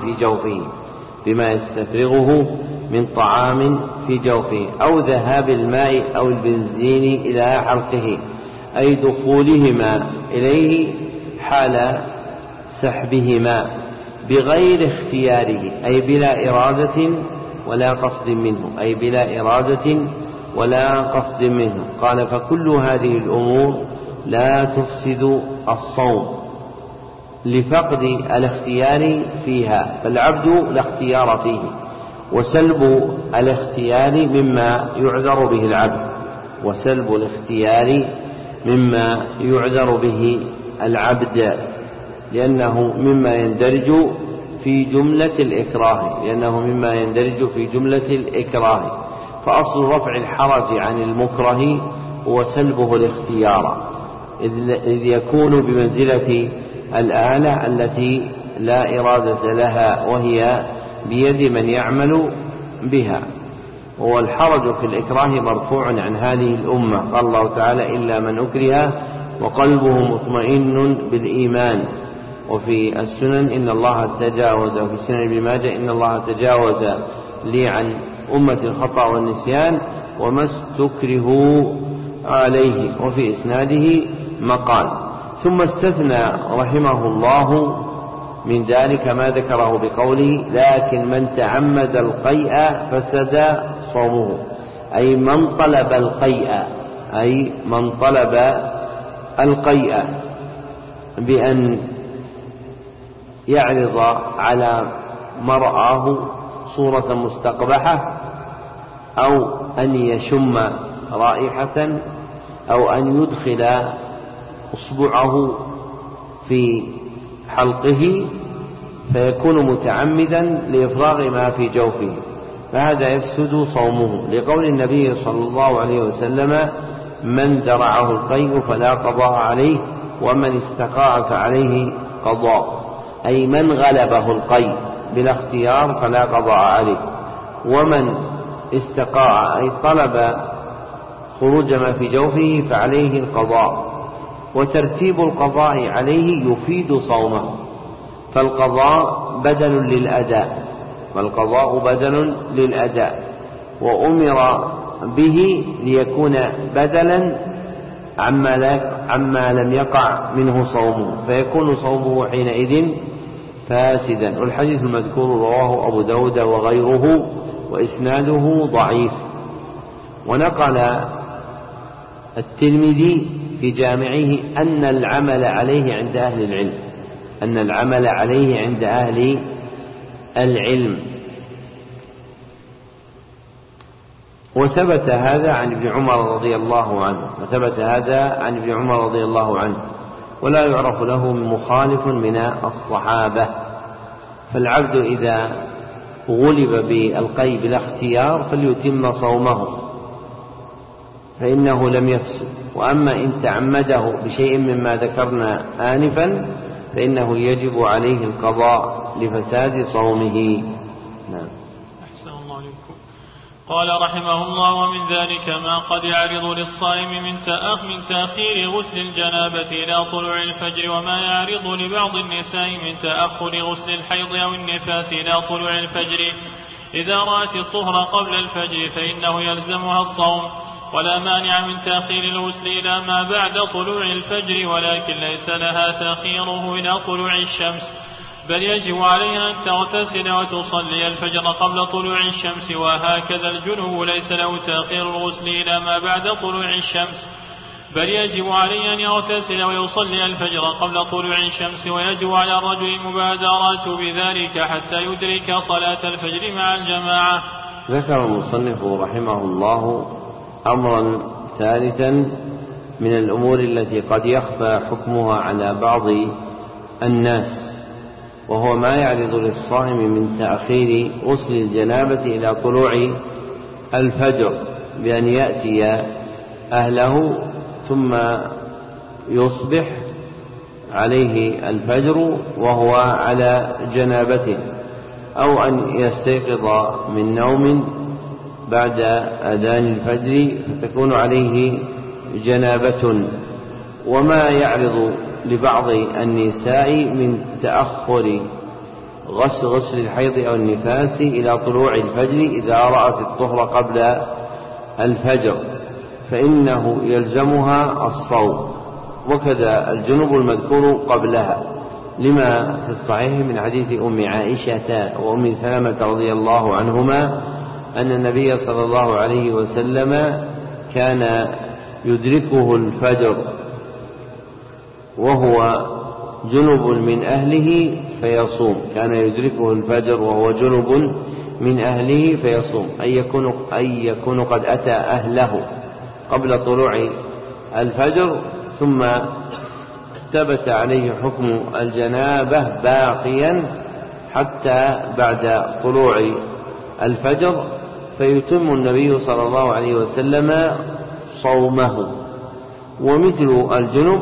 في جوفه، أو ذهاب الماء أو البنزين إلى حلقه، أي دخولهما إليه حال سحبهما بغير اختياره، أي بلا إرادة ولا قصد منه. قال: فكل هذه الأمور لا تفسد الصوم لفقد الاختيار فيها، فالعبد لا اختيار فيه، وسلب الاختيار مما يعذر به العبد لأنه مما يندرج في جملة الإكراه، فأصل رفع الحرج عن المكره هو سلبه الاختيار، إذ يكون بمنزلة الآلة التي لا إرادة لها وهي بيد من يعمل بها. والحرج في الإكراه مرفوع عن هذه الأمة. قال الله تعالى: إلا من أكره وقلبه مطمئن بالإيمان. وفي السنن إن الله تجاوز، وفي سنن ابن ماجه إن الله تجاوز لي عن أمة الخطأ والنسيان وما استكرهوا عليه. وفي إسناده مقال. ثم استثنى رحمه الله من ذلك ما ذكره بقوله: لكن من تعمد القيء فسد صومه، أي من طلب القيء بأن يعرض على مرآه صورة مستقبحة، أو أن يشم رائحة، أو أن يدخل أصبعه في حلقه فيكون متعمدا لإفراغ ما في جوفه، فهذا يفسد صومه، لقول النبي صلى الله عليه وسلم: من درعه القيء فلا قضاء عليه، ومن استقاع فعليه قضاء، أي من غلبه القيء بلا اختيار فلا قضاء عليه، ومن استقاع أي طلب خروج ما في جوفه فعليه القضاء. وترتيب القضاء عليه يفيد صومه، فالقضاء بدل للأداء، وأمر به ليكون بدلا عما لم يقع منه صومه، فيكون صومه حينئذ فاسدا. والحديث المذكور رواه أبو داود وغيره، وإسناده ضعيف. ونقل الترمذي في جامعه أن العمل عليه عند أهل العلم، وثبت هذا عن ابن عمر رضي الله عنه، ولا يعرف له مخالف من الصحابة. فالعبد إذا غلب بالقيء بلا اختيار فليتم صومه، فإنه لم يفسد. وأما إن تعمده بشيء مما ذكرنا آنفا فإنه يجب عليه القضاء لفساد صومه. نعم. أحسن الله عليكم. قال رحمه الله: ومن ذلك ما قد يعرض للصائم من تأخير غسل الجنابة إلى طلوع الفجر، وما يعرض لبعض النساء من تأخر غسل الحيض أو النفاس إلى طلوع الفجر. إذا رأت الطهر قبل الفجر فإنه يلزمها الصوم، ولا مانع من تأخير الغسل إلى ما بعد طلوع الفجر، ولكن ليس لها تأخيره إلى طلوع الشمس، بل يجب عليها أن تغتسل وتصلي الفجر قبل طلوع الشمس. وهكذا الجنوب ليس له تأخير الغسل إلى ما بعد طلوع الشمس، بل يجب عليه أن يغتسل ويصلي الفجر قبل طلوع الشمس. ويجب على الرجل المبادرة بذلك حتى يدرك صلاة الفجر مع الجماعة. ذكر المصنف رحمه الله أمرا ثالثا من الأمور التي قد يخفى حكمها على بعض الناس، وهو ما يعرض للصائم من تأخير غسل الجنابة إلى طلوع الفجر، بأن يأتي أهله ثم يصبح عليه الفجر وهو على جنابته، أو أن يستيقظ من نوم بعد أذان الفجر فتكون عليه جنابة، وما يعرض لبعض النساء من تأخر غسل الحيض أو النفاس إلى طلوع الفجر إذا رأت الطهر قبل الفجر فإنه يلزمها الصوم، وكذا الجنب المذكور قبلها، لما في الصحيح من حديث أم عائشة وأم سلمة رضي الله عنهما أن النبي صلى الله عليه وسلم كان يدركه الفجر وهو جنب من أهله فيصوم، كان يدركه الفجر وهو جنب من أهله فيصوم، أي يكون قد أتى أهله قبل طلوع الفجر ثم ثبت عليه حكم الجنابة باقيا حتى بعد طلوع الفجر، فيتم النبي صلى الله عليه وسلم صومه. ومثل الجنب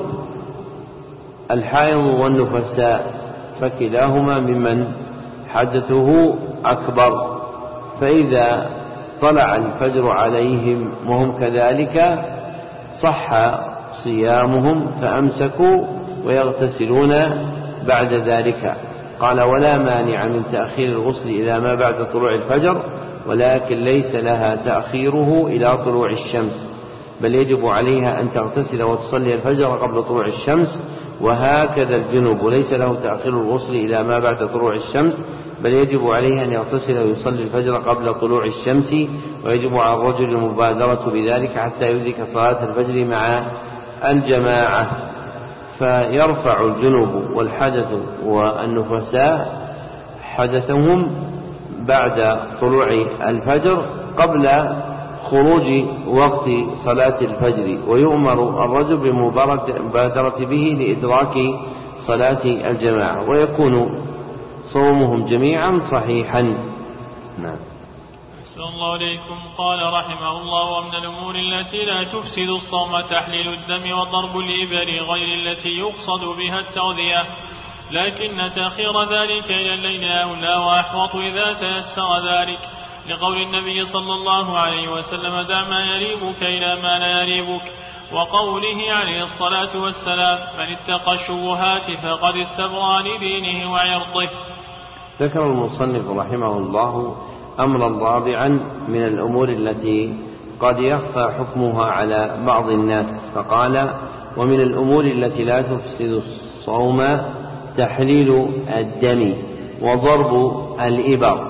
الحائض والنفساء، فكلاهما ممن حدثه أكبر، فإذا طلع الفجر عليهم وهم كذلك صح صيامهم فأمسكوا ويغتسلون بعد ذلك. قال: ولا مانع من تأخير الغسل إلى ما بعد طلوع الفجر، ولكن ليس لها تأخيره إلى طلوع الشمس، بل يجب عليها أن تغتسل وتصلي الفجر قبل طلوع الشمس. وهكذا الجنب ليس له تأخير الغسل إلى ما بعد طلوع الشمس، بل يجب عليه أن يغتسل ويصلي الفجر قبل طلوع الشمس، ويجب على الرجل المبادرة بذلك حتى يدرك صلاة الفجر مع الجماعة. فيرفع الجنب والحدث والنفساء حدثهم بعد طلوع الفجر قبل خروج وقت صلاة الفجر، ويؤمر الرجل بالمبادرة به لإدراك صلاة الجماعة، ويكون صومهم جميعا صحيحا. نعم. أحسن الله إليكم. قال رحمه الله: ومن الأمور التي لا تفسد الصوم تحليل الدم وضرب الإبر غير التي يقصد بها التغذية، لكن تأخير ذلك إلى الليل أولى وأحوط إذا تيسر ذلك، لقول النبي صلى الله عليه وسلم: دع ما يريبك إلى ما لا يريبك، وقوله عليه الصلاة والسلام: من اتقى الشبهات فقد استبرأ لدينه وعرضه. ذكر المصنف رحمه الله أمرا رابعا من الأمور التي قد يخفى حكمها على بعض الناس، فقال: ومن الأمور التي لا تفسد الصوم تحليل الدم وضرب الإبر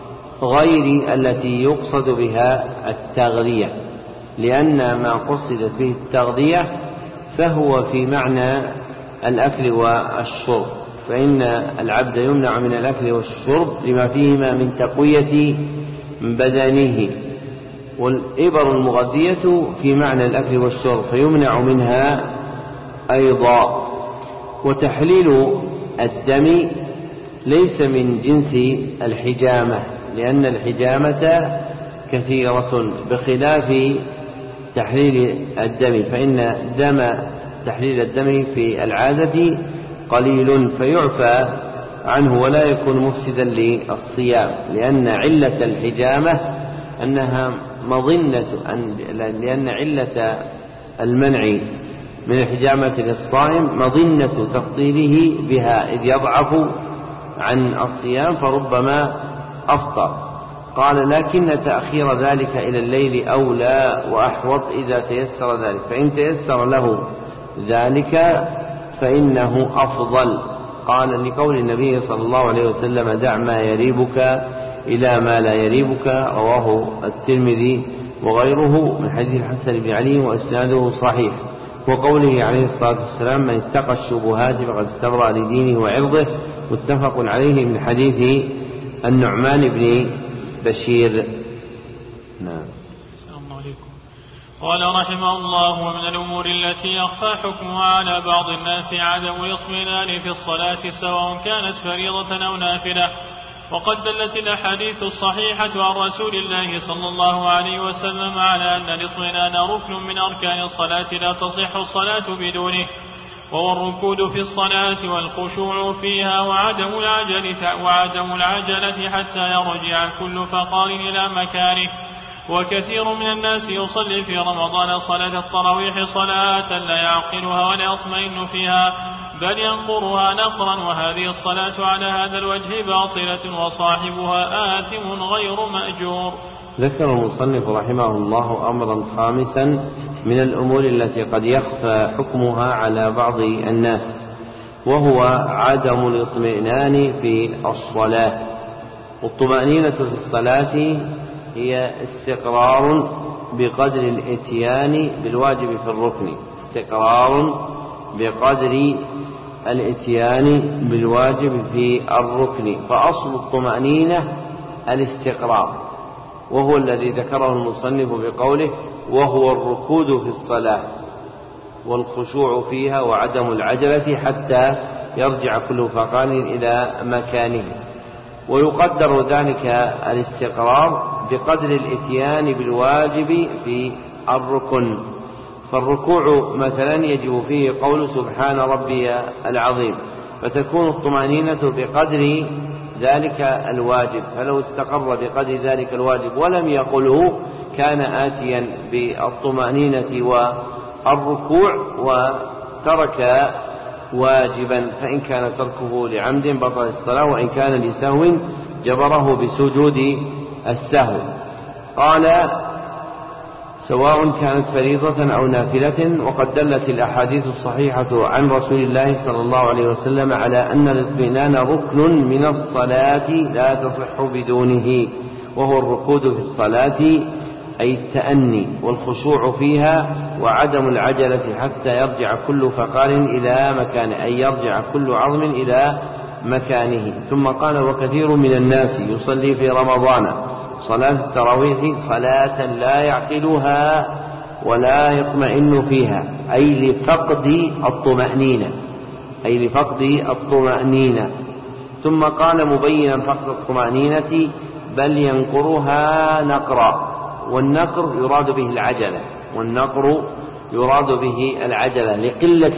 غير التي يقصد بها التغذية، لأن ما قصدت به التغذية فهو في معنى الأكل والشرب، فإن العبد يمنع من الأكل والشرب لما فيهما من تقوية بدنه، والإبر المغذية في معنى الأكل والشرب فيمنع منها أيضا. وتحليل الدم ليس من جنس الحجامة، لأن الحجامة كثيرة بخلاف تحليل الدم، فإن تحليل الدم في العادة قليل فيعفى عنه ولا يكون مفسدا للصيام، لأن علة الحجامة أنها لأن علة المنع من الحجامة للصائم مظنة تفضيله بها، إذ يضعف عن الصيام فربما أفطر. قال: لكن تأخير ذلك إلى الليل أولى وأحوط إذا تيسر ذلك، فإن تيسر له ذلك فإنه أفضل. قال: لقول النبي صلى الله عليه وسلم: دع ما يريبك إلى ما لا يريبك، رواه الترمذي وغيره من حديث الحسن بن علي وإسناده صحيح. وقوله عليه الصلاة والسلام: من اتقى الشبهات فقد استبرأ لدينه وعرضه، متفق عليه من حديث النعمان بن بشير. نعم. قال رحمه الله: ومن الأمور التي يخفى حكمها على بعض الناس عدم الاطمئنان في الصلاة سواء كانت فريضة أو نافلة، وقد دلت الأحاديث الصحيحة عن رسول الله صلى الله عليه وسلم على أن الاطمئنان ركن من أركان الصلاة لا تصح الصلاة بدونه، وهو الركود في الصلاة والخشوع فيها وعدم العجلة حتى يرجع كل فقار إلى مكانه، وكثير من الناس يصلي في رمضان صلاة التراويح صلاة لا يعقلها ولا يطمئن فيها بل ينقرها نقرا، وهذه الصلاة على هذا الوجه باطلة وصاحبها آثم غير مأجور. ذكر المصنف رحمه الله أمرا خامسا من الأمور التي قد يخفى حكمها على بعض الناس، وهو عدم الاطمئنان في الصلاة. والطمأنينة في الصلاة هي استقرار بقدر الإتيان بالواجب في الركن، استقرار بقدر الإتيان بالواجب في الركن. فأصل الطمأنينة الاستقرار، وهو الذي ذكره المصنف بقوله وهو الركود في الصلاة والخشوع فيها وعدم العجلة حتى يرجع كل فقار إلى مكانه. ويقدر ذلك الاستقرار بقدر الإتيان بالواجب في الركن. فالركوع مثلا يجب فيه قول سبحان ربي العظيم، فتكون الطمأنينة بقدر ذلك الواجب، فلو استقر بقدر ذلك الواجب ولم يقله كان آتيا بالطمأنينة والركوع وترك واجبا، فإن كان تركه لعمد بطل الصلاة، وإن كان لسهو جبره بسجود السهو. قال سواء كانت فريضة أو نافلة. وقد دلت الأحاديث الصحيحة عن رسول الله صلى الله عليه وسلم على أن الاطمئنان ركن من الصلاة لا تصح بدونه، وهو الركود في الصلاة أي التأني والخشوع فيها وعدم العجلة حتى يرجع كل فقار إلى مكانه، أي يرجع كل عظم إلى مكانه. ثم قال وكثير من الناس يصلي في رمضان صلاة التراويح صلاة لا يعقلها ولا يطمئن فيها، أي لفقد الطمأنينة. ثم قال مبينا فقد الطمأنينة بل ينقرها نقرا. والنقر يراد به العجلة لقلة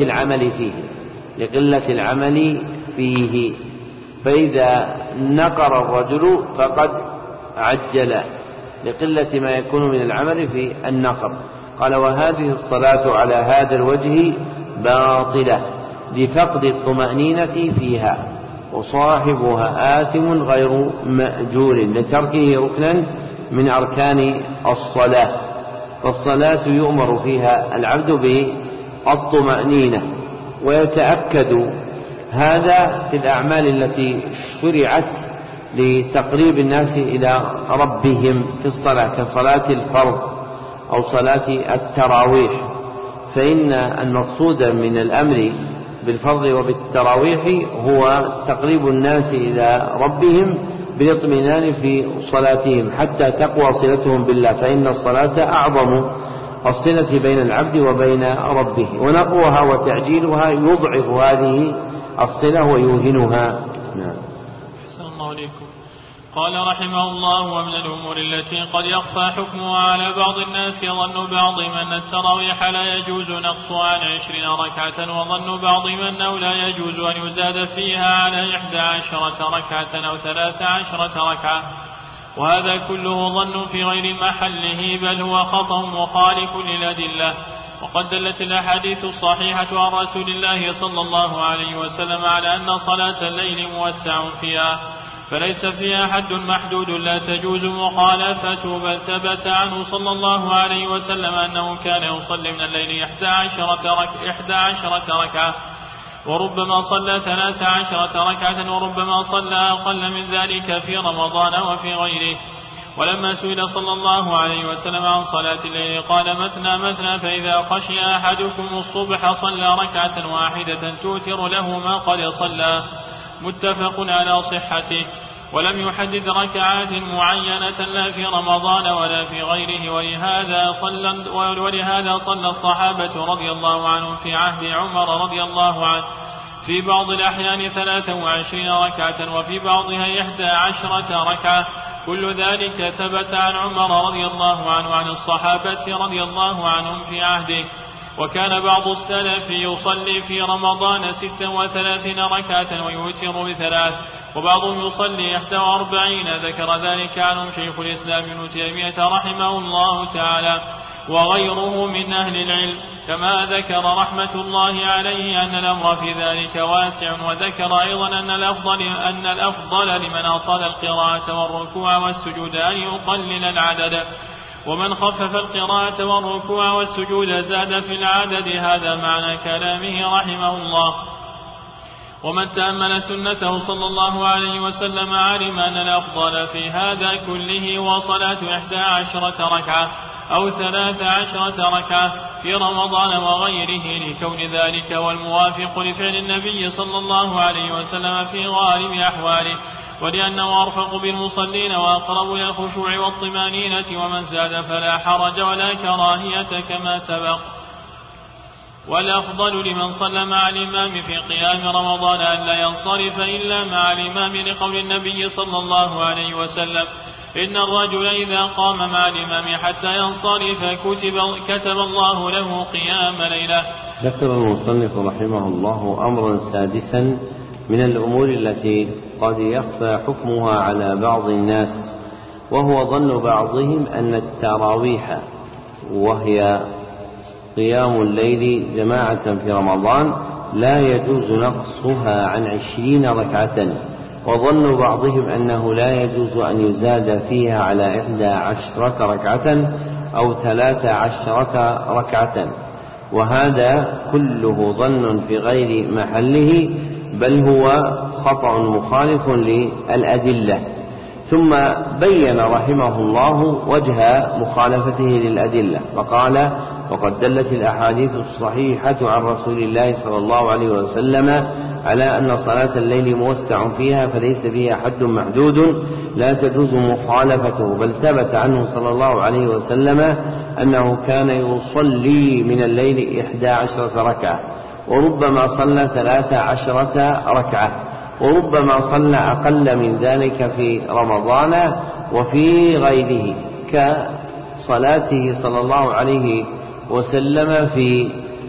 العمل فيه. فإذا نقر الرجل فقد عجل لقلة ما يكون من العمل في النقر. قال وهذه الصلاة على هذا الوجه باطلة لفقد الطمأنينة فيها، وصاحبها آثم غير مأجور لتركه ركنا من أركان الصلاة. فالصلاة يؤمر فيها العبد بالطمأنينة، ويتأكد هذا في الأعمال التي شرعت لتقريب الناس إلى ربهم في الصلاة كصلاة الفرض أو صلاة التراويح. فإن المقصود من الأمر بالفرض وبالتراويح هو تقريب الناس إلى ربهم بالاطمئنان في صلاتهم حتى تقوى صلتهم بالله، فإن الصلاة أعظم الصلة بين العبد وبين ربه، ونقوها وتعجيلها يضعف هذه الصلة ويوهنها. نعم. أحسن الله عليكم. قال رحمه الله ومن الأمور التي قد يخفى حكمها على بعض الناس يظن بعضهم أن التراويح لا يجوز نقصها عن 20 ركعة، وظن بعضهم أنه لا يجوز أن يزاد فيها على 11 ركعة أو 13 ركعة، وهذا كله ظن في غير محله، بل هو خطأ مخالف للأدلة. وقد دلت الأحاديث الصحيحة عن رسول الله صلى الله عليه وسلم على أن صلاة الليل موسع فيها، فليس فيها حد محدود لا تجوز مخالفته، بل ثبت عنه صلى الله عليه وسلم أنه كان يصلي من الليل 11 ركعة، وربما صلى 13 ركعة، وربما صلى أقل من ذلك في رمضان وفي غيره. ولما سئل صلى الله عليه وسلم عن صلاة الليل قال مثنى مثنى، فإذا خشي أحدكم الصبح صلى ركعة واحدة توتر له ما قد صلى، متفق على صحته. ولم يحدد ركعات معينة لا في رمضان ولا في غيره، ولهذا صلى الصحابة رضي الله عنهم في عهد عمر رضي الله عنه في بعض الأحيان 23 ركعة وفي بعضها 11 ركعة. كل ذلك ثبت عن عمر رضي الله عنه عن الصحابة رضي الله عنهم في عهده. وكان بعض السلف يصلي في رمضان 36 ركعة ويوتر ب3، وبعضهم يصلي 41. ذكر ذلك عنهم شيخ الإسلام ابن تيمية رحمه الله تعالى وغيره من أهل العلم، كما ذكر رحمة الله عليه أن الأمر في ذلك واسع. وذكر أيضا أن الأفضل لمن أطال القراءة والركوع والسجود أن يقلل العدد، ومن خفف القراءة والركوع والسجود زاد في العدد. هذا معنى كلامه رحمه الله. ومن تأمل سنته صلى الله عليه وسلم علم أن الأفضل في هذا كله وصلاة 11 ركعة أو 13 ركعة في رمضان وغيره، لكون ذلك والموافق لفعل النبي صلى الله عليه وسلم في غالب أحواله، ولأنه أرفق بالمصلين وأقرب إلى الخشوع والطمانينة. ومن زاد فلا حرج ولا كراهية كما سبق. والأفضل لمن صلى مع الإمام في قيام رمضان أن لا ينصرف إلا مع الإمام، لقول النبي صلى الله عليه وسلم: إن الرجل إذا قام مع الإمام حتى ينصرف كتب الله له قيام ليلة. ذكر المصنف رحمه الله أمرا سادسا من الأمور التي قد يخفى حكمها على بعض الناس، وهو ظن بعضهم أن التراويح وهي قيام الليل جماعة في رمضان لا يجوز نقصها عن 20 ركعة، وظن بعضهم أنه لا يجوز أن يزاد فيها على 11 ركعة أو 13 ركعة، وهذا كله ظن في غير محله، بل هو خطأ مخالف للأدلة. ثم بين رحمه الله وجه مخالفته للأدلة فقال: وقد دلت الأحاديث الصحيحة عن رسول الله صلى الله عليه وسلم على أن صلاة الليل موسع فيها، فليس فيها حد محدود لا تجوز مخالفته، بل ثبت عنه صلى الله عليه وسلم أنه كان يصلي من الليل 11 ركعة، وربما صلى 13 ركعة، وربما صلى أقل من ذلك في رمضان وفي غيره، كصلاته صلى الله عليه وسلم في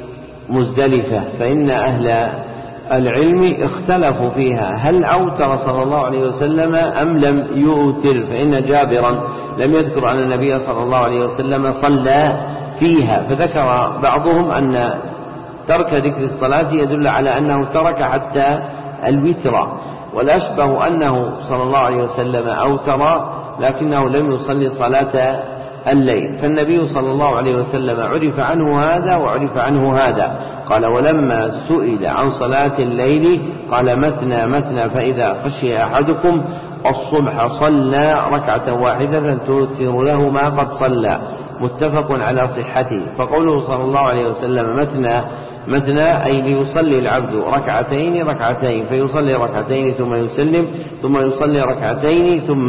مزدلفة، فإن أهل العلم اختلفوا فيها هل أوتر صلى الله عليه وسلم أم لم يؤتر، فإن جابرا لم يذكر أن النبي صلى الله عليه وسلم صلى فيها، فذكر بعضهم أن ترك ذكر الصلاة يدل على أنه ترك حتى الوتر، والأشبه أنه صلى الله عليه وسلم أوتر لكنه لم يصلي صلاة الليل. فالنبي صلى الله عليه وسلم عرف عنه هذا وعرف عنه هذا. قال: ولما سئل عن صلاة الليل قال: مثنى مثنى، فإذا خشي أحدكم الصبح صلى ركعة واحدة توتر له ما قد صلى، متفق على صحته. فقوله صلى الله عليه وسلم مثنى مثنى أي ليصلي العبد ركعتين ركعتين، فيصلي ركعتين ثم يسلم، ثم يصلي ركعتين ثم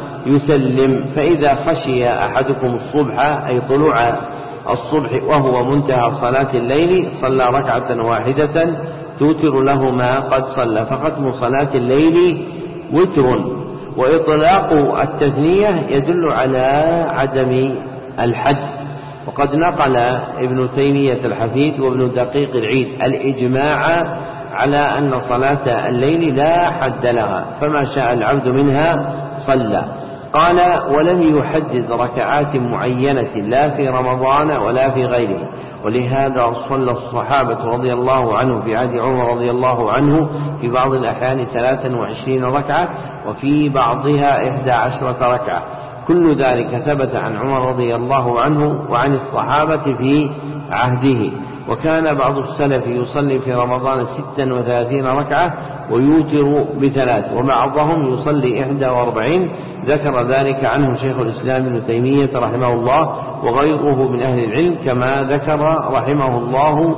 يسلم. فإذا خشي أحدكم الصبح أي طلوع الصبح وهو منتهى صلاة الليل صلى ركعة واحدة توتر له ما قد صلى. فختم صلاة الليل وتر، وإطلاق التثنية يدل على عدم الحد. وقد نقل ابن تيمية الحفيد وابن دقيق العيد الإجماع على أن صلاة الليل لا حد لها، فما شاء العبد منها صلى. قال: ولم يحدد ركعات معينة لا في رمضان ولا في غيره، ولهذا صلى الصحابة رضي الله عنه في عهد عمر رضي الله عنه في بعض الأحيان 23 ركعة وفي بعضها 11 ركعة. كل ذلك ثبت عن عمر رضي الله عنه وعن الصحابة في عهده. وكان بعض السلف يصلي في رمضان 36 ركعة ويوتر ب3، وبعضهم يصلي 41. ذكر ذلك عنه شيخ الإسلام ابن تيمية رحمه الله وغيره من أهل العلم، كما ذكر رحمه الله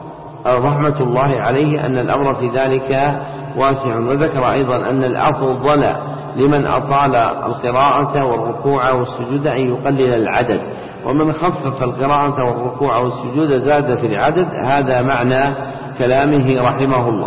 رحمة الله عليه أن الأمر في ذلك واسع. وذكر أيضا أن الأفضل لمن أطال القراءة والركوع والسجود أن يقلل العدد، ومن خفف القراءة والركوع والسجود زاد في العدد. هذا معنى كلامه رحمه الله.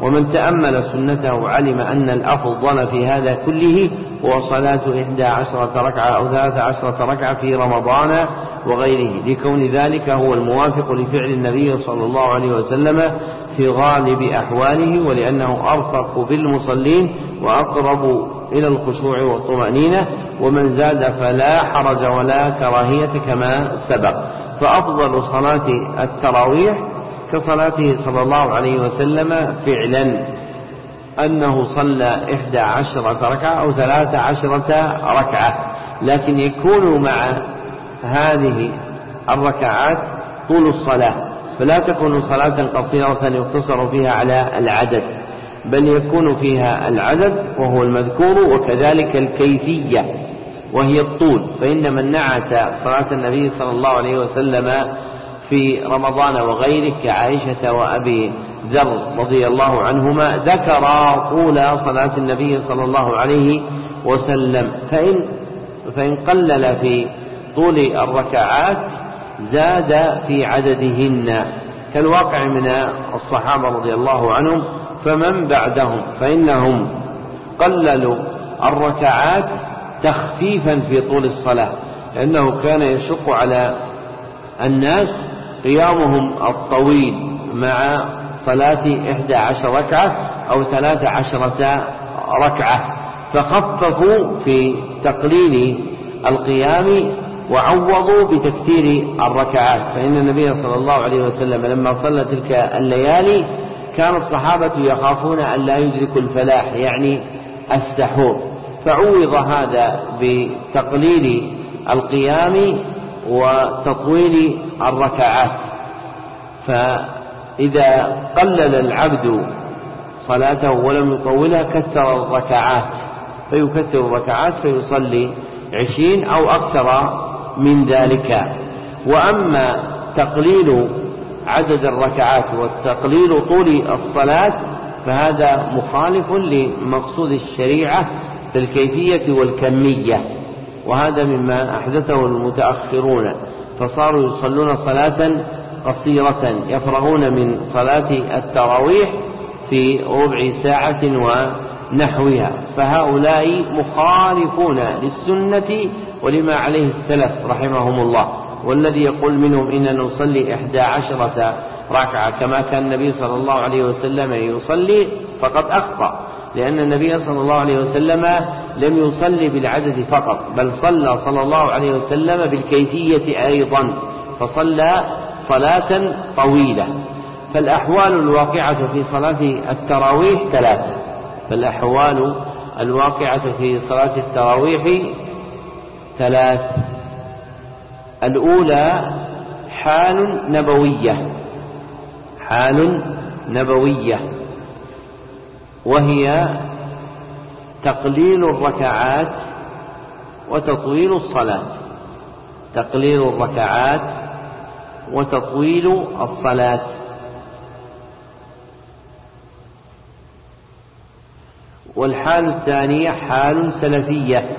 ومن تأمل سنته علم أن الأفضل في هذا كله هو صلاة 11 ركعة أو 13 ركعة في رمضان وغيره، لكون ذلك هو الموافق لفعل النبي صلى الله عليه وسلم في غالب أحواله، ولأنه أرفق بالمصلين وأقرب إلى الخشوع والطمأنينة، ومن زاد فلا حرج ولا كراهية كما سبق. فأفضل صلاة التراويح كصلاته صلى الله عليه وسلم فعلا أنه صلى 11 ركعة أو 13 ركعة، لكن يكون مع هذه الركعات طول الصلاة، فلا تكون صلاة قصيرة يقتصر فيها على العدد، بل يكون فيها العدد وهو المذكور، وكذلك الكيفية وهي الطول. فإن من نعت صلاة النبي صلى الله عليه وسلم في رمضان وغيره كعائشة وأبي ذر رضي الله عنهما ذكر طول صلاة النبي صلى الله عليه وسلم، فإن قلل في طول الركعات زاد في عددهن، كالواقع من الصحابة رضي الله عنهم. فمن بعدهم فإنهم قللوا الركعات تخفيفا في طول الصلاة، لأنه كان يشق على الناس قيامهم الطويل مع صلاة 11 ركعة أو 13 ركعة، فخففوا في تقليل القيام وعوضوا بتكثير الركعات. فإن النبي صلى الله عليه وسلم لما صلى تلك الليالي كان الصحابة يخافون أن لا يدركوا الفلاح، يعني السحور، فعوض هذا بتقليل القيام وتطويل الركعات. فإذا قلل العبد صلاته ولم يطولها كثر الركعات، فيكثر الركعات فيصلي 20 أو أكثر من ذلك. وأما تقليل عدد الركعات والتقليل طول الصلاة فهذا مخالف لمقصود الشريعة في الكيفية والكمية، وهذا مما أحدثه المتأخرون، فصاروا يصلون صلاة قصيرة يفرغون من صلاة التراويح في ربع ساعة ونحوها، فهؤلاء مخالفون للسنة ولما عليه السلف رحمهم الله. والذي يقول منهم إننا نصلي 11 ركعة كما كان النبي صلى الله عليه وسلم يصلي فقد أخطأ، لأن النبي صلى الله عليه وسلم لم يصلي بالعدد فقط، بل صلى الله عليه وسلم بالكيفية أيضا، فصلى صلاة طويلة. فالأحوال الواقعة في صلاة التراويح 3، فالأحوال الواقعة في صلاة التراويح 3. الأولى حال نبوية، وهي تقليل الركعات وتطويل الصلاة، تقليل الركعات وتطويل الصلاة. والحال الثانية حال سلفية،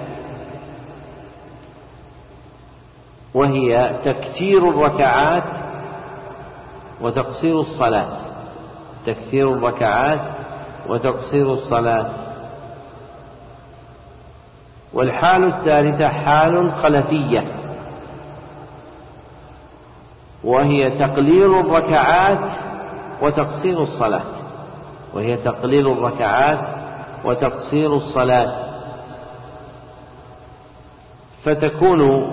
وهي تكثير الركعات وتقصير الصلاة، تكثير الركعات وتقصير الصلاة. والحال الثالثة حال خلفية، وهي تقليل الركعات وتقصير الصلاة، وهي تقليل الركعات وتقصير الصلاة. فتكون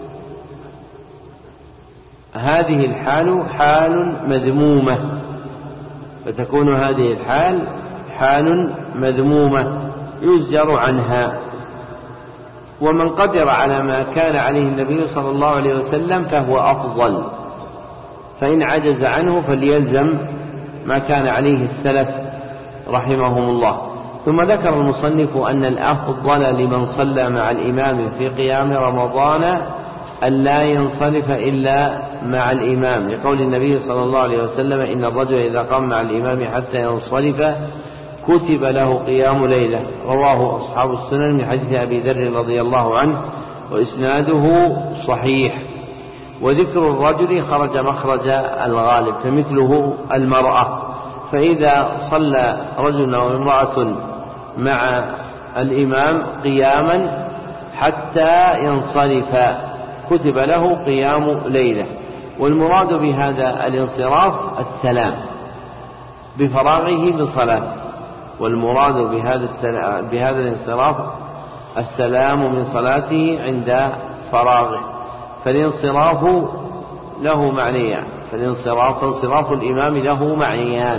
هذه الحال حال مذمومة، فتكون هذه الحال حال مذمومة يزجر عنها. ومن قدر على ما كان عليه النبي صلى الله عليه وسلم فهو أفضل، فإن عجز عنه فليلزم ما كان عليه السلف رحمهم الله. ثم ذكر المصنف أن الأفضل لمن صلى مع الإمام في قيام رمضان أن لا ينصرف إلا مع الإمام، لقول النبي صلى الله عليه وسلم إن الرجل إذا قام مع الإمام حتى ينصرف كتب له قيام ليلة، رواه أصحاب السنن من حديث أبي ذر رضي الله عنه وإسناده صحيح. وذكر الرجل خرج مخرج الغالب، فمثله المرأة، فإذا صلى رجل أو امرأة مع الإمام قياما حتى ينصرف كتب له قيام ليلة. والمراد بهذا الانصراف السلام بفراغه من صلاته، والمراد بهذا الانصراف السلام من صلاته عند فراغه. فالانصراف له معنيان، فانصراف الإمام له معنيان،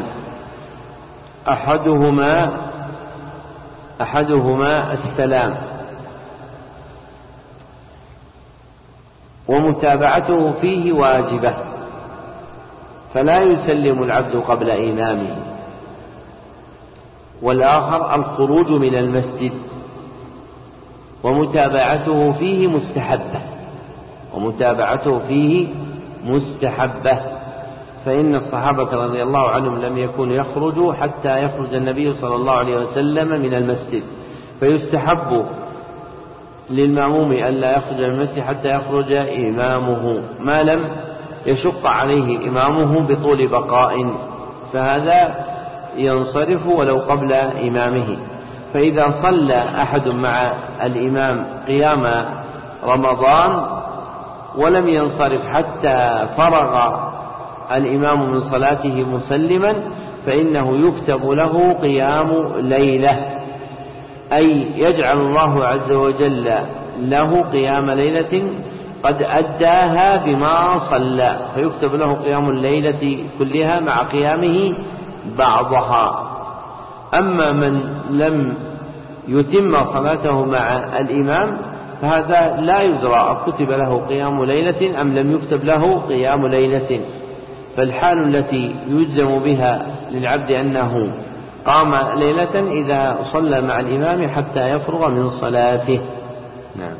أحدهما السلام، ومتابعته فيه واجبة، فلا يسلم العبد قبل إمامه. والآخر الخروج من المسجد، ومتابعته فيه مستحبة، فإن الصحابة رضي الله عنهم لم يكونوا يخرجوا حتى يخرج النبي صلى الله عليه وسلم من المسجد، فيستحب للمأموم ألا يخرج من المسجد حتى يخرج إمامه، ما لم يشق عليه إمامه بطول بقاء، فهذا ينصرف ولو قبل إمامه. فإذا صلى أحد مع الإمام قيام رمضان ولم ينصرف حتى فرغ الإمام من صلاته مسلما، فإنه يكتب له قيام ليلة، أي يجعل الله عز وجل له قيام ليلة قد أداها بما صلى، فيكتب له قيام الليلة كلها مع قيامه بعضها. أما من لم يتم صلاته مع الإمام فهذا لا يدرى كتب له قيام ليلة أم لم يكتب له قيام ليلة. فالحال التي يجزم بها للعبد أنه قام ليلة إذا صلى مع الإمام حتى يفرغ من صلاته. نعم.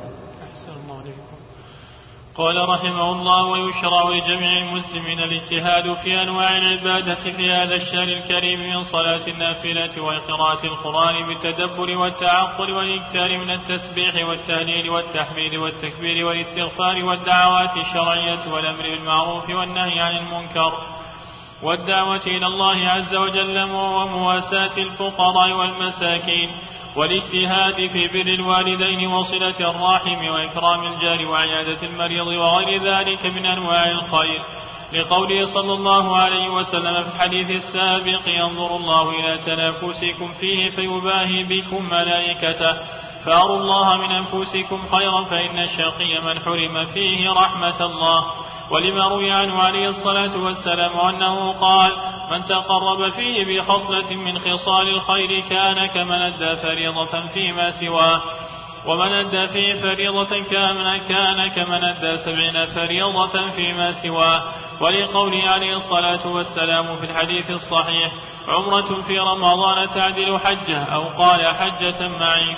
قال رحمه الله: ويشرع لجميع المسلمين الاجتهاد في أنواع العبادة في هذا الشهر الكريم من صلاة النافلة وقراءة القرآن بالتدبر والتعقل والإكثار من التسبيح والتهليل والتحميد والتكبير والاستغفار والدعوات الشرعية والأمر بالمعروف والنهي عن المنكر والدعوة إلى الله عز وجل ومواساة الفقراء والمساكين والاجتهاد في بر الوالدين وصلة الرحم وإكرام الجار وعيادة المريض وغير ذلك من أنواع الخير، لقوله صلى الله عليه وسلم في الحديث السابق: ينظر الله إلى تنافسكم فيه فيباهي بكم ملائكته، فأروا الله من أنفسكم خيرا فإن الشقي من حرم فيه رحمة الله. ولما روي عنه عليه الصلاة والسلام أنه قال: من تقرب فيه بخصلة من خصال الخير كان كمن أدى فريضة فيما سواه، ومن أدى فيه فريضة كان كمن أدى 70 فريضة فيما سواه. ولقوله عليه الصلاة والسلام في الحديث الصحيح: عمرة في رمضان تعدل حجة، أو قال حجة معي.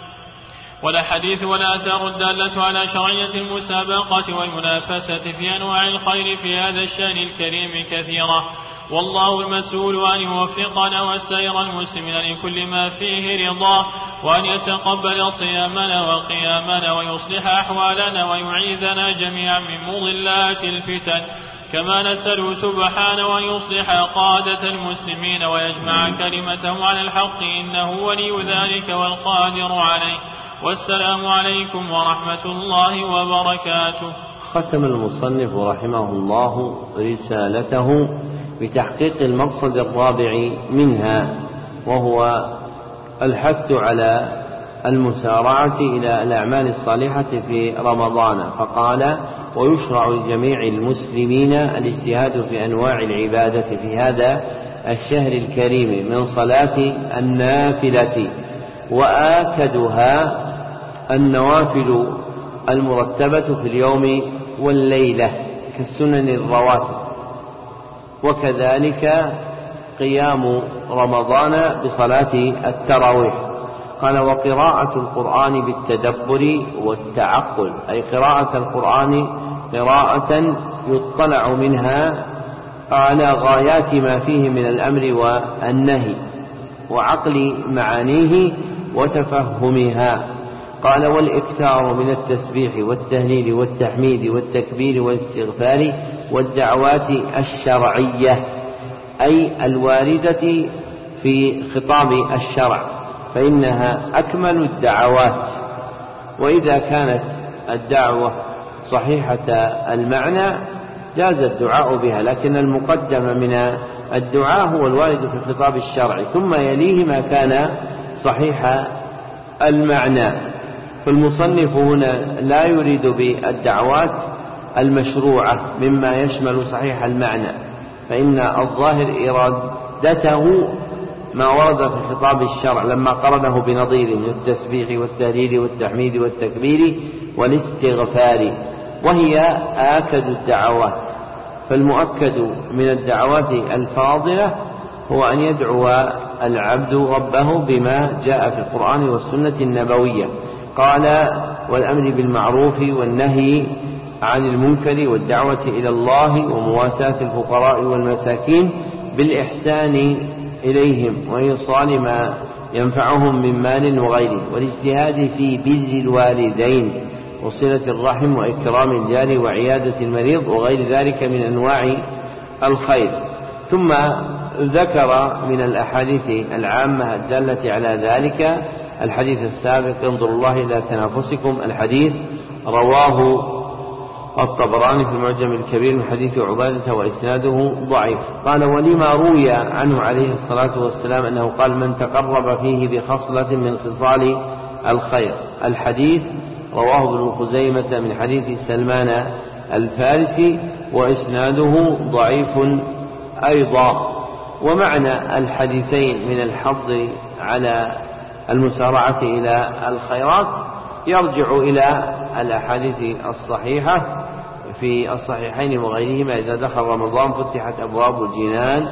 والحديث والآثار الدالة على شرعية المسابقة والمنافسة في أنواع الخير في هذا الشأن الكريم كثيرة، والله المسؤول أن يوفقنا وسائر المسلمين لكل ما فيه رضاه، وأن يتقبل صيامنا وقيامنا ويصلح أحوالنا ويعيذنا جميعا من مضلات الفتن، كما نسأله سبحانه أن يصلح قادة المسلمين ويجمع كلمتهم على الحق، إنه ولي ذلك والقادر عليه. والسلام عليكم ورحمة الله وبركاته. ختم المصنف رحمه الله رسالته بتحقيق المقصد الرابع منها، وهو الحث على المسارعة إلى الأعمال الصالحة في رمضان، فقال: ويشرع لجميع المسلمين الاجتهاد في أنواع العبادة في هذا الشهر الكريم من صلاة النافلة، وآكدها النوافل المرتبة في اليوم والليلة كالسنن الرواتب، وكذلك قيام رمضان بصلاة التراويح. قال: وقراءة القرآن بالتدبر والتعقل، أي قراءة القرآن قراءة يطلع منها على غايات ما فيه من الأمر والنهي وعقل معانيه وتفهمها. قال: والإكثار من التسبيح والتهليل والتحميد والتكبير والاستغفار والدعوات الشرعية، أي الواردة في خطاب الشرع، فإنها أكمل الدعوات. وإذا كانت الدعوة صحيحة المعنى جاز الدعاء بها، لكن المقدم من الدعاء هو الوارد في الخطاب الشرعي، ثم يليه ما كان صحيح المعنى. فالمصنف هنا لا يريد بالدعوات المشروعة مما يشمل صحيح المعنى، فإن الظاهر إرادته ما ورد في خطاب الشرع لما قرنه بنظير من التسبيح والتهليل والتحميد والتكبير والاستغفار، وهي آكد الدعوات. فالمؤكد من الدعوات الفاضلة هو أن يدعو العبد ربه بما جاء في القرآن والسنة النبوية. قال: والأمر بالمعروف والنهي عن المنكر والدعوة إلى الله ومواساة الفقراء والمساكين بالإحسان إليهم وإيصال ما ينفعهم من مال وغيره، والاجتهاد في بر الوالدين وصلة الرحم وإكرام الجار وعيادة المريض وغير ذلك من أنواع الخير. ثم ذكر من الأحاديث العامة الدالة على ذلك الحديث السابق: انظروا الله إلى تنافسكم. الحديث رواه الطبراني في المعجم الكبير من حديث عبادة وإسناده ضعيف. قال: ولما روي عنه عليه الصلاة والسلام أنه قال: من تقرب فيه بخصلة من خصال الخير. الحديث رواه ابن خزيمة من حديث سلمان الفارسي وإسناده ضعيف أيضا. ومعنى الحديثين من الحض على المسارعة إلى الخيرات يرجع إلى الأحاديث الصحيحة في الصحيحين وغيرهما: إذا دخل رمضان فتحت أبواب الجنان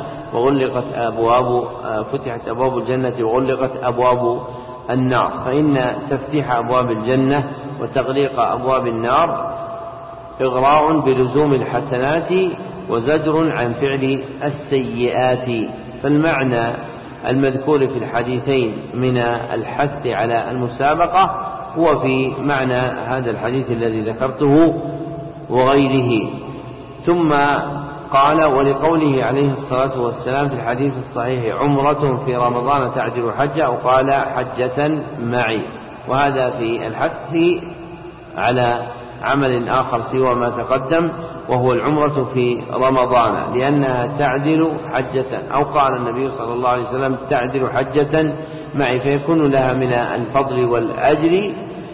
فتحت أبواب الجنة وغلقت أبواب النار. فإن تفتيح أبواب الجنة وتغليق أبواب النار إغراء بلزوم الحسنات وزجر عن فعل السيئات. فالمعنى المذكور في الحديثين من الحث على المسابقة هو في معنى هذا الحديث الذي ذكرته وغيره. ثم قال: ولقوله عليه الصلاة والسلام في الحديث الصحيح: عمرة في رمضان تعدل حجة، أو قال: حجة معي. وهذا في الحث على عمل آخر سوى ما تقدم، وهو العمرة في رمضان، لأنها تعدل حجة، أو قال النبي صلى الله عليه وسلم: تعدل حجة معي، فيكون لها من الفضل والأجر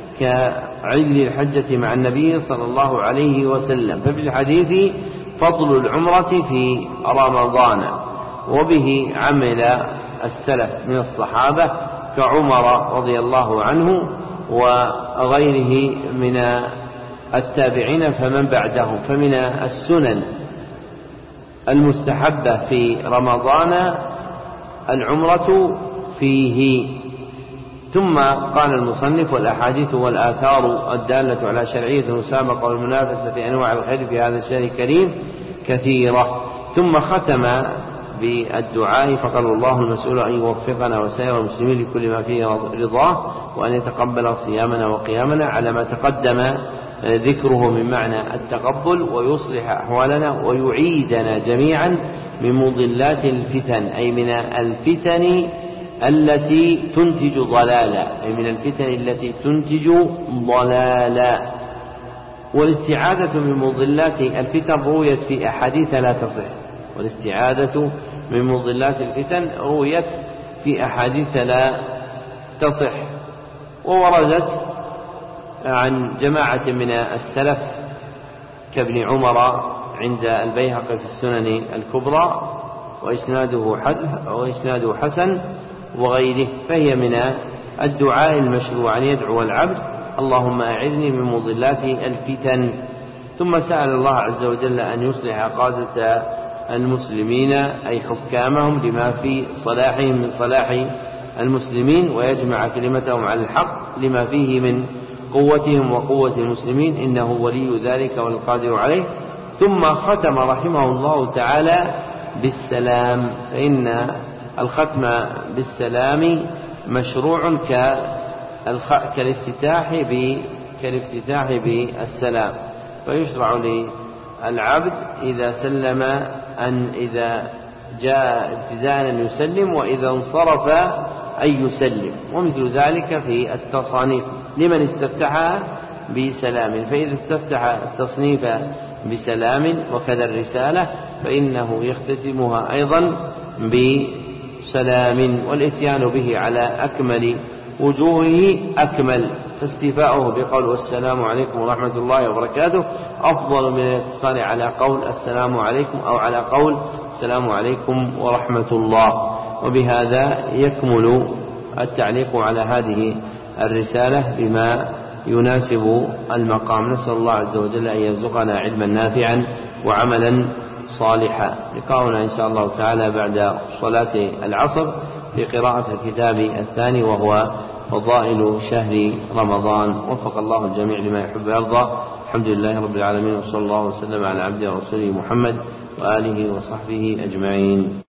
كعدل الحجة مع النبي صلى الله عليه وسلم. ففي الحديث فضل العمرة في رمضان، وبه عمل السلف من الصحابة كعمر رضي الله عنه وغيره من التابعين فمن بعدهم. فمن السنن المستحبة في رمضان العمرة فيه. ثم قال المصنف: والأحاديث والآثار الدالة على شرعية المسابقة والمنافسة في أنواع الخير في هذا الشهر الكريم كثيرة. ثم ختم بالدعاء: فقال الله المسؤول أن يوفقنا وسائر المسلمين لكل ما فيه رضاه، وأن يتقبل صيامنا وقيامنا على ما تقدم ذكره من معنى التقبل، ويصلح أحوالنا ويعيدنا جميعا من مضلات الفتن، أي من الفتن التي تنتج ضلالا، أي من الفتن التي تنتج ضلالا. والاستعاذة من مضلات الفتن رويت في أحاديث لا تصح، والاستعاذة من مضلات الفتن رويت في أحاديث لا تصح، ووردت عن جماعة من السلف كابن عمر عند البيهقي في السنن الكبرى وإسناده حسن وغيره. فهي من الدعاء المشروع أن يدعو العبد: اللهم أعذني من مضلات الفتن. ثم سأل الله عز وجل أن يصلح قادة المسلمين أي حكامهم لما في صلاحهم من صلاح المسلمين، ويجمع كلمتهم على الحق لما فيه من قوتهم وقوة المسلمين، إنه ولي ذلك والقادر عليه. ثم ختم رحمه الله تعالى بالسلام، فإن الختم بالسلام مشروع كالافتتاح بالسلام. فيشرع للعبد إذا سلم أن إذا جاء ابتداء أن يسلم، وإذا انصرف أن يسلم. ومثل ذلك في التصانيف لمن استفتحها بسلام، فإذا استفتح التصنيف بسلام وكذا الرسالة فإنه يختتمها أيضا بسلام، والإتيان به على أكمل وجوهه أكمل، فاستيفاؤه بقول السلام عليكم ورحمة الله وبركاته أفضل من الاتصال على قول السلام عليكم أو على قول السلام عليكم ورحمة الله. وبهذا يكمل التعليق على هذه الرسالة بما يناسب المقام. نسأل الله عز وجل أن يرزقنا علما نافعا وعملا صالحا. لقاؤنا إن شاء الله تعالى بعد صلاة العصر في قراءة الكتاب الثاني وهو فضائل شهر رمضان. وفق الله الجميع لما يحب ويرضى. الحمد لله رب العالمين، وصلى الله وسلم على عبده ورسوله محمد وآله وصحبه أجمعين.